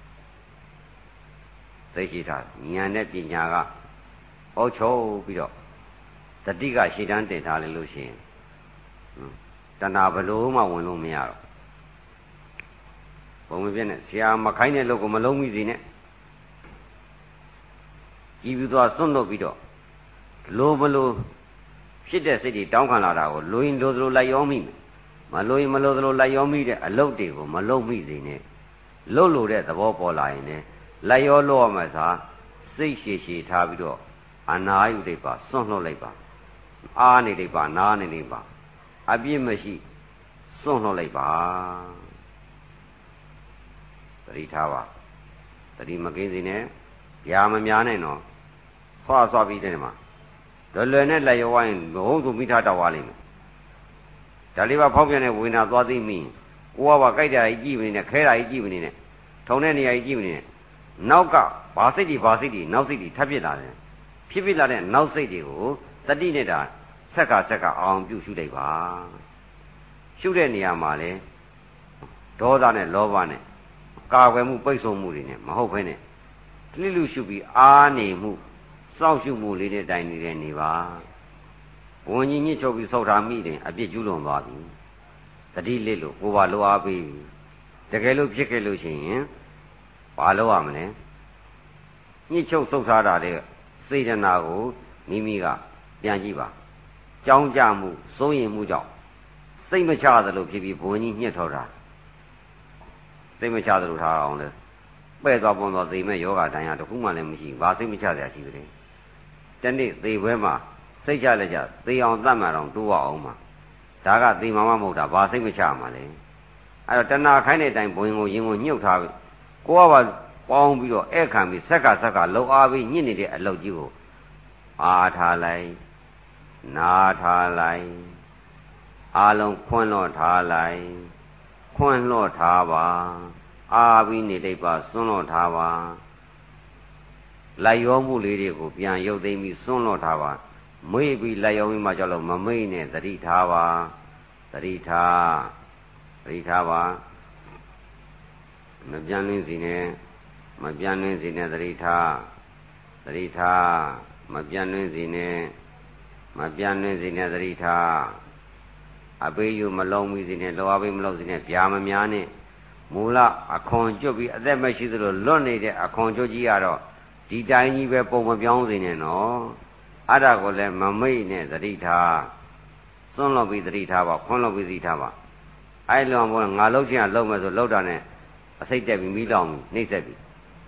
သိရှိတာဉာဏ်နဲ့ပညာကအောက်ချုပ်ပြီးတော့တတိကရှေ့တန်းတင်ထားလို့ရှိရင်တဏှာဘလို့မှဝင်လို့မရတော့ဘုံမပြည့်နဲ့ဆရာမခိုင်းတဲ့လို့ကိုမလုံးမိစီနဲ့ကြည်ပြီးသွားစွန့်လို့ပြီးတော့လိုဘလို့ဖြစ်တဲ့စိတ်တွေတောင်းခံလာတာကိုလိုရင်လိုသလိုလိုက်ရောမိမယ်မလိုရင်မလိုသလိုလိုက်ရောမိတဲ့အလုပ်တွေကိုမလုပ်မိစေနဲ့လှုပ်လို့တဲ့သဘောပေါ်လာရင်လည်းလိုက်ရောလို့ရမှသာစိတ်ရှည်ရှည်ထားပြီးတော့အနာယူလိုက်ပါစွန့်လွတ်လိုက်ပါအားနေလိုက်ပါနားနေလိုက်ပါအပြစ်မရှိစွန့်လွတ်လိုက်ပါသတိထားပါသတိမကင်းစေနဲ့ဗျာမများနဲ့နော်ဆွာပြီးတဲ့မှာလွယ်လွယ်နဲ့လိုက်ရောဝိုင်းဘုံသူမိထားတော့သွားလိမ့်မယ်ဒါလေးပါဖောက်ပြန်တဲ့ဝေဒနာသွားသိမိကိုကပါကြိုက်တာကြီးကြည့်မနေနဲ့ခဲတာကြီးကြည့်မနေနဲ့ထုံတဲ့နေရာကြီးကြည့်မနေနဲ့နောက်ကဘာစိတ်တွေနောက်စိတ်တွေထပ်ဖြစ်လာတယ်ဖြစ်လာတဲ့နောက်စိတ်တွေကိုတတိနဲ့တာဆက်ကအောင်ပြုရှုလိုက်ပါရှုတဲ့နေရာမှာလေဒေါသနဲ့လောဘနဲ့ကာကွယ်မှုပိတ်ဆို့မှုတွေနဲ့မဟုတ်ဘဲနဲ့တိလူရှုပြီးအားနေမှုစောင့်ရှုမှုလေးနဲ့တိုင်နေတဲ့နေပါဘုံကြီးညစ်ချုပ်ပြီးစောက်ထားမိတယ်အပြစ်ကျူးလွန်သွားပြီတတိလစ်လို့ကိုယ်ပါလိုအားပေးတကယ်လို့ဖြစ်ခဲ့လို့ရှိရင်ဘာလုပ်ရမလဲညစ်ချုပ်စောက်ထားတာတဲ့စေတနာကိုမိမိကပြန်ကြည့်ပါကြောင်းကြမှုစိုးရင်မှုကြောင့်စိတ်မချသလိုဖြစ်ပြီးဘုံကြီးညှက်ထော်တာစိတ်မချသလိုထားအောင်လဲပဲ့သွားပုံသွားသိမဲ့ယောဂတန်ရတခုမှလည်းမရှိဘူးဘာစိတ်မချစရာရှိတယ်တနေ့သေပွဲမှာစိတ်ချလက်ချသေအောင်သတ်မှန်အောင်တိုးအောင်မှာဒါကသေမှမဟုတ်တာဘာစိတ်မချမှာလဲအဲ့တော့တဏှာခိုင်းတဲ့အတိုင်းဘုံကိုရင်ကိုညှုပ်ထားပြီကိုကပါပေါင်းပြီးတော့ဧခံပြီးဆက်ကလှုပ်အားပြီးညှစ်နေတဲ့အလုပ်ကြီးကိုအားထားလိုက်နားထားလိုက်အားလုံးခွန်းလွှတ်ထားလိုက်ခွန်းလွှတ်ထားပါအားပြီးနေတိတ်ပါစွန့်လွှတ်ထားပါလိုက်ရောမှုလေးတွေကိုပြန်ရုပ်သိမ်းပြီးစွန့်လွှတ်ထားပါမေ့ပြီးလိုက်ရောပြီးမှကြောက်လို့မမေ့နဲ့သတိထားပါသတိထားပါမပြန်လင်းစီနဲ့သတိထားမပြန်လင်းစီနဲ့သတိထားအပေးယူမလုံးမိစီနဲ့လောအပေးမလုံးစီနဲ့ဗျာမများနဲ့မူလအခွန်ကျွတ်ပြီးအသက်မရှိသလိုလွတ်နေတဲ့အခွန်ကျွတ်ကြီးကတော့ဒီတိုင်းကြီးပဲပုံမပြောင်းစေနဲ့နော်အဲ့ဒါကိုလည်းမမိတ်နဲ့သတိထားစွန့်လွတ်ပြီးသတိထားပါခွန်းလွတ်ပြီးသတိထားပါအဲ့လွန်ဘောငါလှုပ်ချင်လှုပ်မယ်ဆိုလှုပ်တာနဲ့အစိတ်တက်ပြီးမိလောင်နှိမ့်ဆက်ပြီး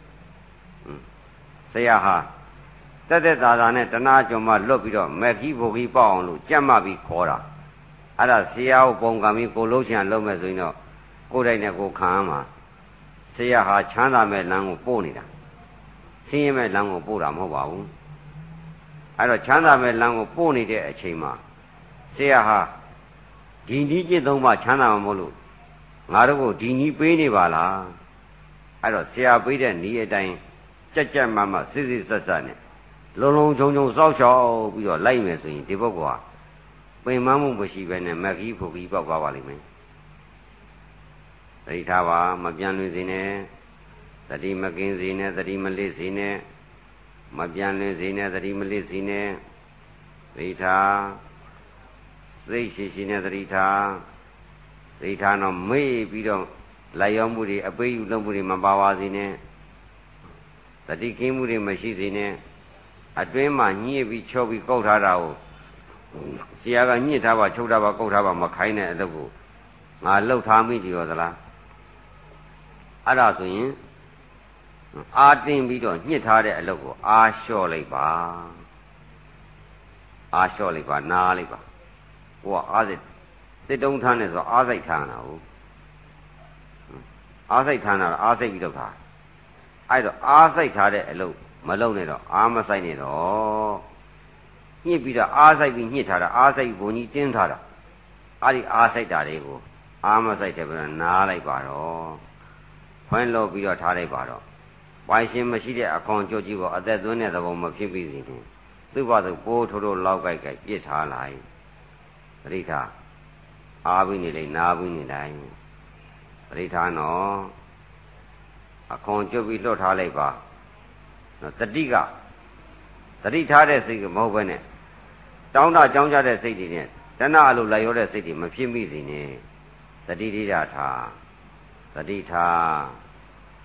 ဆရာဟာတက်တာနဲ့တနာကြုံမှလွတ်ပြီးတော့မက်ကြီးဘိုကြီးပေါအောင်လို့ကြက်မှပြီးခေါ်တာအဲ့ဒါဆရာကိုပုံကံပြီးကိုလှုပ်ချင်လှုပ်မယ်ဆိုရင်တော့ကိုယ်တိုင်နဲ့ကိုခံမှာဆရာဟာချမ်းသာမဲ့လမ်းကိုပို့နေတာဆင်းရဲမဲ့လမ်းကိုပို့တာမဟုတ်ပါဘူးအဲ့တော့ချမ်းသာမဲ့လမ်းကိုပို့နေတဲ့အချိန်မှာဆရာဟာဒီနည်းကျင့်သုံးမှချမ်းသာမှာမဟုတ်လို့ငါတို့ကိုဒီနည်းပေးနေပါလားအဲ့တော့ဆရာပေးတဲ့နည်းအတိုင်းကြက်မစစ်ဆက်နဲ့လုံခြုံစောက်ရှောက်ပြီးတော့လိုက်မယ်ဆိုရင်ဒီဘက်ကပင်မမှုမရှိဘဲနဲ့မက်ကြီးဖို့ကြီးပေါက်သွားပါလိမ့်မယ်သတိထားပါမပြန်လွင်စေနဲ့သတိမကင်းစေနဲ့သတိမလစ်စေနဲ့မပြန်လွင်စေနဲ့သတိမလစ်စေနဲ့သတိထားစိတ်ရှိနဲ့သတိထားတော့မေ့ပြီးတော့လိုက်ရောမှုတွေအပေးယူလုပ်မှုတွေမပါပါစေနဲ့သတိကင်းမှုတွေမရှိစေနဲ့အတွင်းမှာညှစ်ပြီးချုပ်ပြီးကုတ်ထားတာကိုဆရာကညှစ်ထားပါချုပ်ထားပါကုတ်ထားပါမခိုင်းတဲ့အလုပ်ကိုငါလှုပ်ထားမိကြရောသလားအဲ့ဒါဆိုရင်အာတင်းပြီးတော့ညှစ်ထားတဲ့အလုပ်ကိုအာလျှော့လိုက်ပါနားလိုက်ပါကိုကအားစိတ်စစ်တုံးထမ်းနေဆိုအားစိတ်ထမ်းတာဟုတ်အားစိတ်ထမ်းတာအားစိတ်ပြီးတော့ထားအဲ့တော့အားစိတ်ထားတဲ့အလုပ်မလုပ်နဲ့တော့အားမဆိုင်နဲ့တော့ညှစ်ပြီးတော့အားဆိုင်ပြီးညှစ်ထားတာအားစိတ်ဘုံကြီးတင်းထားတာအဲ့ဒီအားစိတ်တာတွေကိုအားမဆိုင်တဲ့ဘယ်နားလိုက်ပါတော့ဖွင့်လို့ပြီးတော့ထားလိုက်ပါတော့ဝိုင်းရှင်မရှိတဲ့အခွန်ကြိုးကြီးကိုအသက်သွင်းတဲ့သဘောမဖြစ်ပြီးစီနေသူ့ဘာသူပိုးထိုးလောက်ကြိုက်ပြစ်ထားလိုက်ပရိသအားပြီးနေလိုက်နားပြီးနေတိုင်းပရိသနော်အခွန်ကြိုးပြီးလွတ်ထားလိုက်ပါနော်တတိထားတဲ့စိတ်ကမဟုတ်ဘဲနဲ့တောင်းတကြောင်းကြတဲ့စိတ်တွေနဲ့တဏှာအလိုလိုက်ရောတဲ့စိတ်တွေမဖြစ်မိစေနဲ့တတိတိတာထားသတိ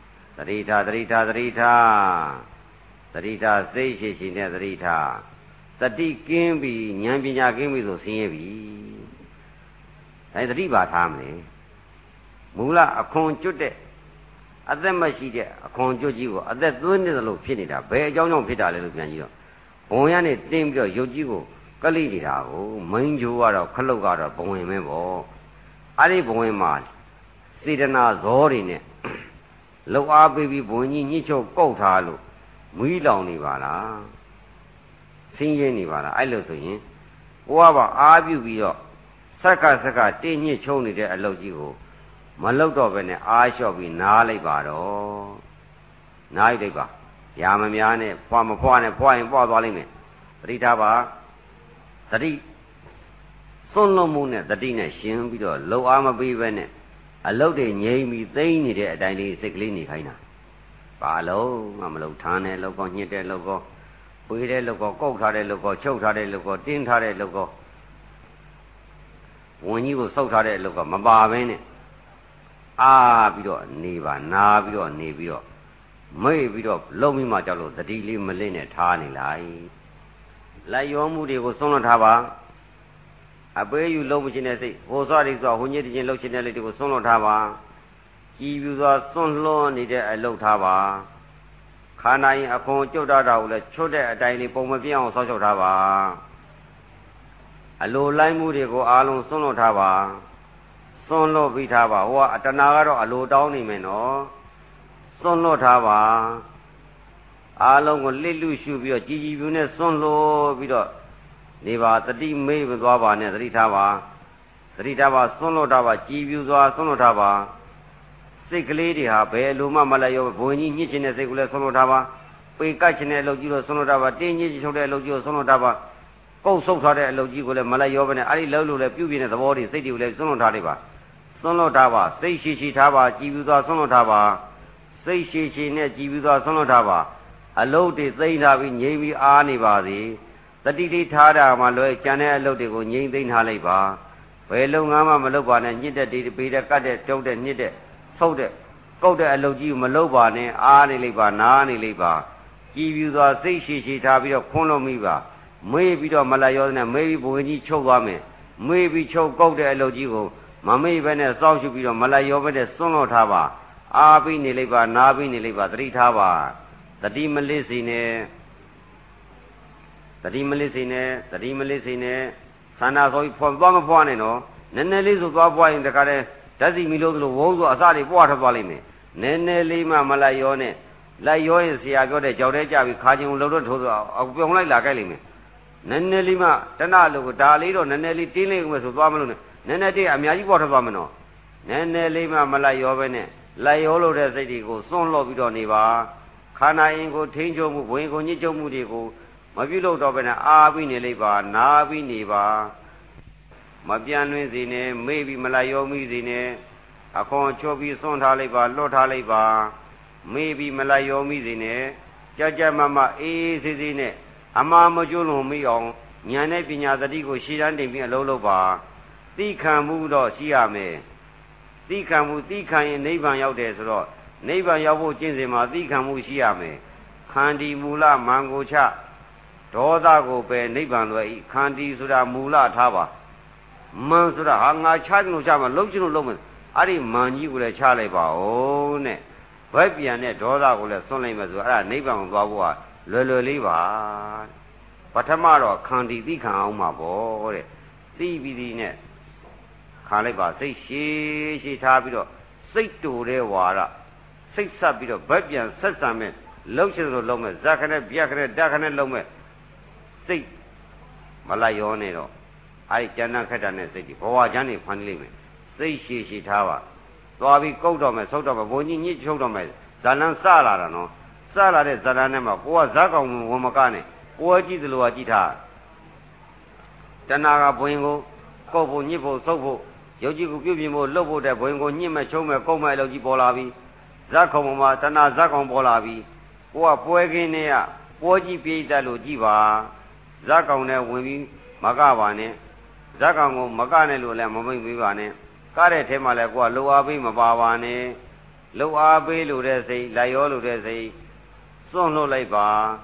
ထားစိတ်ရှိနဲ့သတိထားတတိကင်းပြီဉာဏ်ပညာကင်းပြီဆိုဆင်းရဲပြီဒါတတိပါထားမလဲမူလအခွန်ကျွတ်တဲ့အသက်မရှိတဲ့အခွန်ကျွတ်ကြီးကိုအသက်သွင်းနေသလိုဖြစ်နေတာဘယ်အကြောင်းကြောင့်ဖြစ်တာလဲလို့ပြန်ကြည့်တော့ဘုံရနဲ့တင်းပြီးတော့ရုပ်ကြီးကိုကလိနေတာကိုမိန်ဂျိုးကတော့ခလုတ်ကတော့ဘဝင်ပဲပေါ့အဲ့ဒီဘဝင်မှာစေတနာဇောတွေနဲ့လောက်အားပေးပြီးဘဝင်ကြီးညှိချုပ်ကုတ်ထားလို့မွေးလောင်နေပါလားဆင်းရဲနေပါလားအဲ့လိုဆိုရင်ဘုရားကအားပြုပြီးတော့ဆက်ကတင်းညှိချုံနေတဲ့အလုပ်ကြီးကိုမလောက်တော့ပဲနဲ့အားလျှော့ပြီးနားလိုက်ပါတော့နားလိုက်ပါရာမများနဲ့ဖွာမဖွာနဲ့ဖွာရင်ပွားသွားလိမ့်မယ်သတိထားပါသတိစွန့်လွတ်မှုနဲ့သတိနဲ့ရှင်ပြီးတော့လှုပ်အားမပေးပဲနဲ့အလုတ်တွေငြိမ့်ပြီးသိမ့်နေတဲ့အတိုင်းလေးစိတ်ကလေးနေခိုင်းတာဘာလို့မှမလုပ်ထားနဲ့လောက်ကောညှစ်တဲ့လောက်ကောပွေးတဲ့လောက်ကောကုတ်ထားတဲ့လောက်ကောချုပ်ထားတဲ့လောက်ကောတင်းထားတဲ့လောက်ကောဝင်ကြီးကိုစုပ်ထားတဲ့လောက်ကောမပါဘဲနဲ့အားပြီးတော့နေပါနာပြီးတော့နေပြီးတော့မေ့ပြီးတော့လုံပြီးမှကြောက်လို့သတိလေးမလင့်နဲ့ထားနေလိုက်ရောမှုတွေကိုဆုံးလွတ်ထားပါအပေးယူလုံးမချင်တဲ့စိတ်ဟိုစောရိစွာဟိုညစ်တင်လှုပ်ချင်တဲ့လက်တွေကိုဆုံးလွတ်ထားပါကြည်ပြူစွာစွန့်လွှတ်နေတဲ့အလုပ်ထားပါခန္ဓာရင်အခွန်ကြုတ်တာကိုလည်းချွတ်တဲ့အတိုင်းလေးပုံမပြင်းအောင်ဆောက်ရှောက်ထားပါအလိုလိုက်မှုတွေကိုအားလုံးစွန့်လွတ်ထားပါစွန့်လွတ်ပြီးထားပါဟိုကအတဏှာကတော့အလိုတောင်းနေမယ်နော်စွန့်လွတ်ထားပါအားလုံးကိုလှစ်လူရှုပြီးတော့ကြည်ကြည်ပြူနဲ့စွန့်လွတ်ပြီးတော့နေပါတတိမေ့မသွားပါနဲ့သတိထားပါစွန့်လွတ်ထားပါကြည်ပြူစွာစွန့်လွတ်ထားပါစိတ်ကလေးတွေဟာဘယ်လိုမှမလဲရောဘုံကြီးညှစ်ချင်တဲ့စိတ်ကိုလည်းစွန့်လွတ်ထားပါပေကတ်ချင်တဲ့အလုပ်ကြီးကိုစွန့်လွတ်ထားပါတင်းညှစ်ချုပ်တဲ့အလုပ်ကြီးကိုစွန့်လွတ်ထားပါကုတ်ဆုပ်ထားတဲ့အလုပ်ကြီးကိုလည်းမလဲရောပဲနဲ့အဲ့ဒီလှုပ်လို့လည်းပြုပြင်းတဲ့သဘောတွေစိတ်တွေကိုလည်းစွန့်လွတ်ထားလိုက်ပါစွန့်လွတ်ထားပါစိတ်ရှိထားပါကြည်ပြူစွာစွန့်လွတ်ထားပါစိတ်ရှိနဲ့ကြည်ပြူစွာစွန့်လွတ်ထားပါအလုပ်တွေသိမ့်ထားပြီးငြိမ်ပြီးအားနေပါစေတတိတိထားတာမှလွယ်ကြံတဲ့အလုပ်တွေကိုငြိမ်သိမ့်ထားလိုက်ပါဘယ်လုပ်ငန်းမှမလုပ်ပါနဲ့ညှစ်တဲ့ဒီပေးတဲ့ကတ်တဲ့တုံးတဲ့ညှစ်တဲ့ဆုပ်တဲ့ကုတ်တဲ့အလုပ်ကြီးကိုမလုပ်ပါနဲ့အားနေလိုက်ပါနားနေလိုက်ပါကြည်ပြူစွာစိတ်ရှိထားပြီးတော့ခွန်းလို့မိပါမေးပြီးတော့မလာရောနဲ့မေးပြီးဘဝင်ကြီးချုပ်သွားမယ်မေးပြီးချုပ်ကုတ်တဲ့အလုပ်ကြီးကိုမမေ့ပဲနဲ့စောင့်ရှုပြီးတော့မလာရောပဲနဲ့စွန့်လွတ်ထားပါအားပြီးနေလိုက်ပါနားပြီးနေလိုက်ပါသတိထားပါသတိမလစ်စီနဲ့သတိမလစ်စီနဲ့သန္နာဆိုပြီးဖွာသွားမဖွာနဲ့နော်နည်းနည်းလေးဆိုသွားဖွာရင်တခါတည်းဓာတ်စီမီလို့သလိုဝုန်းဆိုအစတွေပွားထွက်သွားလိမ့်မယ်နည်းနည်းလေးမှမလိုက်ရောနဲ့လိုက်ရောရင်ဆရာပြောတဲ့ကြောက်တဲ့ကြပြီးခါချင်းကိုလှုပ်တော့ထိုးဆိုအပြုံလိုက်လာကြိုက်လိမ့်မယ်နည်းနည်းလေးမှတဏှလို့ကိုဒါလေးတော့နည်းနည်းလေးတင်းလိုက်ဦးမယ်ဆိုသွားမလို့နဲ့နည်းနည်းတည်းအများကြီးပွားထွက်သွားမယ်နော်နည်းနည်းလေးမှမလိုက်ရောပဲနဲ့လိုက်ရောလို့တဲ့စိတ်တွေကိုစွန့်လွတ်ပြီးတော့နေပါခန္ဓာရင်ကိုထိန်းချုပ်မှုဘဝင်ကိုညှစ်ချုပ်မှုတွေကိုမပြုလုပ်တော့ပဲနဲ့အားပြီးနေလိုက်ပါနားပြီးနေပါမပြန်လွင်စေနဲ့မေ့ပြီးမလိုက်ရောမိစေနဲ့အခွန်ချောပြီးစွန့်ထားလိုက်ပါလွတ်ထားလိုက်ပါမေ့ပြီးမလိုက်ရောမိစေနဲ့ကြမအေးစေစေနဲ့အမှားမကျွလွန်မိအောင်ဉာဏ်နဲ့ပညာသတိကိုရှေ့တန်းတင်ပြီးအလုံးလုပ်ပါသိခံမှုတော့ရှိရမယ်သိခံရင်နိဗ္ဗာန်ရောက်တယ်ဆိုတော့နိဗ္ဗာန်ရောက်ဖို့ကျင့်စဉ်မှာသိခံမှုရှိရမယ်ခန္တီမူလမံကိုချဒေါသကိုပဲနိဗ္ဗာန်လွယ်ဤခန္တီဆိုတာမူလထားပါမန်ဆိုတာဟာငါချတယ်လို့ချမှာလုံးချင်လို့လုံးမယ်အဲ့ဒီမန်ကြီးကိုလည်းချလိုက်ပါဦးနဲ့ဘက်ပြန်တဲ့ဒေါသကိုလည်းစွန့်လိုက်မယ်ဆိုအဲ့ဒါနိဗ္ဗာန်ကိုသွားဖို့ကလွယ်လေးပါပထမတော့ခန္တီသိခံအောင်မှာပေါ့တဲ့သိပြီးဒီနဲ့ခံလိုက်ပါစိတ်ရှိထားပြီးတော့စိတ်တူတဲ့ဝါရစိတ်ဆက်ပြီးတော့ဘက်ပြန်ဆက်ဆံမဲ့လှုပ်ချင်လို့လုံးမဲ့ဇက်ခနဲ့ပြက်ခနဲ့တက်ခနဲ့လုံးမဲ့စိတ်မလိုက်ရောနဲ့တော့အဲ့ဒီကျန်တဲ့ခက်တာနဲ့စိတ်ဒီဘဝချမ်းနေဖန်တီးလိုက်မယ်စိတ်ရှိထားပါသွားပြီးကုတ်တော့မယ်ဆုတ်တော့မယ်ဘုံကြီးညှစ်ချုပ်တော့မယ်ဇာလန်းစလာတာနော်စလာတဲ့ဇာလန်းထဲမှာကိုကဇက်ကောင်ဝင်မကနဲ့ကိုယ်ကြည့်သလိုကကြည့်ထားတဏှာကဘုရင်ကိုကုတ်ဖို့ညှစ်ဖို့ဆုတ်ဖို့ရုပ်ကြီးကိုပြုပြင်ဖို့လှုပ်ဖို့တဲ့ဘုရင်ကိုညှစ်မဲ့ချုံမဲ့ကုတ်မဲ့အလုပ်ကြီးပေါ်လာပြီဇက်ကောင်မှာတဏှာဇက်ကောင်ပေါ်လာပြီကိုကပွဲခင်းနဲ့ကပွဲကြီးပြေးတတ်လို့ကြည့်ပါဇက်ကောင်နဲ့ဝင်ပြီးမကပါနဲ့ဇက်ကောင်ကိုမကနဲ့လို့လည်းမမိတ်ပေးပါနဲ့ကားတဲ့ထဲမှာလည်းကိုကလှုပ်အားပေးမပါပါနဲ့လှုပ်အားပေးလို့တဲ့စိတ်လိုက်ရောလို့တဲ့စိတ်စွန့်လွတ်လိုက်ပါ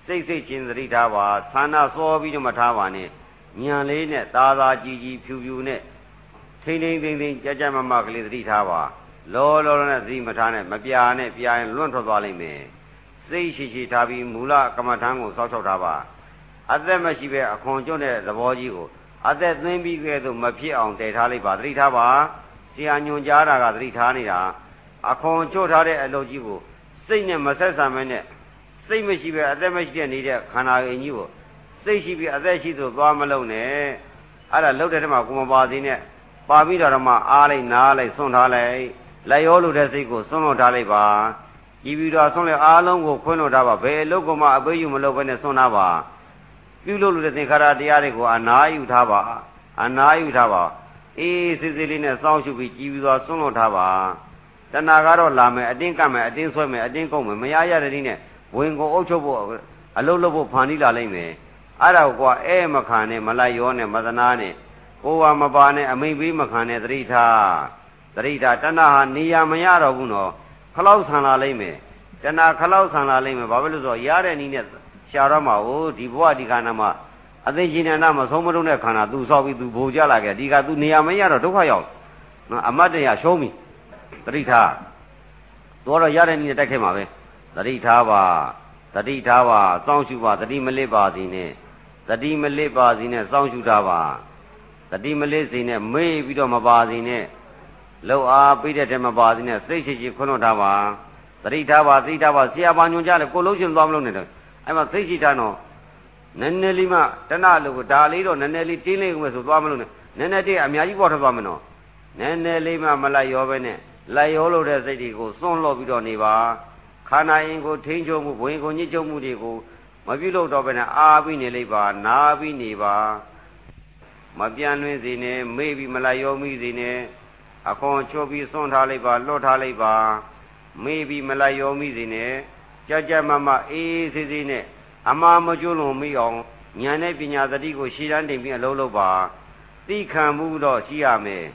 စိတ်စိတ်ချင်းသတိထားပါဆန္ဒစောပြီးတော့မထားပါနဲ့ဉာဏ်လေးနဲ့သာသာကြည်ကြည်ဖြူဖြူနဲ့ထိမ့်ထိမ့်သိမ့်သိမ့်ကြကြမမကလေးသတိထားပါလောလောနဲ့သတိမထားနဲ့မပြာနဲ့ပြာရင်လွန့်ထွက်သွားလိမ့်မယ်စိတ်ရှိရှိထားပြီးမူလကမ္မထံကိုစောက်ချောက်ထားပါအသက်မရှိပဲအခွန်ကျွတ်တဲ့သဘောကြီးကိုအသက်သွင်းပြီးကဲသို့မဖြစ်အောင်တည်ထားလိုက်ပါသတိထားပါဆရာညွှန်ကြားတာကသတိထားနေတာအခွန်ကျွတ်ထားတဲ့အလုပ်ကြီးကိုစိတ်နဲ့မဆက်ဆံမဲနဲ့စိတ်မရှိပဲအသက်မရှိတဲ့နေတဲ့ခန္ဓာရင်ကြီးကိုစိတ်ရှိပြီးအသက်ရှိသူသွားမလုံးနဲ့အဲ့ဒါလှုပ်တဲ့တည်းမှာကိုမပါသေးနဲ့ပါပြီးတော့မှအားလိုက်နားလိုက်စွန့်ထားလိုက်လက်ရောလို့တဲ့စိတ်ကိုစွန့်လွတ်ထားလိုက်ပါကြည်ပြီးတော့စွန့်လိုက်အားလုံးကိုခွင့်လွတ်ထားပါဘယ်အလုပ်ကမှအပေးယူမလုပ်ဘဲနဲ့စွန့်ထားပါပြုလုပ်လို့တဲ့သင်္ခါရတရားတွေကိုအနာယူထားပါအနာယူထားပါအေးစစ်စစ်လေးနဲ့စောင့်ရှုပြီးကြည်ပြီးတော့စွန့်လွတ်ထားပါတဏှာကတော့လာမယ်အတင်းကပ်မယ်အတင်းဆွဲမယ်အတင်းကုန်မယ်မရရတဲ့နည်းနဲ့ဝင်ကိုအုပ်ချုပ်ဖို့အလုပ်လုပ်ဖို့ဖန်တီးလာလိမ့်မယ်အဲ့ဒါကိုအဲမခံနဲ့မလိုက်ရောနဲ့မသနာနဲ့ကိုယ်ဝမပါနဲ့အမိန်ပေးမခံနဲ့သတိထားတဏှာဟာနေရာမရတော့ဘူးနော်ခလောက်ဆန်လာလိမ့်မယ်တဏှာခလောက်ဆန်လာလိမ့်မယ်ဘာဖြစ်လို့ဆိုရတဲ့နည်းနဲ့ရှာတော့မှာဟိုဒီဘဝဒီခန္ဓာမှာအသိဉာဏ်နာမဆုံးမလုံးတဲ့ခန္ဓာသူဆောက်ပြီးသူဘိုကြလာခဲ့ဒီကသူနေရာမရတော့ဒုက္ခရောက်နော်အမတ်တရားရှုံးပြီတတိထားတော့ရတဲ့နည်းနဲ့တိုက်ခဲ့မှာပဲတတိထားပါစောင့်ရှုပါတတိမလစ်ပါစီနဲ့တတိမလစ်ပါစီနဲ့စောင့်ရှုထားပါတတိမလစ်စီနဲ့မေ့ပြီးတော့မပါစီနဲ့လောက်အားပြီးတဲ့တည်းမပါစီနဲ့စိတ်ရှိရှိခွန်းလွတ်ထားပါတတိထားပါသိထားပါဆရာပါညွှန်ကြတယ်ကိုလုံးချင်းသွားမလို့နဲ့အဲ့မှာသိရှိထားတော့နည်းနည်းလေးမှတဏှလို့ဒါလေးတော့နည်းနည်းလေးတင်းလေးမယ်ဆိုသွားမလို့နဲ့နည်းနည်းတည်းအများကြီးပေါ်ထွက်သွားမယ်နော်နည်းနည်းလေးမှမလိုက်ရောပဲနဲ့လိုက်ရောလို့တဲ့စိတ်တွေကိုစွန့်လွတ်ပြီးတော့နေပါခန္ဓာရင်ကိုထိန်းချုပ်မှုဘဝင်ကိုညှစ်ချုပ်မှုတွေကိုမပြုလုပ်တော့ပဲနဲ့အားပြီးနေလိုက်ပါနားပြီးနေပါမပြန်လွင်စေနဲ့မေ့ပြီးမလိုက်ရောမိစေနဲ့အခွန်ချွတ်ပြီးစွန့်ထားလိုက်ပါလွတ်ထားလိုက်ပါမေ့ပြီးမလိုက်ရောမိစေနဲ့ကြမမအေးစေးစေးနဲ့အမှားမကျွလွန်မိအောင်ဉာဏ်နဲ့ပညာသတိကိုရှည်တန်းတင်ပြီးအလုံးလုံးပါသိခံမှုတော့ရှိရမယ်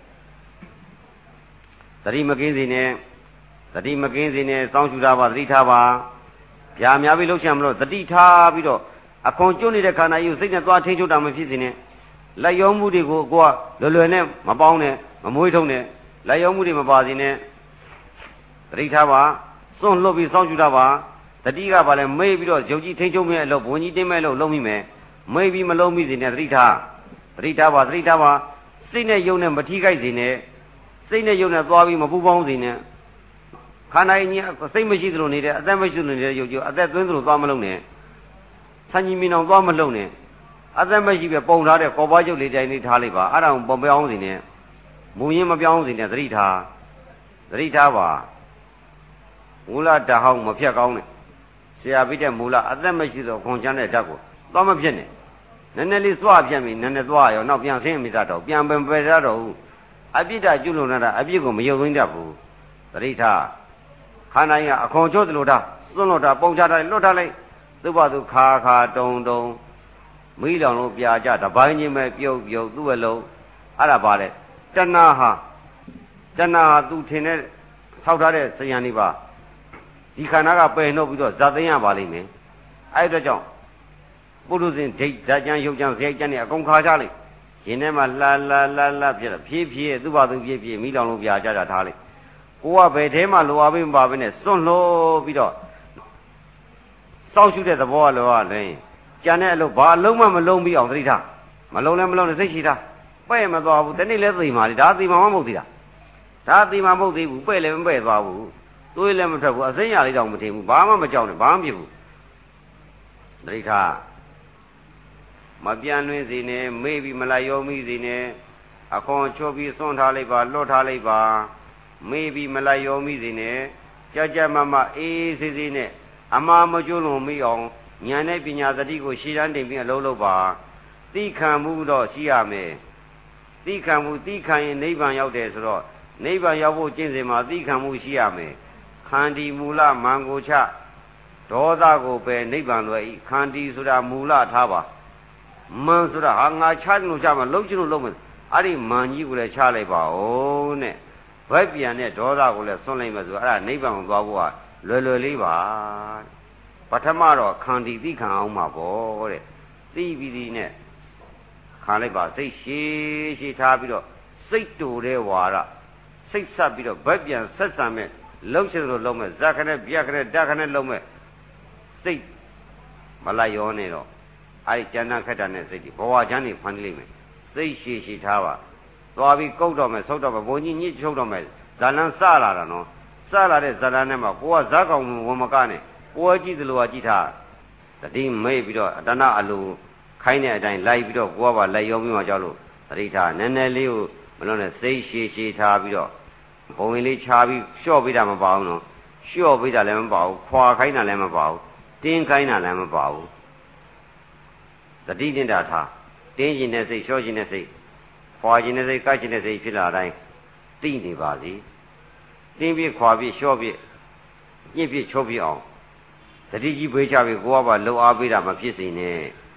သတိမကင်းစေနဲ့စောင့်ရှုထားပါသတိထားပါဗျာများပြီးလှုပ်ရှားမလို့သတိထားပြီးတော့အခွန်ကျွတ်နေတဲ့ခန္ဓာကြီးကိုစိတ်နဲ့သွားထိန်းချုပ်တာမဖြစ်စေနဲ့လက်ရောမှုတွေကိုကိုကလွယ်နဲ့မပေါင်းနဲ့မမွေးထုံနဲ့လက်ရောမှုတွေမပါစေနဲ့သတိထားပါစွန့်လွတ်ပြီးစောင့်ရှုထားပါတတိကပါလဲမေ့ပြီးတော့ယုံကြည်ထိန်းချုပ်မဲ့အလုပ်ဘုံကြီးတင်းမဲ့လို့လုံးမိမယ်မေ့ပြီးမလုံးမိစေနဲ့သတိထားပါစိတ်နဲ့ယုံနဲ့မထိခိုက်စေနဲ့စိတ်နဲ့ယုံနဲ့သွားပြီးမပူပေါင်းစေနဲ့ခန္ဓာကြီးစိတ်မရှိသလိုနေတယ်အသက်မရှိသလိုနေတဲ့ယုံကြည်အသက်သွင်းသလိုသွားမလုံးနဲ့ဆန့်ကျင်မြင်အောင်သွားမလုံးနဲ့အသက်မရှိပဲပုံထားတဲ့ကော်ပွားကျုပ်လေးတိုင်းလေးထားလိုက်ပါအဲ့ဒါကိုပုံပြောင်းစေနဲ့မူရင်းမပြောင်းစေနဲ့သတိထားပါမူလတဟောင်းမဖြတ်ကောင်းနဲ့ဆရာပြတဲ့မူလအသက်မရှိသောခွန်ချမ်းတဲ့ဓာတ်ကိုသွားမဖြစ်နဲ့နည်းနည်းလေးစွပြတ်ပြီနည်းနည်းသွားရောနောက်ပြန်ဆင်းမိတာတော့ပြန်ပယ်ရတော့အပြစ်တာကျွလွန်တာအပြစ်ကိုမယုံသိမ့်တတ်ဘူးသတိထားခန္ဓာကြီးကအခွန်ချိုးသလိုထားစွန့်လွတ်တာပုံချထားလိုက်လွတ်ထားလိုက်သူ့ဘာသူခါတုံမိလောင်လို့ပြာကြတပိုင်းချင်းပဲပြုတ်သူ့အလုံးအဲ့ဒါပါလေတဏှာဟာသူထင်တဲ့ဆောက်ထားတဲ့စရံလေးပါဒီခန္ဓာကပယ်နှုတ်ပြီးတော့ဇာသိမ်းရပါလိမ့်မယ်အဲ့ဒါကြောင့်ပုရုဇဉ်ဒိတ်ဓာတ်ကြံရုပ်ကြံဇေယျကြံနေအကုန်ခါချလိုက်ရင်ထဲမှာလာပြည့်ဖြည်းသူ့ဘာသူဖြည်းမိလောင်လို့ပြာကြထားလိုက်ကိုကဘယ်ထဲမှာလိုအပ်ပေးမပါဘဲနဲ့စွန့်လို့ပြီးတော့စောင့်ရှုတဲ့သဘောကလောကလည်းကြံတဲ့အလုပ်ဘာအလုံးမလုံးပြီးအောင်သတိထားမလုံးလည်းမလုံးနဲ့စိတ်ရှိထားပဲ့မသွားဘူးတနေ့လဲသိမှလေဒါသိမှမဟုတ်သေးတာဒါသိမှမဟုတ်သေးဘူးပဲ့လည်းမပဲ့သွားဘူးသွေးလည်းမထွက်ဘူးအစိမ်းရလေးတောင်မထင်ဘူးဘာမှမကြောက်နဲ့ဘာမှမဖြစ်ဘူးသတိထားမပြန်လွင်စေနဲ့မေ့ပြီးမလိုက်ရောမိစေနဲ့အခွန်ချွတ်ပြီးစွန့်ထားလိုက်ပါလွတ်ထားလိုက်ပါမေ့ပြီးမလိုက်ရောမိစေနဲ့ကြမမအေးစေးစေးနဲ့အမှားမကျွလွန်မိအောင်ဉာဏ်နဲ့ပညာသတိကိုရှည်တန်းတင်ပြီးအလုံးလုံးပါသိခံမှုတော့ရှိရမယ်သိခံရင်နိဗ္ဗာန်ရောက်တယ်ဆိုတော့နိဗ္ဗာန်ရောက်ဖို့ကျင့်စဉ်မှာသိခံမှုရှိရမယ်ခန္တီမူလမံကိုချဒေါသကိုပဲနိဗ္ဗာန်လွယ်ဤခန္တီဆိုတာမူလထားပါမန်ဆိုတာဟာငါချလို့ချမှာလုံးချလို့လုံးမယ်အဲ့ဒီမန်ကြီးကိုလည်းချလိုက်ပါဦးနဲ့ဘက်ပြန်တဲ့ဒေါသကိုလည်းစွန့်လိုက်မယ်ဆိုအဲ့ဒါနိဗ္ဗာန်ကိုသွားဖို့ကလွယ်လေးပါပထမတော့ခန္တီသိခံအောင်မှာပေါ့တဲ့သိပြီးဒီနဲ့ခံလိုက်ပါစိတ်ရှည်ရှည်ထားပြီးတော့စိတ်တူတဲ့ဝါရစိတ်ဆက်ပြီးတော့ဗက်ပြန်ဆက်ဆံမဲ့လှုပ်ရှင်လို့လှုပ်မဲ့ဇက်ခနဲ့ပြက်ခနဲ့တက်ခနဲ့လှုပ်မဲ့စိတ်မလိုက်ရောနေတော့အဲဒီကျန်တဲ့ခက်တာနဲ့စိတ်ဒီဘဝချမ်းနေဖန်တီးလိမ့်မယ်စိတ်ရှည်ရှည်ထားပါသွားပြီးကုတ်တော့မယ်ဆုတ်တော့မယ်ဘုံကြီးညှစ်ချုပ်တော့မယ်ဇာလန်းစလာတာနော်စလာတဲ့ဇာလန်းနဲ့မှကိုကဇက်ကောင်ဝန်မကနဲ့ကိုယ်ကြည့်သလိုကကြည့်ထားတတိမေ့ပြီးတော့အတဏအလိုခိုင်းတဲ့အတိုင်းလိုက်ပြီးတော့ကိုကပါလက်ရောပြီးမှကြောက်လို့တတိထားနည်းနည်းလေးကိုမလို့နဲ့စိတ်ရှည်ရှည်ထားပြီးတော့ဘုံဝင်လေးချာပြီးလျှော့ပေးတာမပါဘူးနော်လျှော့ပေးတာလည်းမပါဘူးခွာခိုင်းတာလည်းမပါဘူးတင်းခိုင်းတာလည်းမပါဘူးတတိတင်တာထားတင်းကျင်တဲ့စိတ်လျှော့ကျင်တဲ့စိတ်ခွာကျင်တဲ့စိတ်ကတ်ကျင်တဲ့စိတ်ဖြစ်လာတိုင်းသိနေပါစီတင်းပြခွာပြလျှော့ပြညှစ်ပြချုပ်ပြအောင်တတိကြီးပေးချပြီးကိုကပါလှုပ်အားပေးတာမဖြစ်စေနဲ့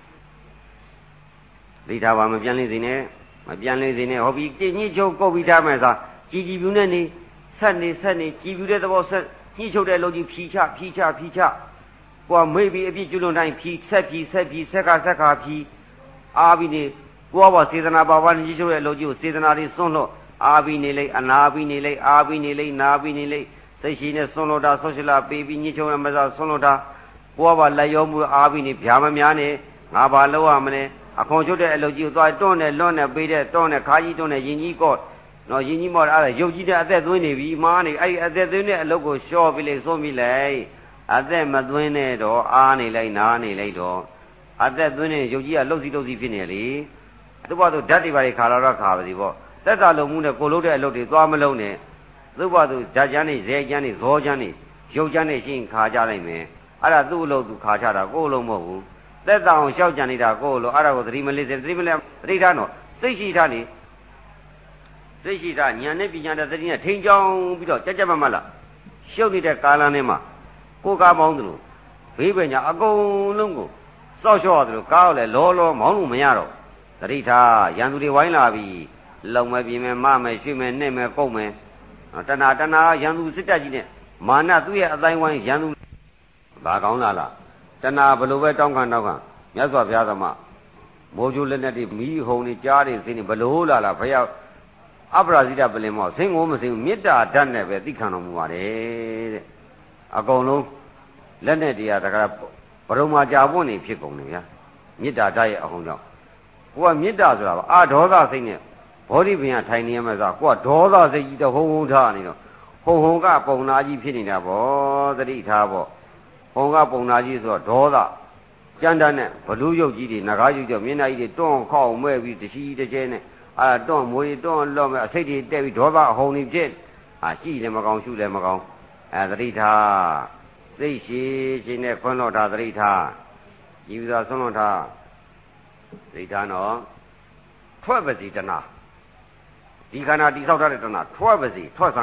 သိတာပါမပြန်လေးစေနဲ့မပြန်လေးစေနဲ့ဟောပြီးညှစ်ချုပ်ကုတ်ပြီးထားမယ်သာကြည်ကြည်ပြူနဲ့နေဆက်နေကြည်ပြူတဲ့သဘောဆက်ညှစ်ချုပ်တဲ့လုံကြီးဖြီချကိုကမေ့ပြီးအပြစ်ကျွလွန်တိုင်းဖြီဆက်ကဖြီအားပြီးနေကိုကပါစေတနာပါပါညှစ်ချုပ်တဲ့လုံကြီးကိုစေတနာလေးစွန့်လို့အားပြီးနေလိုက်အနာပြီးနေလိုက်အားပြီးနေလိုက်နာပြီးနေလိုက်စိတ်ရှိနဲ့စွန့်လို့တာဆော့ရှလာပေးပြီးညှစ်ချုပ်ရမစားစွန့်လို့တာကိုကပါလက်ရောမှုအားပြီးနေဗျာမများနဲ့ငါဘာလုပ်ရမလဲအခွန်ချုပ်တဲ့အလုပ်ကြီးကိုသွားတွန်းနဲ့လွန်းနဲ့ပေးတဲ့တွန်းနဲ့ခါကြီးတွန်းနဲ့ရင်ကြီးကော့နော်ရင်ကြီးမော့အဲ့ဒါရုပ်ကြီးတဲ့အသက်သွင်းနေပြီမားနေအဲ့ဒီအသက်သွင်းတဲ့အလုပ်ကိုလျှော့ပြီးလိုက်စွန့်ပြီးလိုက်အသက်မသွင်းနဲ့တော့အားနေလိုက်နားနေလိုက်တော့အသက်သွင်းတဲ့ရုပ်ကြီးကလှုပ်စီဖြစ်နေလေသူ့ဘာသူဓာတ်တွေပါခါလာတော့ခါပါစီပေါ့သက်သာလုံးမှုနဲ့ကိုလုံးတဲ့အလုပ်တွေသွားမလုံးနဲ့သူ့ဘာသူဓာတ်ကျန်းနေဇဲကျန်းနေဇောကျန်းနေရုပ်ကျန်းနေရှင်းခါကြလိုက်မယ်အဲ့ဒါသူ့အလုပ်သူခါချတာကိုယ်လုံးမဟုတ်ဘူးသက်သာအောင်ရှောက်ကြံနေတာကိုယ်လိုအဲ့ဒါကိုသတိမလေးစေသတိမလဲသတိထားတော့စိတ်ရှိထားနေစိတ်ရှိထားဉာဏ်နဲ့ပညာနဲ့သတိနဲ့ထိန်ချောင်းပြီးတော့ကြက်မလားရှုပ်နေတဲ့ကာလနဲ့မှာကိုယ်ကားပေါင်းသလိုဘေးပညာအကုန်လုံးကိုစောက်လျှော့ရတယ်လို့ကားတော့လေလောမောင်းလို့မရတော့သတိထားရန်သူတွေဝိုင်းလာပြီလုံမဲ့ပြင်မဲ့မမဲ့ရွှေ့မဲ့နှဲ့မဲ့ကုတ်မဲ့တဏှာရန်သူစစ်တပ်ကြီးနဲ့မာနသူ့ရဲ့အတိုင်းဝိုင်းရန်သူဘာကောင်းလားတဏှာဘလို့ပဲတောင်းခံမြတ်စွာဘုရားသမားမိုးချိုးလက်နဲ့တွေမီးဟုံတွေကြားတွေစင်းတွေဘလို့လားဘုရားအပရာဇိတပလင်မောဆင်းကိုမစင်းမေတ္တာဓာတ်နဲ့ပဲသိခံတော်မူပါတယ်တဲ့အကုန်လုံးလက်နဲ့တရားတကားဘရုံမှာကြာပွင့်နေဖြစ်ကုန်တယ်ဗျာမေတ္တာဓာတ်ရဲ့အဟုန်ကြောင့်ကိုကမေတ္တာဆိုတာအာဒေါသစိတ်နဲ့ဘောဓိပင်ကထိုင်နေရမှာဆိုကိုကဒေါသစိတ်ကြီးတဟုံထားနေတော့ဟုံကပုံနာကြီးဖြစ်နေတာဗောသတိထားဗောဟုံကပုံနာကြီးဆိုတော့ဒေါသကြမ်းတမ်းနဲ့ဘလူးရုပ်ကြီးတွေနဂါးရုပ်ကြောင့်မျက်နှာကြီးတွေတွန်းခေါက်မဲ့ပြီးတချီတကျဲနဲ့တွန်းမွေးတွန်းလော့မဲ့အစိတ်တွေတက်ပြီးဒေါသအဟုန်ကြီးဖြစ်ကြည့်လည်းမကောင်းရှုလည်းမကောင်းသတိထားစိတ်ရှိရှိနဲ့ခွန်းတော့တာသတိထားကြည်ပြီးတော့ဆုံးတော့ထားသတိထားနော်ထွက်ပါစီတဏဒီခန္ဓာတိဆောက်ထားတဲ့တဏထွက်ပါစီထွက်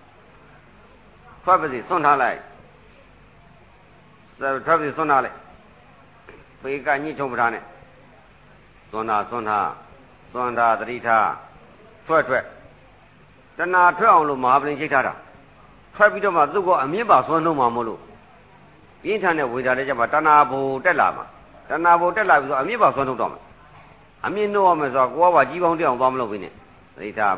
ပါစီစွန့်ထားလိုက်ထွက်ပါစီစွန့်ထားလိုက်ပေကညှိချုံပထားနဲ့စွန့်ထားသတိထားထွက်တဏထွက်အောင်လို့မဟာပလင်ချိတ်ထားတာထွက်ပြီးတော့မှသူ့ကအမြင့်ပါစွန့်လုံးမှာမို့လို့ပြင်းထန်တဲ့ဝေဒနာတွေကြမှာတဏဘူတက်လာမှာတဏဘူတက်လာပြီးဆိုအမြင့်ပါစွန့်လုံးတော့မှာအမြင့်နှုတ်ရမယ်ဆိုတော့ကိုယ်ကကြီးပေါင်းတက်အောင်သွားမလုပ်ဘူးနဲ့သတိထား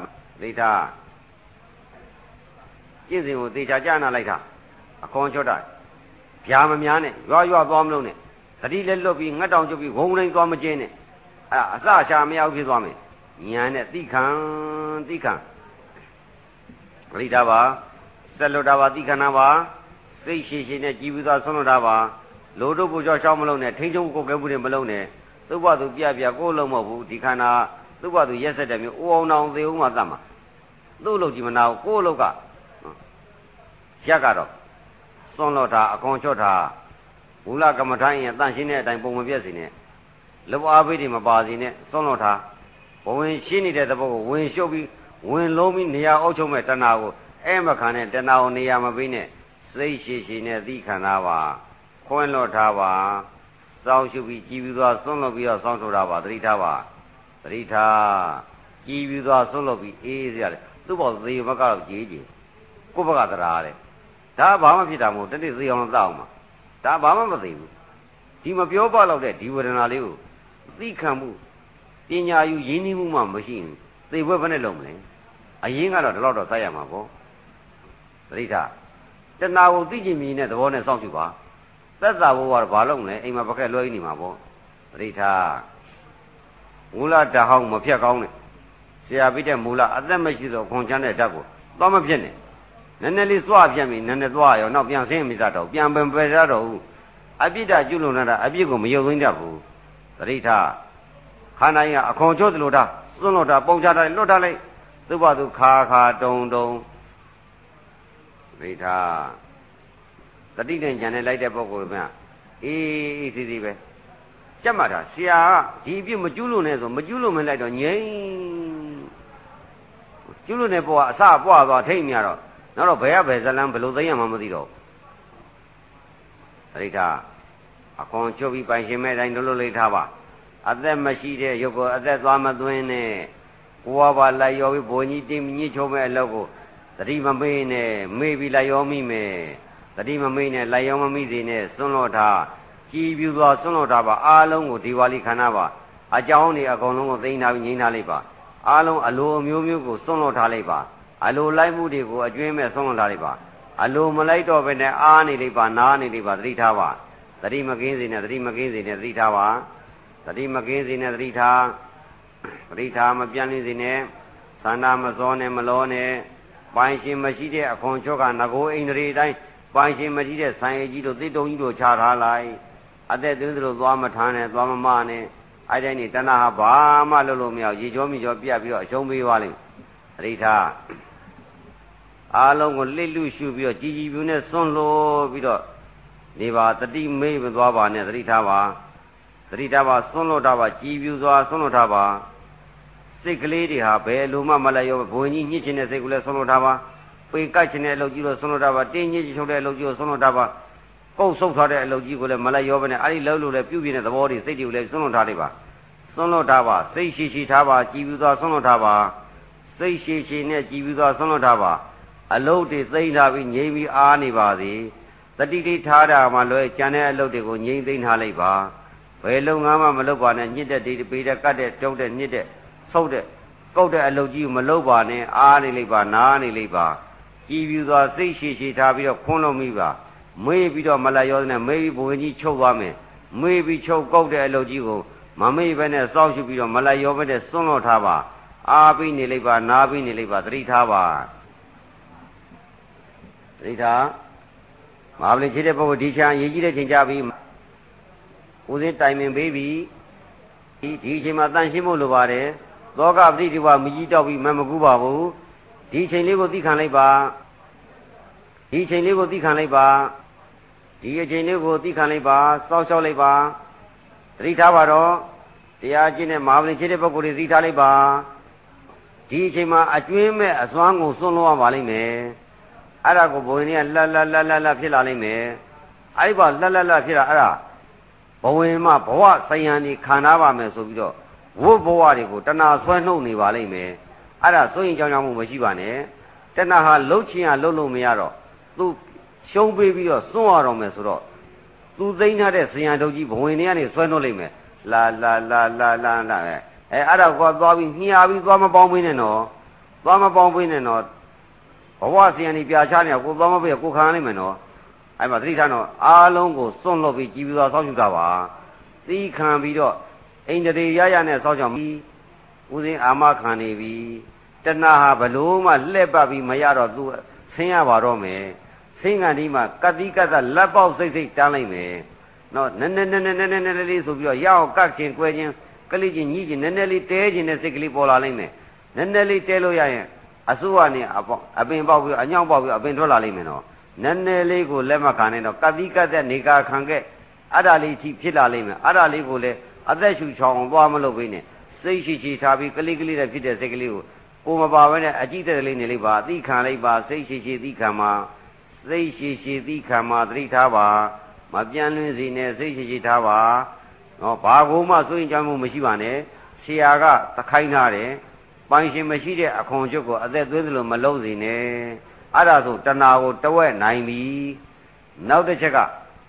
ကျင့်စဉ်ကိုသေချာကြားနာလိုက်တာအခွန်ချော့တာဗျာမများနဲ့ရွာသွားမလို့နဲ့သတိလည်းလွတ်ပြီးငတ်တောင်ကျုပ်ပြီးဝုံတိုင်းသွားမကျင်းနဲ့အဲ့အစရှာမရောက်ဖြစ်သွားမယ်ဉာဏ်နဲ့သိခံသတိထားပါဆက်လွတ်တာပါသိခံတာပါစိတ်ရှိနဲ့ကြည်ပြီးသွားဆုံးလွတ်တာပါလိုတို့ကိုကြောက်ရှောက်မလုံးနဲ့ထိန်းချုံကိုယ်ကဲမှုတွေမလုံးနဲ့သူ့ဘသူပြကိုယ်လုံးမဟုတ်ဘူးဒီခန္ဓာသူ့ဘသူရက်ဆက်တဲ့မျိုးအိုအောင်တောင်သေးဦးမှသတ်မှာသူ့လို့ကြည့်မနာဘူးကိုယ်လောက်ကရက်ကတော့စွန့်လွတ်တာအခွန်ချော့တာမူလကမ္မထိုင်းရဲ့တန့်ရှင်းတဲ့အတိုင်းပုံမပြည့်စီနဲ့လောအားပေးတွေမပါစီနဲ့စွန့်လွတ်တာဘဝင်ရှင်းနေတဲ့သဘောကိုဝင်ရှုပ်ပြီးဝင်လုံးပြီးနေရာအုပ်ချုပ်မဲ့တဏှာကိုမခံနဲ့တဏှာကိုနေရာမပေးနဲ့စိတ်ရှိနဲ့သိခံတာပါခွန်းလွတ်ထားပါစောင်းရှုပြီးကြည်ပြီးသွားစွန့်လွတ်ပြီးတော့စောင်းထုတ်တာပါသတိထားပါသတိထားကြည်ပြီးသွားစွန့်လွတ်ပြီးအေးစရတယ်သူ့ဘောသေဘက်ကတော့ကြည်ကိုယ့်ဘက်ကတရားတဲ့ဒါဘာမှဖြစ်တာမဟုတ်တတိသေအောင်တောက်မှာတဒါဘာမှမသိဘူးဒီမပြောပါတော့တဲ့ဒီဝေဒနာလေးကိုသိခံမှုပညာယူရင်းနှီးမှုမှမရှိရင်သိဘွဲ့ဘယ်နဲ့လုံးမလဲအရင်ကတော့ဒီလောက်တော့စိုက်ရမှာပေါ့သတိထားတဏှာကိုသိချင်မြင်တဲ့သဘောနဲ့စောင့်ကြည့်ပါသက်သာဘဝကတော့ဘာလုံးလဲအိမ်မှာပကက်လွှဲနေမှာပေါ့သတိထားမူလဓာတ်ဟောင်းမဖြတ်ကောင်းနဲ့ဆရာပြတဲ့မူလအသက်မရှိသောခွန်ချမ်းတဲ့ဓာတ်ကိုသွားမဖြစ်နဲ့နည်းနည်းလေးစွပြတ်ပြီနည်းနည်းသွားရောနောက်ပြန်ဆင်းမိသားတော့ပြန်ပယ်ရတော့ဘူးအပြစ်ဓာတ်ကျွလွန်လာတာအပြစ်ကိုမယုံသိမ့်တတ်ဘူးသတိထားခန္ဓာရင်အခွန်ချိုးသလိုထားစွန့်လို့တာပုံချတာလွတ်ထားလိုက်သူ့ဘာသူခါတုံသတိထားတတိနဲ့ဉာဏ်နဲ့လိုက်တဲ့ပုဂ္ဂိုလ်ကအေးစီစီပဲကြက်မှတ်တာဆရာကဒီအပြစ်မကျူးလွန်နဲ့ဆိုမကျူးလွန်မလိုက်တော့ငြိမ်ကျူးလွန်တဲ့ဘောကအစပွားသွားထိတ်မြတော့နောက်တော့ဘယ်ဇလန်းဘယ်လိုသိရမှမသိတော့သတိထားအခွန်ချုပ်ပြီးပိုင်ရှင်မဲ့တိုင်းလုံးလိုက်ထားပါအသက်မရှိတဲ့ရုပ်ကိုအသက်သွားမသွင်းနဲ့ကိုယ်ပါလိုက်ရောပြီးဘုံကြီးတင်းညှိချုံမဲ့အလုပ်ကိုသတိမမေးနဲ့မေးပြီးလိုက်ရောမိမယ်သတိမမေးနဲ့လိုက်ရောမမိစေနဲ့စွန့်လို့ထားကြည်ပြူစွာစွန့်လို့ထားပါအားလုံးကိုဒီဝါလီခန္ဓာပါအကြောင်းတွေအကုန်လုံးကိုသိမ်းထားပြီးငြိမ်းထားလိုက်ပါအားလုံးအလိုအမျိုးမျိုးကိုစွန့်လို့ထားလိုက်ပါအလိုလိုက်မှုတွေကိုအကျွင်းမဲ့စွန့်လို့ထားလိုက်ပါအလိုမလိုက်တော့ဘဲနဲ့အားနေလိုက်ပါနားနေလိုက်ပါသတိထားပါသတိမကင်းစေနဲ့သတိမကင်းစေနဲ့သတိထားပါသတိမကင်းစေနဲ့သတိထားမပြန့်လင်းစေနဲ့သန္တာမစောနဲ့မလောနဲ့ပိုင်ရှင်မရှိတဲ့အခွန်ချောကငကိုအိန္ဒြေတိုင်းပိုင်ရှင်မရှိတဲ့ဆိုင်အကြီးတို့တိတုံကြီးတို့ခြားထားလိုက်အသက်သွင်းသလိုသွားမထမ်းနဲ့သွားမမနဲ့အဲ့တိုင်းနေတဏှာဟာဘာမှလုပ်လို့မရရေကြောမိကြောပြတ်ပြီးတော့အရှုံးပေးသွားလိမ့်သတိထားအားလုံးကိုလှစ်လူရှုပြီးတော့ကြည်ကြည်ပြူနဲ့စွန့်လို့ပြီးတော့နေပါတတိမေးမသွားပါနဲ့သတိထားပါသတိထားပါစွန့်လို့ထားပါကြည်ပြူစွာစွန့်လို့ထားပါစိတ်ကလေးတွေဟာဘယ်လိုမှမလိုက်ရောဘုံကြီးညှစ်ချင်တဲ့စိတ်ကိုလည်းစွန့်လို့ထားပါပေကတ်ချင်တဲ့အလုပ်ကြီးကိုစွန့်လို့ထားပါတင်းညှစ်ချုပ်တဲ့အလုပ်ကြီးကိုစွန့်လို့ထားပါပုတ်ဆုပ်ထားတဲ့အလုပ်ကြီးကိုလည်းမလိုက်ရောပဲနဲ့အဲ့ဒီလှုပ်လို့လည်းပြုတ်ပြင်းတဲ့သဘောတွေစိတ်တွေကိုလည်းစွန့်လို့ထားလိုက်ပါစွန့်လို့ထားပါစိတ်ရှိထားပါကြည်ပြူစွာစွန့်လို့ထားပါစိတ်ရှိနဲ့ကြည်ပြူစွာစွန့်လို့ထားပါအလုပ်တွေသိမ့်ထားပြီးငြိမ်ပြီးအားနေပါစေတတိတိထားတာမှလွယ်ကြံတဲ့အလုပ်တွေကိုငြိမ်သိမ့်ထားလိုက်ပါဘယ်လုပ်ငန်းမှမလုပ်ပါနဲ့ညစ်တဲ့ဒီပေတဲ့ကတ်တဲ့တုံးတဲ့ညစ်တဲ့ဆုပ်တဲ့ကုတ်တဲ့အလုပ်ကြီးကိုမလုပ်ပါနဲ့အားနေလိုက်ပါနားနေလိုက်ပါကြည်ပြူစွာစိတ်ရှိထားပြီးတော့ခွန်းလို့မိပါမေးပြီးတော့မလိုက်ရောနဲ့မေးပြီးဘဝင်ကြီးချုပ်သွားမယ်မေးပြီးချုပ်ကုတ်တဲ့အလုပ်ကြီးကိုမမေ့ဘဲနဲ့စောင့်ရှုပြီးတော့မလိုက်ရောဘဲနဲ့စွန့်လို့ထားပါအားပြီးနေလိုက်ပါနားပြီးနေလိုက်ပါသတိထားပါသတိထားမဟာပလင်ခြေတဲ့ပုဂ္ဂိုလ်ဒီချာရေးကြီးတဲ့ချိန်ကြပြီးဦးစင်းတိုင်ပင်ပေးပြီးဒီအချိန်မှာတန်ရှင်းဖို့လိုပါတယ်သောကပဋိဒီဝမကြီးတောက်ပြီးမကူပါဘူးဒီအချိန်လေးကိုသိခံလိုက်ပါဒီအချိန်လေးကိုသိခံလိုက်ပါဒီအချိန်လေးကိုသိခံလိုက်ပါစောင့်ရှောက်လိုက်ပါသတိထားပါတော့တရားကျင့်တဲ့မဟာပလင်ခြေတဲ့ပုဂ္ဂိုလ်တွေသိထားလိုက်ပါဒီအချိန်မှာအကျွင်းမဲ့အစွမ်းကိုစွန့်လို့ရပါလိမ့်မယ်အဲ့ဒါကိုဘုံကြီးကလှဖြစ်လာလိမ့်မယ်အဲ့ဒီပါလှဖြစ်လာအဲ့ဒါဘဝင်မှာဘဝဆယံနေခံထားပါမယ်ဆိုပြီးတော့ဝုတ်ဘဝတွေကိုတဏှာဆွဲနှုတ်နေပါလိမ့်မယ်အဲ့ဒါစိုးရင်ကြောင်းမှုမရှိပါနဲ့တဏှာဟာလှုပ်ချင်ရလှုပ်လို့မရတော့သူရှုံးပေးပြီးတော့စွန့်ရတော့မယ်ဆိုတော့သူသိမ်းထားတဲ့ဆယံတုပ်ကြီးဘဝင်တွေကနေဆွဲနှုတ်လိုက်မယ်လာအဲ့ဒါကိုသွားပြီးညှာပြီးသွားမပေါင်းပေးနဲ့နော်သွားမပေါင်းပေးနဲ့နော်ဘဝဆယံကြီးပြာချနေကိုသွားမပေးကိုခံရလိမ့်မယ်နော်အဲ့မှာသတိထားတော့အားလုံးကိုစွန့်လွတ်ပြီးကြည်ပြီးသွားစောင့်ရှုတာပါသီးခံပြီးတော့အိန္ဒြေရရနဲ့စောင့်ရှောက်ပြီးဦးစင်းအာမခံနေပြီတဏှာဟာဘလို့မှလှည့်ပတ်ပြီးမရတော့သူဆင်းရပါတော့မယ်ဆင်းကန်ဒီမှာကတိကတလက်ပေါက်စိတ်တန်းလိုက်မယ်နော်နည်းလေးဆိုပြီးတော့ရအောင်ကတ်ခြင်းကွဲခြင်းကလေးချင်းညီးခြင်းနည်းနည်းလေးတဲခြင်းနဲ့စိတ်ကလေးပေါ်လာလိမ့်မယ်နည်းနည်းလေးတဲလို့ရရင်အစိုးရနဲ့အပင်ပေါက်ပြီးအညောင်းပေါက်ပြီးအပင်ထွက်လာလိမ့်မယ်နော်နည်းနည်းလေးကိုလက်မခံနဲ့တော့ကတိကတဲ့နေကာခံခဲ့အဲ့ဒါလေးထိဖြစ်လာလိမ့်မယ်အဲ့ဒါလေးကိုလည်းအသက်ရှူချောင်းသွားမလုပ်ဘဲနဲ့စိတ်ရှိထားပြီးကလေးနဲ့ဖြစ်တဲ့စိတ်ကလေးကိုမပါဘဲနဲ့အကြည့်တဲ့လေးနေလိုက်ပါအသိခံလိုက်ပါစိတ်ရှိသိခံမှာစိတ်ရှိသိခံမှာသတိထားပါမပြန့်လွင်စေနဲ့စိတ်ရှိထားပါနော်ဘာကိုမှစိုးရင်ကြောင်းမှုမရှိပါနဲ့ဆရာကသခိုင်းထားတယ်ပိုင်ရှင်မရှိတဲ့အခွန်ချုပ်ကိုအသက်သွေးသလိုမလုံးစေနဲ့အဲ့ဒါဆိုတဏှာကိုတဝက်နိုင်ပြီနောက်တစ်ချက်က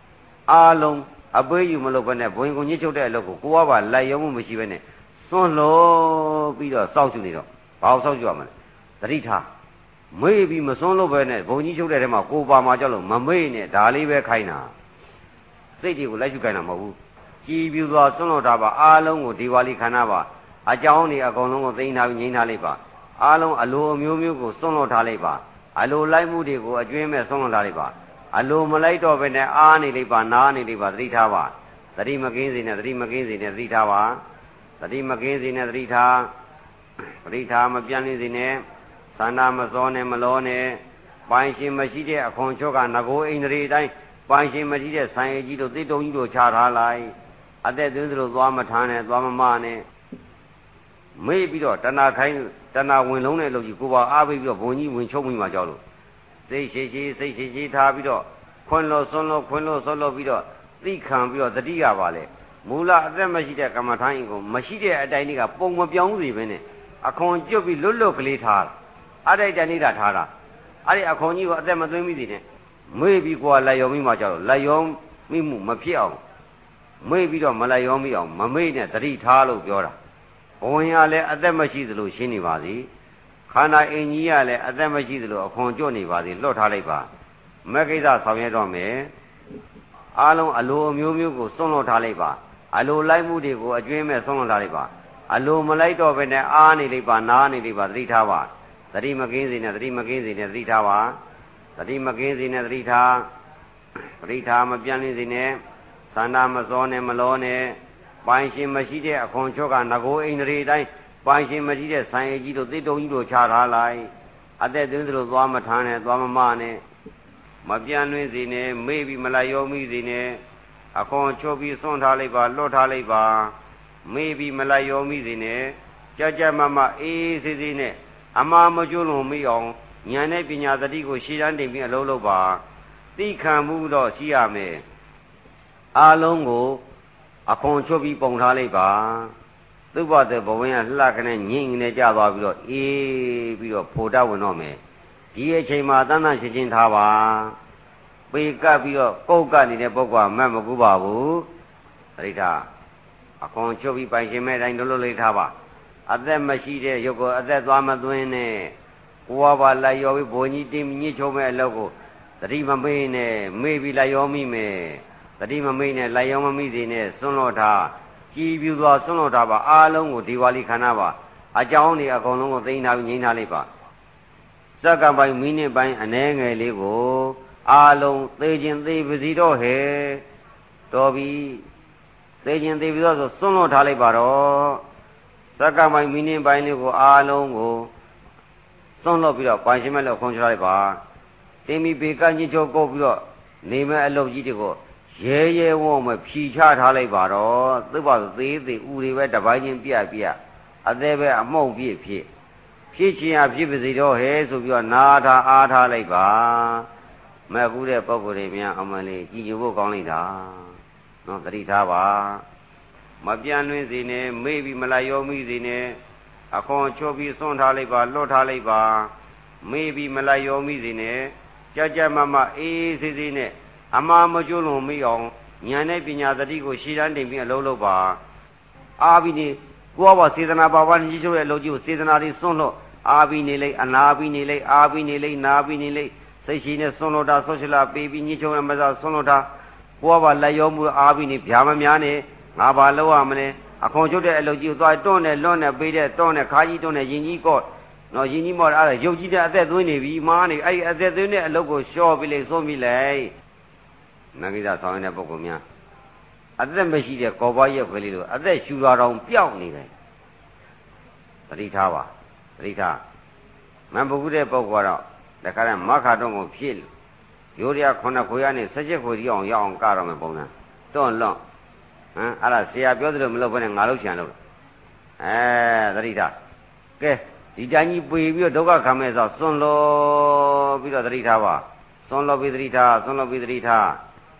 အားလုံးအပေးယူမလုပ်ဘဲနဲ့ဘုရင်ကိုညှစ်ချုပ်တဲ့အလုပ်ကိုကိုကပါလိုက်ရုံမရှိဘဲနဲ့စွန့်လို့ပြီးတော့စောက်ရှုနေတော့ဘာလို့စောက်ရှုရမလဲသတိထားမေ့ပြီးမစွန့်လို့ပဲနဲ့ဘုံကြီးချုပ်တဲ့ထဲမှာကိုပါမှာကြောက်လို့မမေ့နဲ့ဒါလေးပဲခိုင်းတာစိတ်တွေကိုလိုက်ရှုခိုင်းတာမဟုတ်ဘူးကြည်ပြူစွာစွန့်လို့ထားပါအားလုံးကိုဒီဝါလီခန္ဓာပါအကြောင်းတွေအကုန်လုံးကိုသိမ်းထားပြီးငြိမ်းထားလိုက်ပါအားလုံးအလိုအမျိုးမျိုးကိုစွန့်လို့ထားလိုက်ပါအလိုလိုက်မှုတွေကိုအကျွင်းမဲ့စွန့်လို့ထားလိုက်ပါအလိုမလိုက်တော့ပဲနဲ့အားနေလိုက်ပါနားနေလိုက်ပါသတိထားပါသတိမကင်းစေနဲ့သတိမကင်းစေနဲ့သတိထားပါသတိမကင်းစေနဲ့သတိထားမပြန့်နေစေနဲ့သန္တာမစောနဲ့မလောနဲ့ပိုင်ရှင်မရှိတဲ့အခွန်ချော့ကငကိုအိန္ဒြေတိုင်းပိုင်ရှင်မရှိတဲ့ဆိုင်အကြီးတို့တိတ်တုံကြီးတို့ခြားထားလိုက်အသက်သွင်းသလိုသွားမထမ်းနဲ့သွားမမနဲ့မေ့ပြီးတော့တဏှာခိုင်းတဏှာဝင်လုံးတဲ့အလုပ်ကြီးကိုပါအားပေးပြီးတော့ဘုံကြီးဝင်ချုပ်မိမှာကြောက်လို့စိတ်ရှိထားပြီးတော့ခွန်းလို့စွန်းလို့ပြီးတော့သိခံပြီးတော့တတိယပါလေမူလအသက်မရှိတဲ့ကမ္မထာရင်ကိုမရှိတဲ့အတိုင်းလေးကပုံမပြောင်းစေပဲနဲ့အခွန်ကျွတ်ပြီးလွတ်ကလေးထားအတိုက်တန်နေတာထားတာအဲ့ဒီအခွန်ကြီးကိုအသက်မသွင်းမိသေးနဲ့မေ့ပြီးကိုယ်ကလက်ရောမိမှကြောက်လို့လက်ရောမိမှုမဖြစ်အောင်မေ့ပြီးတော့မလက်ရောမိအောင်မမေ့နဲ့တတိထားလို့ပြောတာဘဝင်ကလည်းအသက်မရှိသလိုရှင်းနေပါသည်ခန္ဓာအင်ကြီးကလည်းအသက်မရှိသလိုအခွန်ကျွတ်နေပါသည်လွတ်ထားလိုက်ပါမဂ္ဂိသဆောင်ရွက်တော့မယ်အားလုံးအလိုအမျိုးမျိုးကိုစွန့်လွတ်ထားလိုက်ပါအလိုလိုက်မှုတွေကိုအကျွင်းမဲ့စွန့်လွတ်ထားလိုက်ပါအလိုမလိုက်တော့ပဲနဲ့အားနေလိုက်ပါနားနေလိုက်ပါသတိထားပါသတိမကင်းစေနဲ့သတိမကင်းစေနဲ့သတိထားပါသတိမကင်းစေနဲ့သတိထားမပြန့်နေစေနဲ့သန္တာမစောနဲ့မလောနဲ့ပိုင်ရှင်မရှိတဲ့အခွန်ချော့ကငကိုအိန္ဒြေတိုင်းပိုင်ရှင်မရှိတဲ့ဆိုင်အကြီးတို့တိတ်တုံကြီးတို့ခြားထားလိုက်အသက်သွင်းသလိုသွားမထမ်းနဲ့သွားမမနဲ့မပြန့်လွင်စေနဲ့မေ့ပြီးမလိုက်ရောမိစေနဲ့အခွန်ချုပ်ပြီးစွန့်ထားလိုက်ပါလွတ်ထားလိုက်ပါမေ့ပြီးမလိုက်ရောမိစေနဲ့ကြမအေးစေနဲ့အမှားမကျွလွန်မိအောင်ဉာဏ်နဲ့ပညာသတိကိုရှေ့တန်းတင်ပြီးအလုံးလုံးပါသိခံမှုတော့ရှိရမယ်အားလုံးကိုအခွန်ချုပ်ပြီးပုံထားလိုက်ပါသုဘတဲ့ဘဝင်ကလှခနဲ့ငိမ့်နေကြသွားပြီးတော့အေးပြီးတော့ဖို့တဝင်တော့မယ်ဒီအချိန်မှာတန်းတန်းရှင်းရှင်းထားပါပေကပ်ပြီးတော့ကုတ်ကနေတဲ့ပုဂ္ဂိုလ်ကမတ်မကူပါဘူးသတိထားအခွန်ချုပ်ပြီးပိုင်ရှင်မဲ့တိုင်းလုံးလေးထားပါအသက်မရှိတဲ့ရုပ်ကိုအသက်သွားမသွင်းနဲ့ကိုယ်ပါလိုက်ရောပြီးဘုံကြီးတင်းညှစ်ချုံမဲ့အလုပ်ကိုသတိမမေ့နဲ့မေ့ပြီးလိုက်ရောမိမယ်သတိမမေ့နဲ့လိုက်ရောမမိသေးနဲ့စွန့်လွတ်ထားကြည်ပြူစွာစွန့်လွတ်ထားပါအားလုံးကိုဒီဝါလီခန္ဓာပါအကြောင်းတွေအကုန်လုံးကိုသိမ်းထားပြီးငြိမ်းထားလိုက်ပါစက္ကန့်ပိုင်းမိနစ်ပိုင်းအနည်းငယ်လေးကိုအားလုံးသေခြင်းသေပါစီတော့ဟဲ့တော်ပြီသေခြင်းသေပြီတော့ဆိုစွန့်လွတ်ထားလိုက်ပါတော့စက္ကန့်ပိုင်းမိနစ်ပိုင်းလေးကိုအားလုံးကိုစွန့်လွတ်ပြီးတော့ပိုင်ရှင်မဲ့လို့ခွန်ချလိုက်ပါတင်းပြီးပေကညှစ်ချုပ်ကုတ်ပြီးတော့နေမဲ့အလုပ်ကြီးတွေကိုရဲဝံ့မဲ့ဖြီချထားလိုက်ပါတော့သူ့ဘာသေးဥတွေပဲတပိုင်းချင်းပြအသေးပဲအမှုန့်ဖြစ်ဖြစ်ချင်ရဖြစ်ပါစေတော့ဟဲ့ဆိုပြီးတော့နာထားအားထားလိုက်ပါမဲ့ကူးတဲ့ပုံကိုယ်တွေများအမလေးကြည်ညိုဖို့ကောင်းလိုက်တာနော်သတိထားပါမပြန့်လွင်စေနဲ့မေ့ပြီးမလိုက်ရောမိစေနဲ့အခွန်ချုပ်ပြီးစွန့်ထားလိုက်ပါလွတ်ထားလိုက်ပါမေ့ပြီးမလိုက်ရောမိစေနဲ့ကြမအေးစေနဲ့အမှားမကျွလွန်မိအောင်ဉာဏ်နဲ့ပညာသတိကိုရှေ့တန်းတင်ပြီးအလုံးလုံးပါအာဘိနေကိုယ်ကစေတနာပါဝါကြီးချုပ်ရဲ့အလုပ်ကြီးကိုစေတနာလေးစွန့်လို့အာဘိနေလိုက်အနာဘိနေလိုက်အာဘိနေလိုက်နာဘိနေလိုက်စိတ်ရှိနဲ့စွန့်လို့တာဆွတ်ချလာပေးပြီးညှိချုံရမစားစွန့်လို့တာကိုယ်ကလက်ရောမှုအာဘိနေဗျာမများနဲ့ငါဘာလုပ်ရမလဲအခွန်ချုပ်တဲ့အလုပ်ကြီးကိုသွားတွန်းနဲ့လွန်းနဲ့ပေးတဲ့တွန်းနဲ့ခါကြီးတွန်းနဲ့ရင်ကြီးကော့နော်ရင်ကြီးမော့အဲ့ဒါရုပ်ကြီးတဲ့အသက်သွင်းနေပြီမားနေအဲ့ဒီအသက်သွင်းတဲ့အလုပ်ကိုလျှော့ပြီးလိုက်စွန့်ပြီးလိုက်မဂ္ဂိသဆောင်ရတဲ့ပုဂ္ဂိုလ်များအသက်မရှိတဲ့ကောပွားရက်ကလေးတို့အသက်ရှူတာတောင်ပျောက်နေတယ်သတိထားပါသတိထားမန်ပုဂ္ဂိုလ်တဲ့ပုဂ္ဂိုလ်ကတော့တခါတည်းမခါတော့ကိုဖြစ်လို့ရိုးရ9ခွေရနဲ့17ခွေကြီးအောင်ရအောင်ကတော့မယ်ပုံစံတွန့်လွန့်အဲ့ဒါဆရာပြောသလိုမလုပ်ဘဲနဲ့ငါလုပ်ချင်လို့သတိထားကဲဒီတိုင်းကြီးပေပြီးတော့ဒုက္ခခံမဲ့ဆိုစွန့်လို့ပြီးတော့သတိထားပါစွန့်လို့ပြီးသတိထားစွန့်လို့ပြီးသတိထား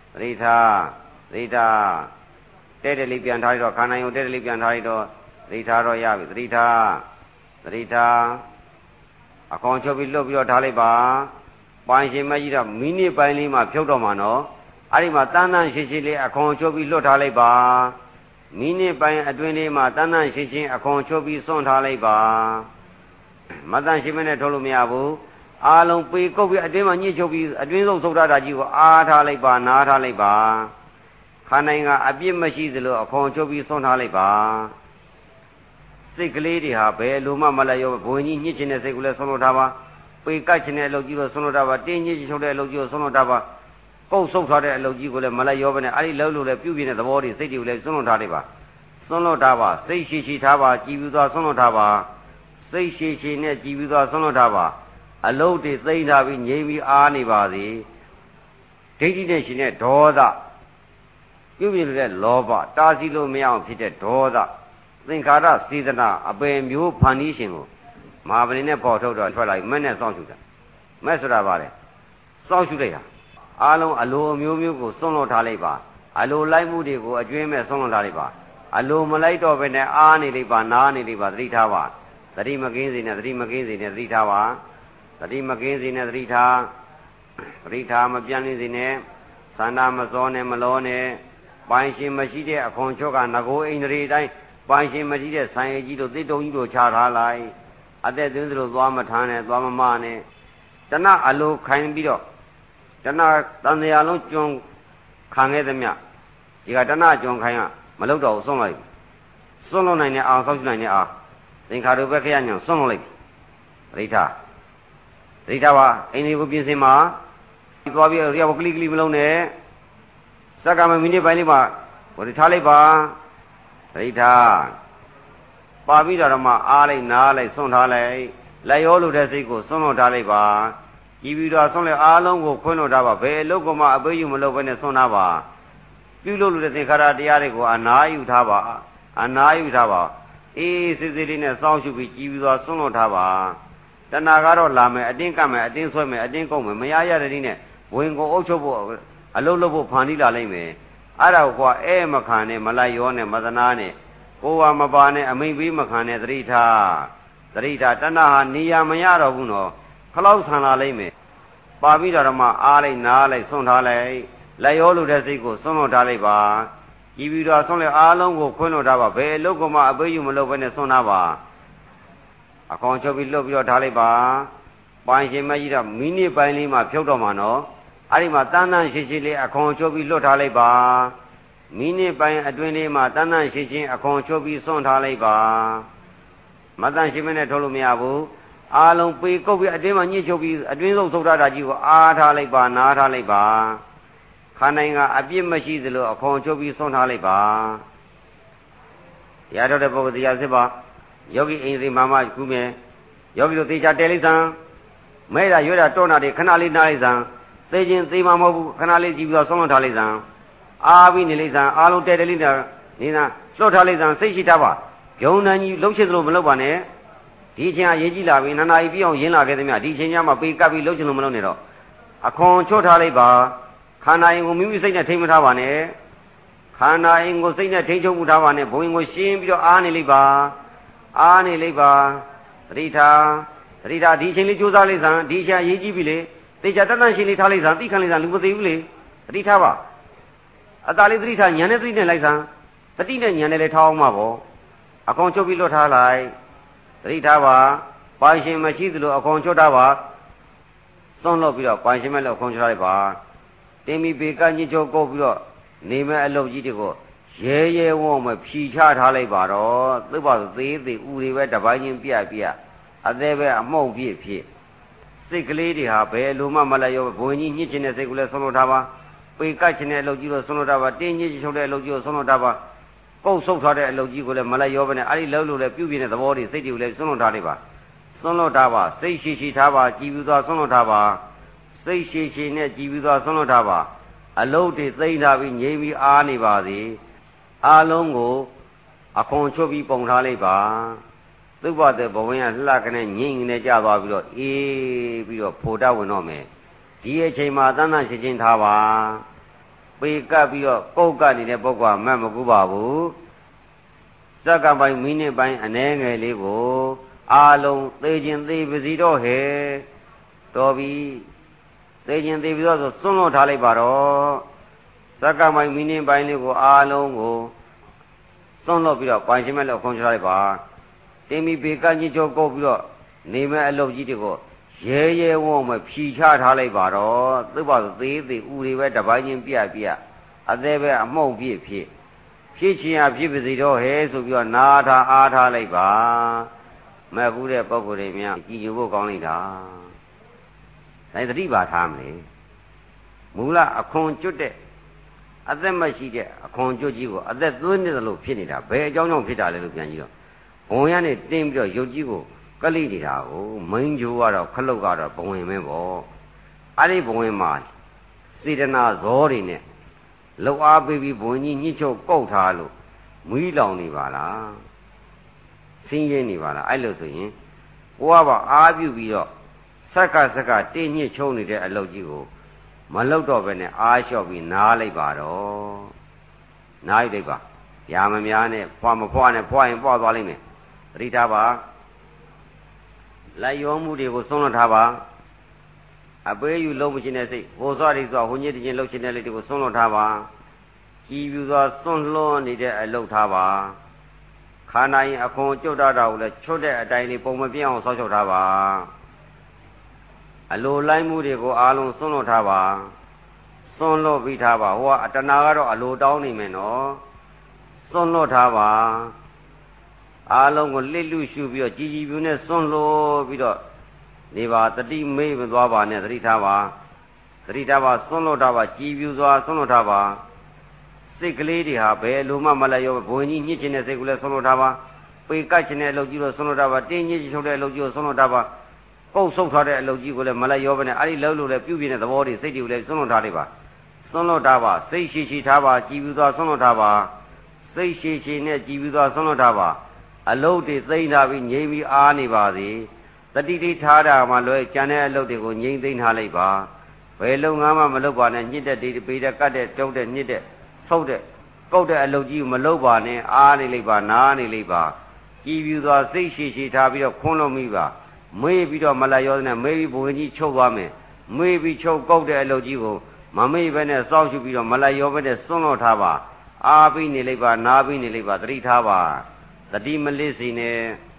တဲ့တယ်လေးပြန်ထားရတော့ခန္ဓာယုံတဲ့တယ်လေးပြန်ထားရတော့သတိထားတော့ရပြီသတိထားအကောင်ချုပ်ပြီးလွတ်ပြီးတော့ထားလိုက်ပါပိုင်ရှင်မကြီးတော့မိနစ်ပိုင်းလေးမှဖြုတ်တော့မှာနော်အဲ့ဒီမှာတန်းတန်းရှင်းရှင်းလေးအခွန်ချုပ်ပြီးလွတ်ထားလိုက်ပါမိနစ်ပိုင်းအတွင်းလေးမှာတန်းတန်းရှင်းရှင်းအခွန်ချုပ်ပြီးစွန့်ထားလိုက်ပါမတန်းရှင်းမနဲ့ထုတ်လို့မရဘူးအားလုံးပေကုတ်ပြီးအတွင်းမှာညှစ်ချုပ်ပြီးအတွင်းဆုံးသုတ်ထားတာကြီးကိုအားထားလိုက်ပါနားထားလိုက်ပါခန္ဓာရင်ကအပြစ်မရှိသလိုအခွန်ချုပ်ပြီးစွန့်ထားလိုက်ပါစိတ်ကလေးတွေဟာဘယ်လိုမှမလဲရောဘုံကြီးညှစ်ချင်တဲ့စိတ်ကိုလည်းစွန့်လို့ထားပါပေကတ်ချင်တဲ့အလုပ်ကြီးကိုစွန့်လို့ထားပါတင်းညှစ်ချုပ်တဲ့အလုပ်ကြီးကိုစွန့်လို့ထားပါကုတ်ဆုပ်ထားတဲ့အလုပ်ကြီးကိုလည်းမလဲရောပဲနဲ့အဲ့ဒီလှုပ်လို့လည်းပြုတ်ပြင်းတဲ့သဘောတွေစိတ်တွေကိုလည်းစွန့်လို့ထားလိုက်ပါစွန့်လို့ထားပါစိတ်ရှိရှိထားပါကြည်ပြီးသွားစွန့်လို့ထားပါစိတ်ရှိရှိနဲ့ကြည်ပြီးသွားစွန့်လို့ထားပါအလုတ်တွေသိမ့်ထားပြီးငြိမ်ပြီးအားနေပါစေဒိဋ္ဌိနဲ့ရှင်တဲ့ဒေါသပြုတ်ပြင်းတဲ့လောဘတားဆီးလို့မရအောင်ဖြစ်တဲ့ဒေါသသင်္ခါရစေတနာအပယ်မျိုးဖန်တီးရှင်ကိုမဟာပလင်နဲ့ပေါ်ထုတ်တော့ထွက်လာပြီးမဲ့နဲ့စောင့်ရှုတာမဲ့ဆိုတာပါလေစောင့်ရှုလိုက်တာအားလုံးအလိုအမျိုးမျိုးကိုစွန့်လွတ်ထားလိုက်ပါအလိုလိုက်မှုတွေကိုအကျွင်းမဲ့စွန့်လွတ်ထားလိုက်ပါအလိုမလိုက်တော့ဘဲနဲ့အားနေလိုက်ပါနားနေလိုက်ပါသတိထားပါသတိမကင်းစေနဲ့သတိမကင်းစေနဲ့သတိထားပါသတိမကင်းစေနဲ့သတိထားမပြန့်နေစေနဲ့သန္တာမစောနဲ့မလောနဲ့ပိုင်ရှင်မရှိတဲ့အခွန်ချော့ကငကိုအိန္ဒြေတိုင်းပိုင်ရှင်မရှိတဲ့ဆိုင်အကြီးတို့တိတ်တုံကြီးတို့ခြားထားလိုက်အသက်သွင်းသလိုသွားမထမ်းနဲ့သွားမမနဲ့တဏအလိုခိုင်ပြီးတော့တဏတန်တရားလုံးကျွန်းခံခဲ့သမျှဒီကတဏကျွန်းခိုင်ကမလုပ်တော့ဘူးစွန့်လိုက်စွန့်လို့နိုင်တဲ့အောင်ဆောက်ရှုနိုင်တဲ့အားသင်္ခါရုပ္ပခရညံစွန့်လို့လိုက်သတိထားပါအိန္ဒြေကိုပြင်ဆင်ပါသွားပြီးရိယဘကလိကလိမလုံးနဲ့စက္ကမမိနစ်ပိုင်းလေးမှာဟိုထားလိုက်ပါသတိထားပါပြီးတော့မှအားလိုက်နားလိုက်စွန့်ထားလိုက်လက်ရောလို့တဲ့စိတ်ကိုစွန့်လို့ထားလိုက်ပါကြည်ပြီးတော့စွန့်လိုက်အားလုံးကိုခွင်းလို့ထားပါဘယ်အလုပ်ကမှအပေးယူမလုပ်ဘဲနဲ့စွန့်ထားပါပြုလို့လို့တဲ့သင်္ခါရတရားတွေကိုအနာယူထားပါအေးစစ်စစ်လေးနဲ့စောင့်ရှုပြီးကြည်ပြီးတော့စွန့်လို့ထားပါတဏှာကတော့လာမယ်အတင်းကပ်မယ်အတင်းဆွဲမယ်အတင်းကုန်မယ်မရရတဲ့နည်းနဲ့ဝင်ကိုအုပ်ချုပ်ဖို့အလုပ်လုပ်ဖို့ဖန်တီးလာလိမ့်မယ်အဲ့ဒါကိုမခံနဲ့မလိုက်ရောနဲ့မသနာနဲ့ကိုယ်ဝမပါနဲ့အမိန်ပေးမခံနဲ့သတိထားတဏှာဟာနေရမရတော့ဘူးနော်ခလောက်ဆန်လာလိမ့်မယ်ပါပြီးတော့မှအားလိုက်နားလိုက်စွန့်ထားလိုက်လက်ရောလို့တဲ့စိတ်ကိုစွန့်လို့ထားလိုက်ပါကြည်ပြီးတော့စွန့်လိုက်အားလုံးကိုခွင်းလို့ထားပါဘယ်အလုပ်ကမှအပေးယူမလုပ်ဘဲနဲ့စွန့်ထားပါအကောင်ချုပ်ပြီးလွတ်ပြီးတော့ထားလိုက်ပါပိုင်ရှင်မကြီးတော့မိနစ်ပိုင်းလေးမှဖြုတ်တော့မှာနော်အဲ့ဒီမှာတန်းတန်းရှင်းရှင်းလေးအကောင်ချုပ်ပြီးလွတ်ထားလိုက်ပါမိနစ်ပိုင်းအတွင်းလေးမှာတန်းတန်းရှင်းရှင်းအကောင်ချုပ်ပြီးစွန့်ထားလိုက်ပါမတန်းရှင်းမနဲ့ထုတ်လို့မရဘူးအားလုံးပေကုတ်ပြီးအတွင်းမှာညှစ်ချုပ်ပြီးအတွင်းဆုံးသုတ်ထားတာကြီးကိုအားထားလိုက်ပါနားထားလိုက်ပါခန္ဓာရင်ကအပြစ်မရှိသလိုအကောင်ချုပ်ပြီးစွန့်ထားလိုက်ပါရတော့တဲ့ပုဂ္ဂိုလ်တရားစစ်ပါယောဂီအိမ်စိမာမကူးမယ်ယောဂီတို့သေချာတဲလိုက်စမ်းမဲတာရွေးတာတောနာတွေခဏလေးနားလိုက်စမ်းသေခြင်းသေမှာမဟုတ်ဘူးခဏလေးကြည့်ပြီးတော့ဆုံးလွတ်ထားလိုက်စမ်းအားပြီးနေလိုက်စမ်းအားလုံးတဲတဲလေးနေတာလွတ်ထားလိုက်စမ်းစိတ်ရှိထားပါယုံနိုင်ကြီးလှုပ်ချစ်သလိုမလုပ်ပါနဲ့ဒီအချိန်အရေးကြီးလာပြီနာနာကြီးပြအောင်ရင်းလာခဲ့သမျှဒီအချိန်ညမှာပေကပ်ပြီးလှုပ်ချင်လို့မလုပ်နဲ့တော့အခွန်ချွတ်ထားလိုက်ပါခန္ဓာရင်ကိုမိမိစိတ်နဲ့ထိမ့်မထားပါနဲ့ခန္ဓာရင်ကိုစိတ်နဲ့ထိမ့်ချုပ်မှုထားပါနဲ့ဘုံရင်ကိုရှင်းပြီးတော့အားနေလိုက်ပါသတိထားဒီအချိန်လေးကြိုးစားလိုက်စမ်းဒီအချိန်အရေးကြီးပြီလေသေချာတတ်တတ်ရှင်းလေးထားလိုက်စမ်းသိခံလိုက်စမ်းလူမသိဘူးလေသတိထားပါအသာလေးသတိထားဉာဏ်နဲ့သတိနဲ့လိုက်စမ်းတတိနဲ့ဉာဏ်နဲ့လည်းထားအောင်ပါဗောအကောင်ချုပ်ပြီးလွတ်ထားလိုက်သတိထားပါပိုင်ရှင်မရှိသလိုအကောင်ချုပ်ထားပါသွန်းလို့ပြီးတော့ပိုင်ရှင်မဲ့လို့အကောင်ချုပ်ထားလိုက်ပါတင်းပြီးပေကညစ်ချုပ်ကုတ်ပြီးတော့နေမဲ့အလုပ်ကြီးတွေကိုရဲဝုံမဖြီချထားလိုက်ပါတော့သိပါဆိုသေးဥတွေပဲတပိုင်းချင်းပြအသေးပဲအမှုန့်ပြည့်စိတ်ကလေးတွေဟာဘယ်လိုမှမလဲရောဘုံကြီးညှစ်ချင်တဲ့စိတ်ကိုလည်းဆုံးလို့ထားပါပေကတ်ချင်တဲ့အလုပ်ကြီးကိုဆုံးလို့ထားပါတင်းညစ်ချုပ်တဲ့အလုပ်ကြီးကိုဆုံးလို့ထားပါကုတ်ဆုပ်ထားတဲ့အလုပ်ကြီးကိုလည်းမလဲရောပဲနဲ့အဲ့ဒီလှုပ်လို့လည်းပြုတ်ပြင်းတဲ့သဘောတွေစိတ်တွေကိုလည်းဆုံးလို့ထားလိုက်ပါဆုံးလို့ထားပါစိတ်ရှိထားပါကြည်ပြီးသွားဆုံးလို့ထားပါစိတ်ရှိနဲ့ကြည်ပြီးသွားဆုံးလို့ထားပါအလုပ်တွေသိမ့်ထားပြီးငြိမ်ပြီးအားနေပါစေအားလုံးကိုအခွန်ချွတ်ပြီးပုံထားလိုက်ပါသုဘတဲ့ဘဝင်ကလှကနေငြိမ်နေကြသွားပြီးတော့အေးပြီးတော့ဖိုတဝင်တော့မယ်ဒီအချိန်မှာတန်းတန်းရှင်းရှင်းထားပါပေကပ်ပြီးတော့ကုတ်ကနေတဲ့ပုဂ္ဂိုလ်ကမကူပါဘူးစက္ကန့်ပိုင်းမိနစ်ပိုင်းအနည်းငယ်လေးကိုအားလုံးသေခြင်းသေပါစီတော့ဟဲ့တော်ပြီသေခြင်းသေပြီးတော့ဆိုစွန့်လွတ်ထားလိုက်ပါတော့ကမိုင်မီနင်းပိုင်းလေးကိုအားလုံးကိုစွန့်လွတ်ပြီးတော့ပိုင်ရှင်မဲ့လို့ခုံချလိုက်ပါတင်ပြီးဘေကညစ်ချိုးကုတ်ပြီးတော့နေမဲ့အလုပ်ကြီးတွေကိုရဲရဲဝုံမဲ့ဖြီချထားလိုက်ပါတော့သူ့ဘာသူသေးသေးဥတွေပဲတပိုင်းချင်းပြအသေးပဲအမှုန့်ပြည့်ဖြစ်ချင်ရဖြစ်ပါစေတော့ဟဲဆိုပြီးတော့နာထားအားထားလိုက်ပါမဲ့ကူးတဲ့ပုံကိုယ်တွေများကြည်ညိုဖို့ကောင်းလိုက်တာဒါသတိပါထားမလဲမူလအခွန်ကျွတ်တဲ့အသက်မရှိတဲ့အခွန်ကျွတ်ကြီးကိုအသက်သွင်းနေသလိုဖြစ်နေတာဘယ်အကြောင်းကြောင့်ဖြစ်တာလဲလို့ပြန်ကြည့်တော့ဘုံရနဲ့တင်းပြီးတော့ရုပ်ကြီးကိုကလိနေတာကိုမိန်ဂျိုးကတော့ခလုတ်ကတော့ဘဝင်ပဲပေါ့အဲ့ဒီဘဝင်မှာစေတနာဇောတွေနဲ့လောက်အားပေးပြီးဘဝင်ကြီးညှိချုပ်ကုတ်ထားလို့မီးလောင်နေပါလားဆင်းရဲနေပါလားအဲ့လိုဆိုရင်ကိုကပါအားပြုပြီးတော့စက်ကတင်းညှိချုံနေတဲ့အလုပ်ကြီးကိုမလောက်တော့ပဲနဲ့အားလျှော့ပြီးနားလိုက်ပါတော့နားလိုက်ပါရာမများနဲ့ဖွာမဖွာနဲ့ဖွာရင်ပွားသွားလိမ့်မယ်သတိထားပါလိုက်ရောမှုတွေကိုဆုံးလွတ်ထားပါအပေးယူလုံးမချင်တဲ့စိတ်ဟိုစွားတွေစွာဟိုညစ်တချင်းလှုပ်ချင်တဲ့လက်တွေကိုဆုံးလွတ်ထားပါကြည်ပြူစွာစွန့်လွှတ်နေတဲ့အလုပ်ထားပါခန္ဓာရင်အခွန်ကျုပ်တာကိုလည်းချွတ်တဲ့အတိုင်းလေးပုံမပြင်းအောင်ဆောက်ရှောက်ထားပါအလိုလိုက်မှုတွေကိုအားလုံးစွန့်လွတ်ထားပါစွန့်လွတ်ပြီးထားပါဟိုကအတဏှာကတော့အလိုတောင်းနေမယ်နော်စွန့်လွတ်ထားပါအားလုံးကိုလစ်လူရှုပြီးတော့ကြည်ကြည်ပြူနဲ့စွန့်လွတ်ပြီးတော့နေပါတတိမေ့မသွားပါနဲ့သတိထားပါစွန့်လွတ်ထားပါကြည်ပြူစွာစွန့်လွတ်ထားပါစိတ်ကလေးတွေဟာဘယ်လိုမှမလဲရောဘဝင်ကြီးညှစ်ချင်တဲ့စိတ်ကိုလည်းစွန့်လွတ်ထားပါပေကတ်ချင်တဲ့အလုပ်ကြီးကိုစွန့်လွတ်ထားပါတင်းညစ်ချုပ်တဲ့အလုပ်ကြီးကိုစွန့်လွတ်ထားပါပုတ်ဆုပ်ထားတဲ့အလုပ်ကြီးကိုလည်းမလဲရောပဲနဲ့အဲ့ဒီလှုပ်လို့လည်းပြုပြင်းတဲ့သဘောတွေစိတ်တွေကိုလည်းစွန့်လွတ်ထားလိုက်ပါစွန့်လွတ်ထားပါစိတ်ရှိထားပါကြည်ပြူစွာစွန့်လွတ်ထားပါစိတ်ရှိနဲ့ကြည်ပြူစွာစွန့်လွတ်ထားပါအလုပ်တွေသိမ့်ထားပြီးငြိမ်ပြီးအားနေပါစေတတိတိထားတာမှလွယ်ကြံတဲ့အလုပ်တွေကိုငြိမ်သိမ့်ထားလိုက်ပါဘယ်လုပ်ငန်းမှမလုပ်ပါနဲ့ညစ်တဲ့ဒီပေတဲ့ကတ်တဲ့တုတ်တဲ့ညစ်တဲ့ဆုပ်တဲ့ကုတ်တဲ့အလုပ်ကြီးကိုမလုပ်ပါနဲ့အားနေလိုက်ပါနားနေလိုက်ပါကြည်ပြူစွာစိတ်ရှိထားပြီးတော့ခွန်းလို့မိပါမေးပြီးတော့မလာရောနဲ့မေးပြီးဘုံကြီးချုပ်သွားမယ်မေးပြီးချုပ်ကုတ်တဲ့အလုပ်ကြီးကိုမမေ့ဘဲနဲ့စောင့်ရှုပြီးတော့မလာရောပဲနဲ့စွန့်လွတ်ထားပါအားပြီးနေလိုက်ပါနားပြီးနေလိုက်ပါသတိထားပါတတိမလစ်စီနဲ့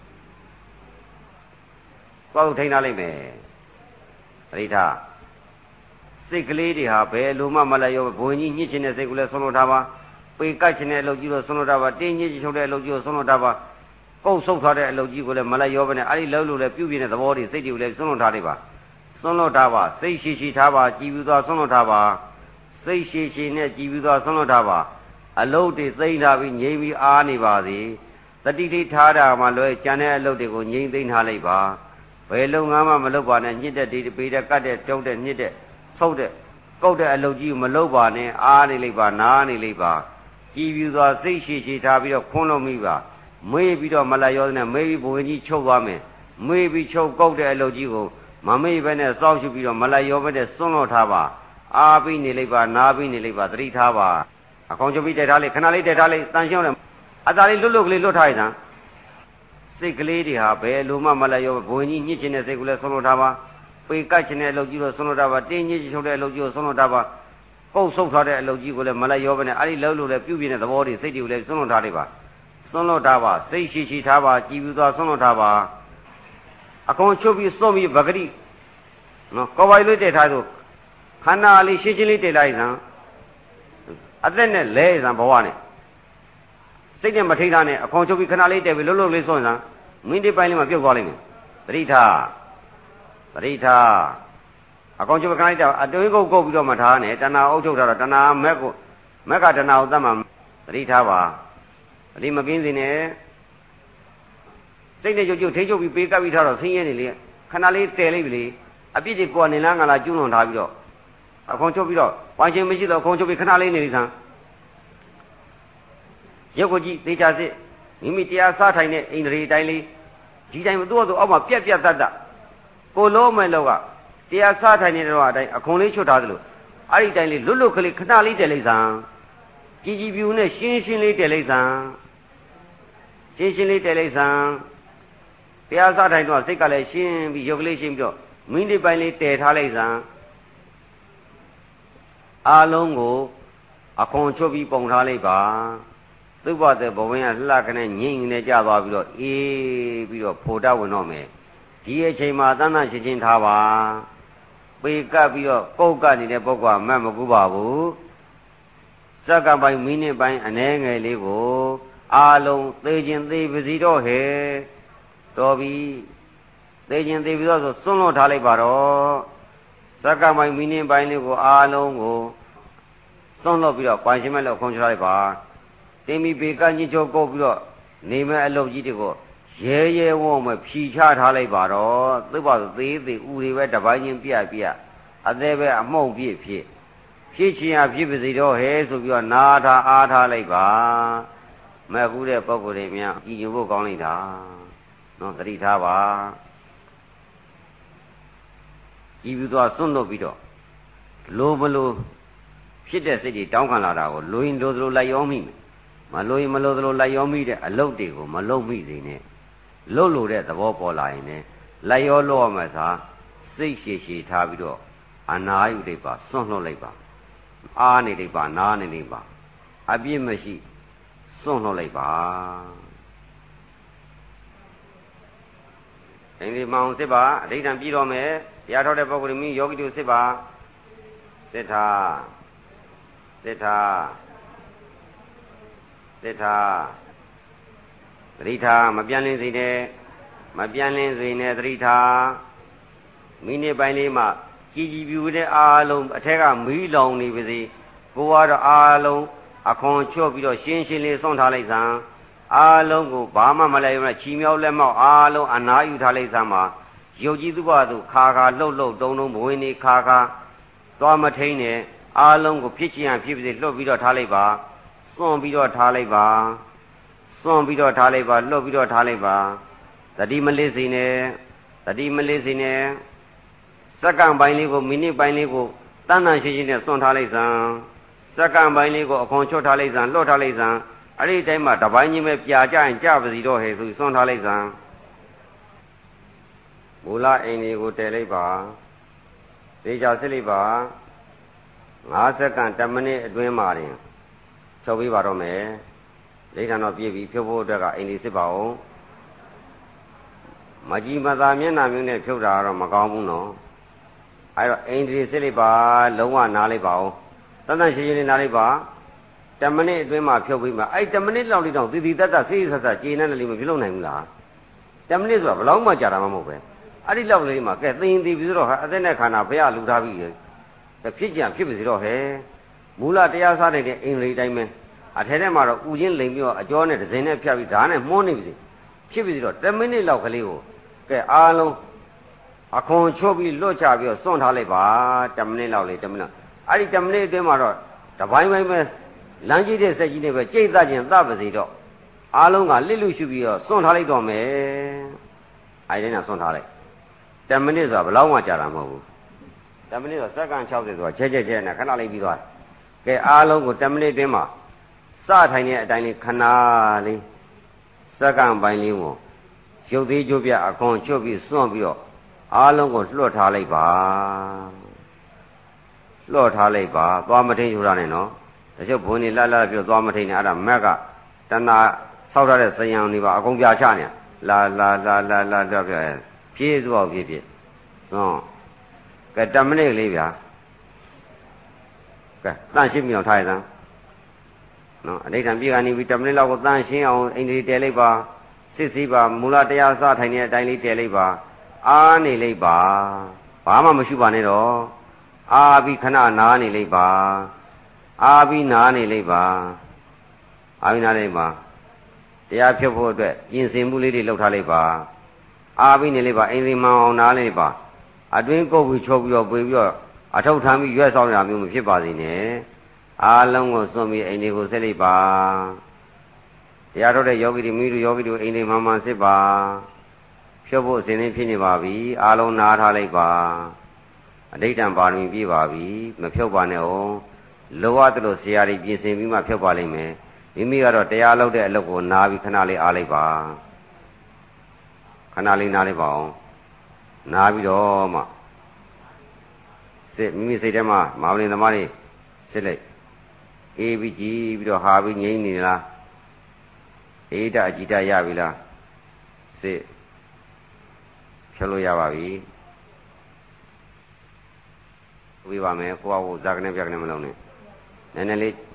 ပေါက်ထိန်းထားလိုက်မယ်သတိထားစိတ်ကလေးတွေဟာဘယ်လိုမှမလဲရောဘုံကြီးညှစ်ချင်တဲ့စိတ်ကိုလည်းဆုံးလွတ်ထားပါပေကတ်ချင်တဲ့အလုပ်ကြီးကိုဆုံးလွတ်ထားပါတင်းညစ်ချုပ်တဲ့အလုပ်ကြီးကိုဆုံးလွတ်ထားပါပုတ်ဆုပ်ထားတဲ့အလုပ်ကြီးကိုလည်းမလဲရောပဲနဲ့အဲ့ဒီလှုပ်လို့လည်းပြုပြင်းတဲ့သဘောတွေစိတ်တွေကိုလည်းဆုံးလွတ်ထားလိုက်ပါဆုံးလွတ်ထားပါစိတ်ရှိထားပါကြည်ပြူသွားဆုံးလွတ်ထားပါစိတ်ရှိနဲ့ကြည်ပြူသွားဆုံးလွတ်ထားပါအလုပ်တွေသိမ့်ထားပြီးငြိမ်ပြီးအားနေပါစေတတိတိထားတာမှလွယ်ကြံတဲ့အလုပ်တွေကိုငြိမ်သိမ့်ထားလိုက်ပါဘယ်လုပ်ငန်းမှမလုပ်ပါနဲ့ညစ်တဲ့ဒီပေတဲ့ကတ်တဲ့တုတ်တဲ့ညစ်တဲ့ဆုပ်တဲ့ကုတ်တဲ့အလုပ်ကြီးကိုမလုပ်ပါနဲ့အားနေလိုက်ပါနားနေလိုက်ပါကြည်ပြူစွာစိတ်ရှိထားပြီးတော့ခွန်းလို့မိပါမေးပြီးတော့မလာရောနဲ့မေးပြီးဘဝင်ကြီးချုပ်သွားမယ်မေးပြီးချုပ်ကုတ်တဲ့အလုပ်ကြီးကိုမမေ့ဘဲနဲ့စောင့်ရှုပြီးတော့မလာရောပဲနဲ့စွန့်လွတ်ထားပါအားပြီးနေလိုက်ပါနားပြီးနေလိုက်ပါသတိထားပါအကောင်ချုပ်ပြီးတိုက်ထားလိုက်ခဏလေးတိုက်ထားလိုက်တန်ရှင်းတယ်အသာလေးလွတ်ကလေးလွတ်ထားရစမ်းစိတ်ကလေးတွေဟာဘယ်လိုမှမလဲရောဘဝင်ကြီးညှစ်ချင်တဲ့စိတ်ကိုလည်းဆုံးလွတ်ထားပါပေကတ်ချင်တဲ့အလုပ်ကြီးကိုဆုံးလွတ်ထားပါတင်းညစ်ချုပ်တဲ့အလုပ်ကြီးကိုဆုံးလွတ်ထားပါပုတ်ဆုပ်ထားတဲ့အလုပ်ကြီးကိုလည်းမလဲရောပဲနဲ့အဲ့ဒီလှုပ်လို့လည်းပြုပြင်းတဲ့သဘောတွေစိတ်တွေကိုလည်းဆုံးလွတ်ထားလိုက်ပါစွန့်လွတ်ထားပါစိတ်ရှိထားပါကြည်ပြူသွားစွန့်လွတ်ထားပါအကုန်ချုပ်ပြီးစွန့်ပြီးဗဂတိနော်ကော်ပိုင်လေးတည်ထားဆိုခန္ဓာလေးရှင်းရှင်းလေးတည်လိုက်စမ်းအသက်နဲ့လဲစမ်းဘဝနဲ့စိတ်နဲ့မထိထားနဲ့အကုန်ချုပ်ပြီးခဏလေးတည်ပြီးလှုပ်လေးစွန့်စမ်းမိနစ်ပိုင်းလေးမှပြုတ်သွားလိမ့်မယ်သတိထားအကောင်ချုပ်ခဏလိုက်တာအတွင်းကုတ်ပြီးတော့မှထားနဲ့တဏှာအုပ်ချုပ်ထားတော့တဏှာမက်ကတဏှာကိုသတ်မှသတိထားပါအလေးမကင်းစေနဲ့စိတ်နဲ့ကြုတ်ထိချုပ်ပြီးပေးကပ်ပြီးထားတော့ဆင်းရဲနေလေခဏလေးတည်လိုက်ပြီလေအပြစ်တွေကိုနေလားငါလားကျွလွန်ထားပြီးတော့အကောင်ချုပ်ပြီးတော့ဝိုင်းရှင်မရှိတော့အကောင်ချုပ်ပြီးခဏလေးနေလိမ့်စမ်းရုပ်ကိုကြည့်သေချာစစ်မိမိတရားစားထိုင်တဲ့အိန္ဒြေတိုင်းလေးဒီတိုင်းမသူ့အောက်မှာပြက်တတ်ကိုလုံးမဲ့လောက်ကတရားစားထိုင်နေတော့အတိုင်းအခွန်လေးချွတ်ထားသလိုအဲ့ဒီတိုင်းလေးလွတ်ကလေးခဏလေးတည်လိုက်စမ်းကြည်ပြူနဲ့ရှင်းလေးတည်လိုက်စမ်းရှင်းလေးတည်လိုက်စမ်းတရားစားထိုင်တော့စိတ်ကလည်းရှင်းပြီးရုပ်ကလေးရှင်းပြီးတော့မိနစ်ပိုင်းလေးတည်ထားလိုက်စမ်းအားလုံးကိုခွန်ချွတ်ပြီးပုံထားလိုက်ပါသုဘတဲ့ဘဝင်ကလှကနေငိမ့်နေကြသွားပြီးတော့အေးပြီးတော့ဖိုတတ်ဝင်တော့မယ်ဒီအချိန်မှာတန်းတန်းရှင်းရှင်းထားပါပေကပ်ပြီးတော့ပုတ်ကပ်နေတဲ့ပုဂ္ဂိုလ်ကမတ်မကူပါဘူးစက္ကန့်ပိုင်းမိနစ်ပိုင်းအနည်းငယ်လေးကိုအာလုံးသေခြင်းသေပစီတော့ဟဲ့တော်ပြီသေခြင်းသေပြီးတော့ဆိုစွန့်လွတ်ထားလိုက်ပါတော့စက္ကန့်ပိုင်းမိနစ်ပိုင်းလေးကိုအာလုံးကိုစွန့်လွတ်ပြီးတော့ပိုင်ရှင်မဲ့လို့ခွန်ချလိုက်ပါတင်ပြီးပေကညှိချုပ်ကုတ်ပြီးတော့နေမဲ့အလုပ်ကြီးတွေကိုရဲရဲဝုံမဲ့ဖြီချထားလိုက်ပါတော့သူ့ဘာဆိုသေးသေးဥတွေပဲတပိုင်းချင်းပြပြအသေးပဲအမှုန့်ပြည့်ဖြစ်ဖြစ်ချင်ရဖြစ်ပါစေတော့ဟဲဆိုပြီးတော့နာထားအားထားလိုက်ပါမဲ့ကူးတဲ့ပုံကိုယ်တွေများကြည်ညိုဖို့ကောင်းလိုက်တာနော်သတိထားပါကြည်ပြီးတော့စွန့်လွတ်ပြီးတော့လိုမလိုဖြစ်တဲ့စိတ်တွေတောင်းခံလာတာကိုလိုရင်လိုသလိုလိုက်ရောမိမယ်မလိုရင်မလိုသလိုလိုက်ရောမိတဲ့အလုပ်တွေကိုမလုပ်မိစေနဲ့လှုပ်လို့တဲ့သဘောပေါ်လာရင်လည်းလိုက်ရောလို့ရမယ်သာစိတ်ရှည်ရှည်ထားပြီးတော့အနာယူလိုက်ပါစွန့်လွတ်လိုက်ပါအားနေလိုက်ပါနားနေလိုက်ပါအပြစ်မရှိစွန့်လွတ်လိုက်ပါအင်းဒီမောင်စစ်ပါအဋ္ဌံပြီးတော့မယ်တရားထောက်တဲ့ပုဂ္ဂိုလ်မျိုးယောဂီတို့စစ်ပါစစ်ထားစစ်ထားစစ်ထားသတိထားမပြန့်လင်းစေနဲ့မပြန့်လင်းစေနဲ့သတိထားမိနစ်ပိုင်းလေးမှကြည်ကြည်ပြူတဲ့အားလုံးအထက်ကမီးလောင်နေပါစေကိုကတော့အားလုံးအခွန်ချွတ်ပြီးတော့ရှင်းရှင်းလေးစွန့်ထားလိုက်စမ်းအားလုံးကိုဘာမှမလဲရချီမြောက်လက်မောက်အားလုံးအနာယူထားလိုက်စမ်းပါရုပ်ကြီးသူ့ဘာသူခါခါလှုပ်လှုပ်တုံတုံဘဝင်နေခါခါသွားမထိန်နဲ့အားလုံးကိုဖြစ်ချင်ရဖြစ်ပါစေလှုပ်ပြီးတော့ထားလိုက်ပါစွန့်ပြီးတော့ထားလိုက်ပါစွန့်ပြီးတော့ထားလိုက်ပါလှုပ်ပြီးတော့ထားလိုက်ပါသတိမလေးစေနဲ့သတိမလေးစေနဲ့စက္ကန့်ပိုင်းလေးကိုမိနစ်ပိုင်းလေးကိုတန်းတန်းရှင်းရှင်းနဲ့စွန့်ထားလိုက်စမ်းစက္ကန့်ပိုင်းလေးကိုအခွန်ချွတ်ထားလိုက်စမ်းလွတ်ထားလိုက်စမ်းအဲ့ဒီတိုင်းမှာတပိုင်းချင်းပဲပြာကြရင်ကြပါစီတော့ဟဲ့ဆိုစွန့်ထားလိုက်စမ်းမူလအိမ်လေးကိုတည်လိုက်ပါသေချာစစ်လိုက်ပါ5စက္ကန့်10မိနစ်အတွင်းမှာတင်ဖြုတ်ပေးပါတော့မယ်ဒိဋ္ဌာန်တော့ပြည့်ပြီဖြုတ်ဖို့အတွက်ကအိမ်လေးစစ်ပါအောင်မကြီးမသာမျက်နှာမျိုးနဲ့ဖြုတ်တာကတော့မကောင်းဘူးနော်အဲ့တော့အိမ်လေးစစ်လိုက်ပါလုံးဝနားလိုက်ပါအောင်တန်တန်ရှင်းရှင်းလေးနားလိုက်ပါ10မိနစ်အတွင်းမှာဖြုတ်ပေးမှာအဲ့10မိနစ်လောက်လေးတော့သီသီတတ်တတ်စိတ်ဆက်ဆက်ကျေနပ်တယ်လို့မပြုလုပ်နိုင်ဘူးလား10မိနစ်ဆိုတာဘယ်လောက်မှကြာတာမှမဟုတ်ပဲအဲ့ဒီလောက်လေးမှာကဲသိရင်သိပြီဆိုတော့ဟာအသက်နဲ့ခန္ဓာဘုရားလူထားပြီဖြစ်ကြံဖြစ်ပါစေတော့ဟဲ့မူလတရားစားတဲ့အိမ်လေးတိုင်းပဲအထဲထဲမှာတော့ဥချင်းလိမ်ပြီးတော့အကျော်နဲ့ဒဇင်နဲ့ဖြတ်ပြီးဓာတ်နဲ့မှုန်းနေပြီဖြစ်ပြီဆိုတော့10မိနစ်လောက်ကလေးကိုကဲအားလုံးအခွန်ချွတ်ပြီးလွတ်ချပြီးတော့စွန့်ထားလိုက်ပါ10မိနစ်လောက်လေး10မိနစ်အဲ့ဒီ10မိနစ်အတွင်းမှာတော့တပိုင်းပိုင်းပဲလမ်းကြီးတဲ့စက်ကြီးနဲ့ပဲကြိတ်သက်ခြင်းသတ်ပါစေတော့အားလုံးကလစ်လူရှုပြီးတော့စွန့်ထားလိုက်တော့မယ်အဲ့ဒီနဲ့စွန့်ထားလိုက်10မိနစ်ဆိုတာဘယ်လောက်မှကြာတာမဟုတ်ဘူး10မိနစ်ဆိုစက္ကန့်60ဆိုတာချဲနဲ့ခဏလေးပြီးသွားကဲအားလုံးကို10မိနစ်အတွင်းမှာစထိုင်တဲ့အတိုင်းလေးခဏလေးစက္ကန့်ပိုင်းလေးကိုရုပ်သေးကြိုးပြအခွန်ချွတ်ပြီးစွန့်ပြီးတော့အားလုံးကိုလွှတ်ထားလိုက်ပါလွှတ်ထားလိုက်ပါသွားမထိန်ယူရနဲ့နော်တချို့ဘုန်းကြီးလှလှပြောသွားမထိန်နဲ့အဲ့ဒါမက်ကတဏှာဆောက်ထားတဲ့ဇယံတွေပါအကုန်ပြချနေလာပြောဖြည့်သွားဖြည့်စွန့်ကဲ10မိနစ်လေးဗျာကဲတန့်ရှင်းပြီးအောင်ထားရစမ်းနော်အဋ္ဌံပြေကနေပြီး10မိနစ်လောက်ကိုတန့်ရှင်းအောင်အိမ်လေးတည်လိုက်ပါစစ်စီးပါမူလတရားစထိုင်နေတဲ့အတိုင်းလေးတည်လိုက်ပါအားနေလိုက်ပါဘာမှမရှိပါနဲ့တော့အားပြီးခဏနားနေလိုက်ပါအားပြီးနားနေလိုက်ပါအားပြီးနားနေလိုက်ပါတရားဖြုတ်ဖို့အတွက်ပြင်ဆင်မှုလေးတွေလုပ်ထားလိုက်ပါအားပြီးနေလိုက်ပါအိမ်စီမအောင်နားလိုက်ပါအတွင်းကုတ်ပြီးချုပ်ပြီးတော့ပွေပြီးတော့အထောက်ထမ်းပြီးရွက်ဆောင်ရမျိုးမဖြစ်ပါစေနဲ့အားလုံးကိုစွန့်ပြီးအိမ်တွေကိုဆက်လိုက်ပါတရားထုတ်တဲ့ယောဂီတွေမိတို့ယောဂီတို့အိမ်တွေမှန်စစ်ပါဖြုတ်ဖို့အစဉ်သင်းဖြစ်နေပါပြီအားလုံးနားထားလိုက်ပါအဋ္ဌံပါရမီပြည့်ပါပြီမဖြုတ်ပါနဲ့အောင်လောရတလို့ဆရာကြီးပြင်ဆင်ပြီးမှဖြုတ်ပါလိမ့်မယ်မိမိကတော့တရားလုပ်တဲ့အလုပ်ကိုနားပြီးခဏလေးအားလိုက်ပါခဏလေးနားလိုက်ပါအောင်နားပြီးတော့မှစစ်မိမိစိတ်ထဲမှာမာဝလင်သမားတွေစစ်လိုက်ကအေးပြီးကြည်ပြီးတော့ဟာပြီးငြိမ့်နေလားအေးတအကြည်တရပြီလားစစ်ဖြုတ်လို့ရပါပြီပြပါမယ်ကိုယ့်အကိုဇာကနေပြကနေမလုံးနဲ့နည်းနည်းလေး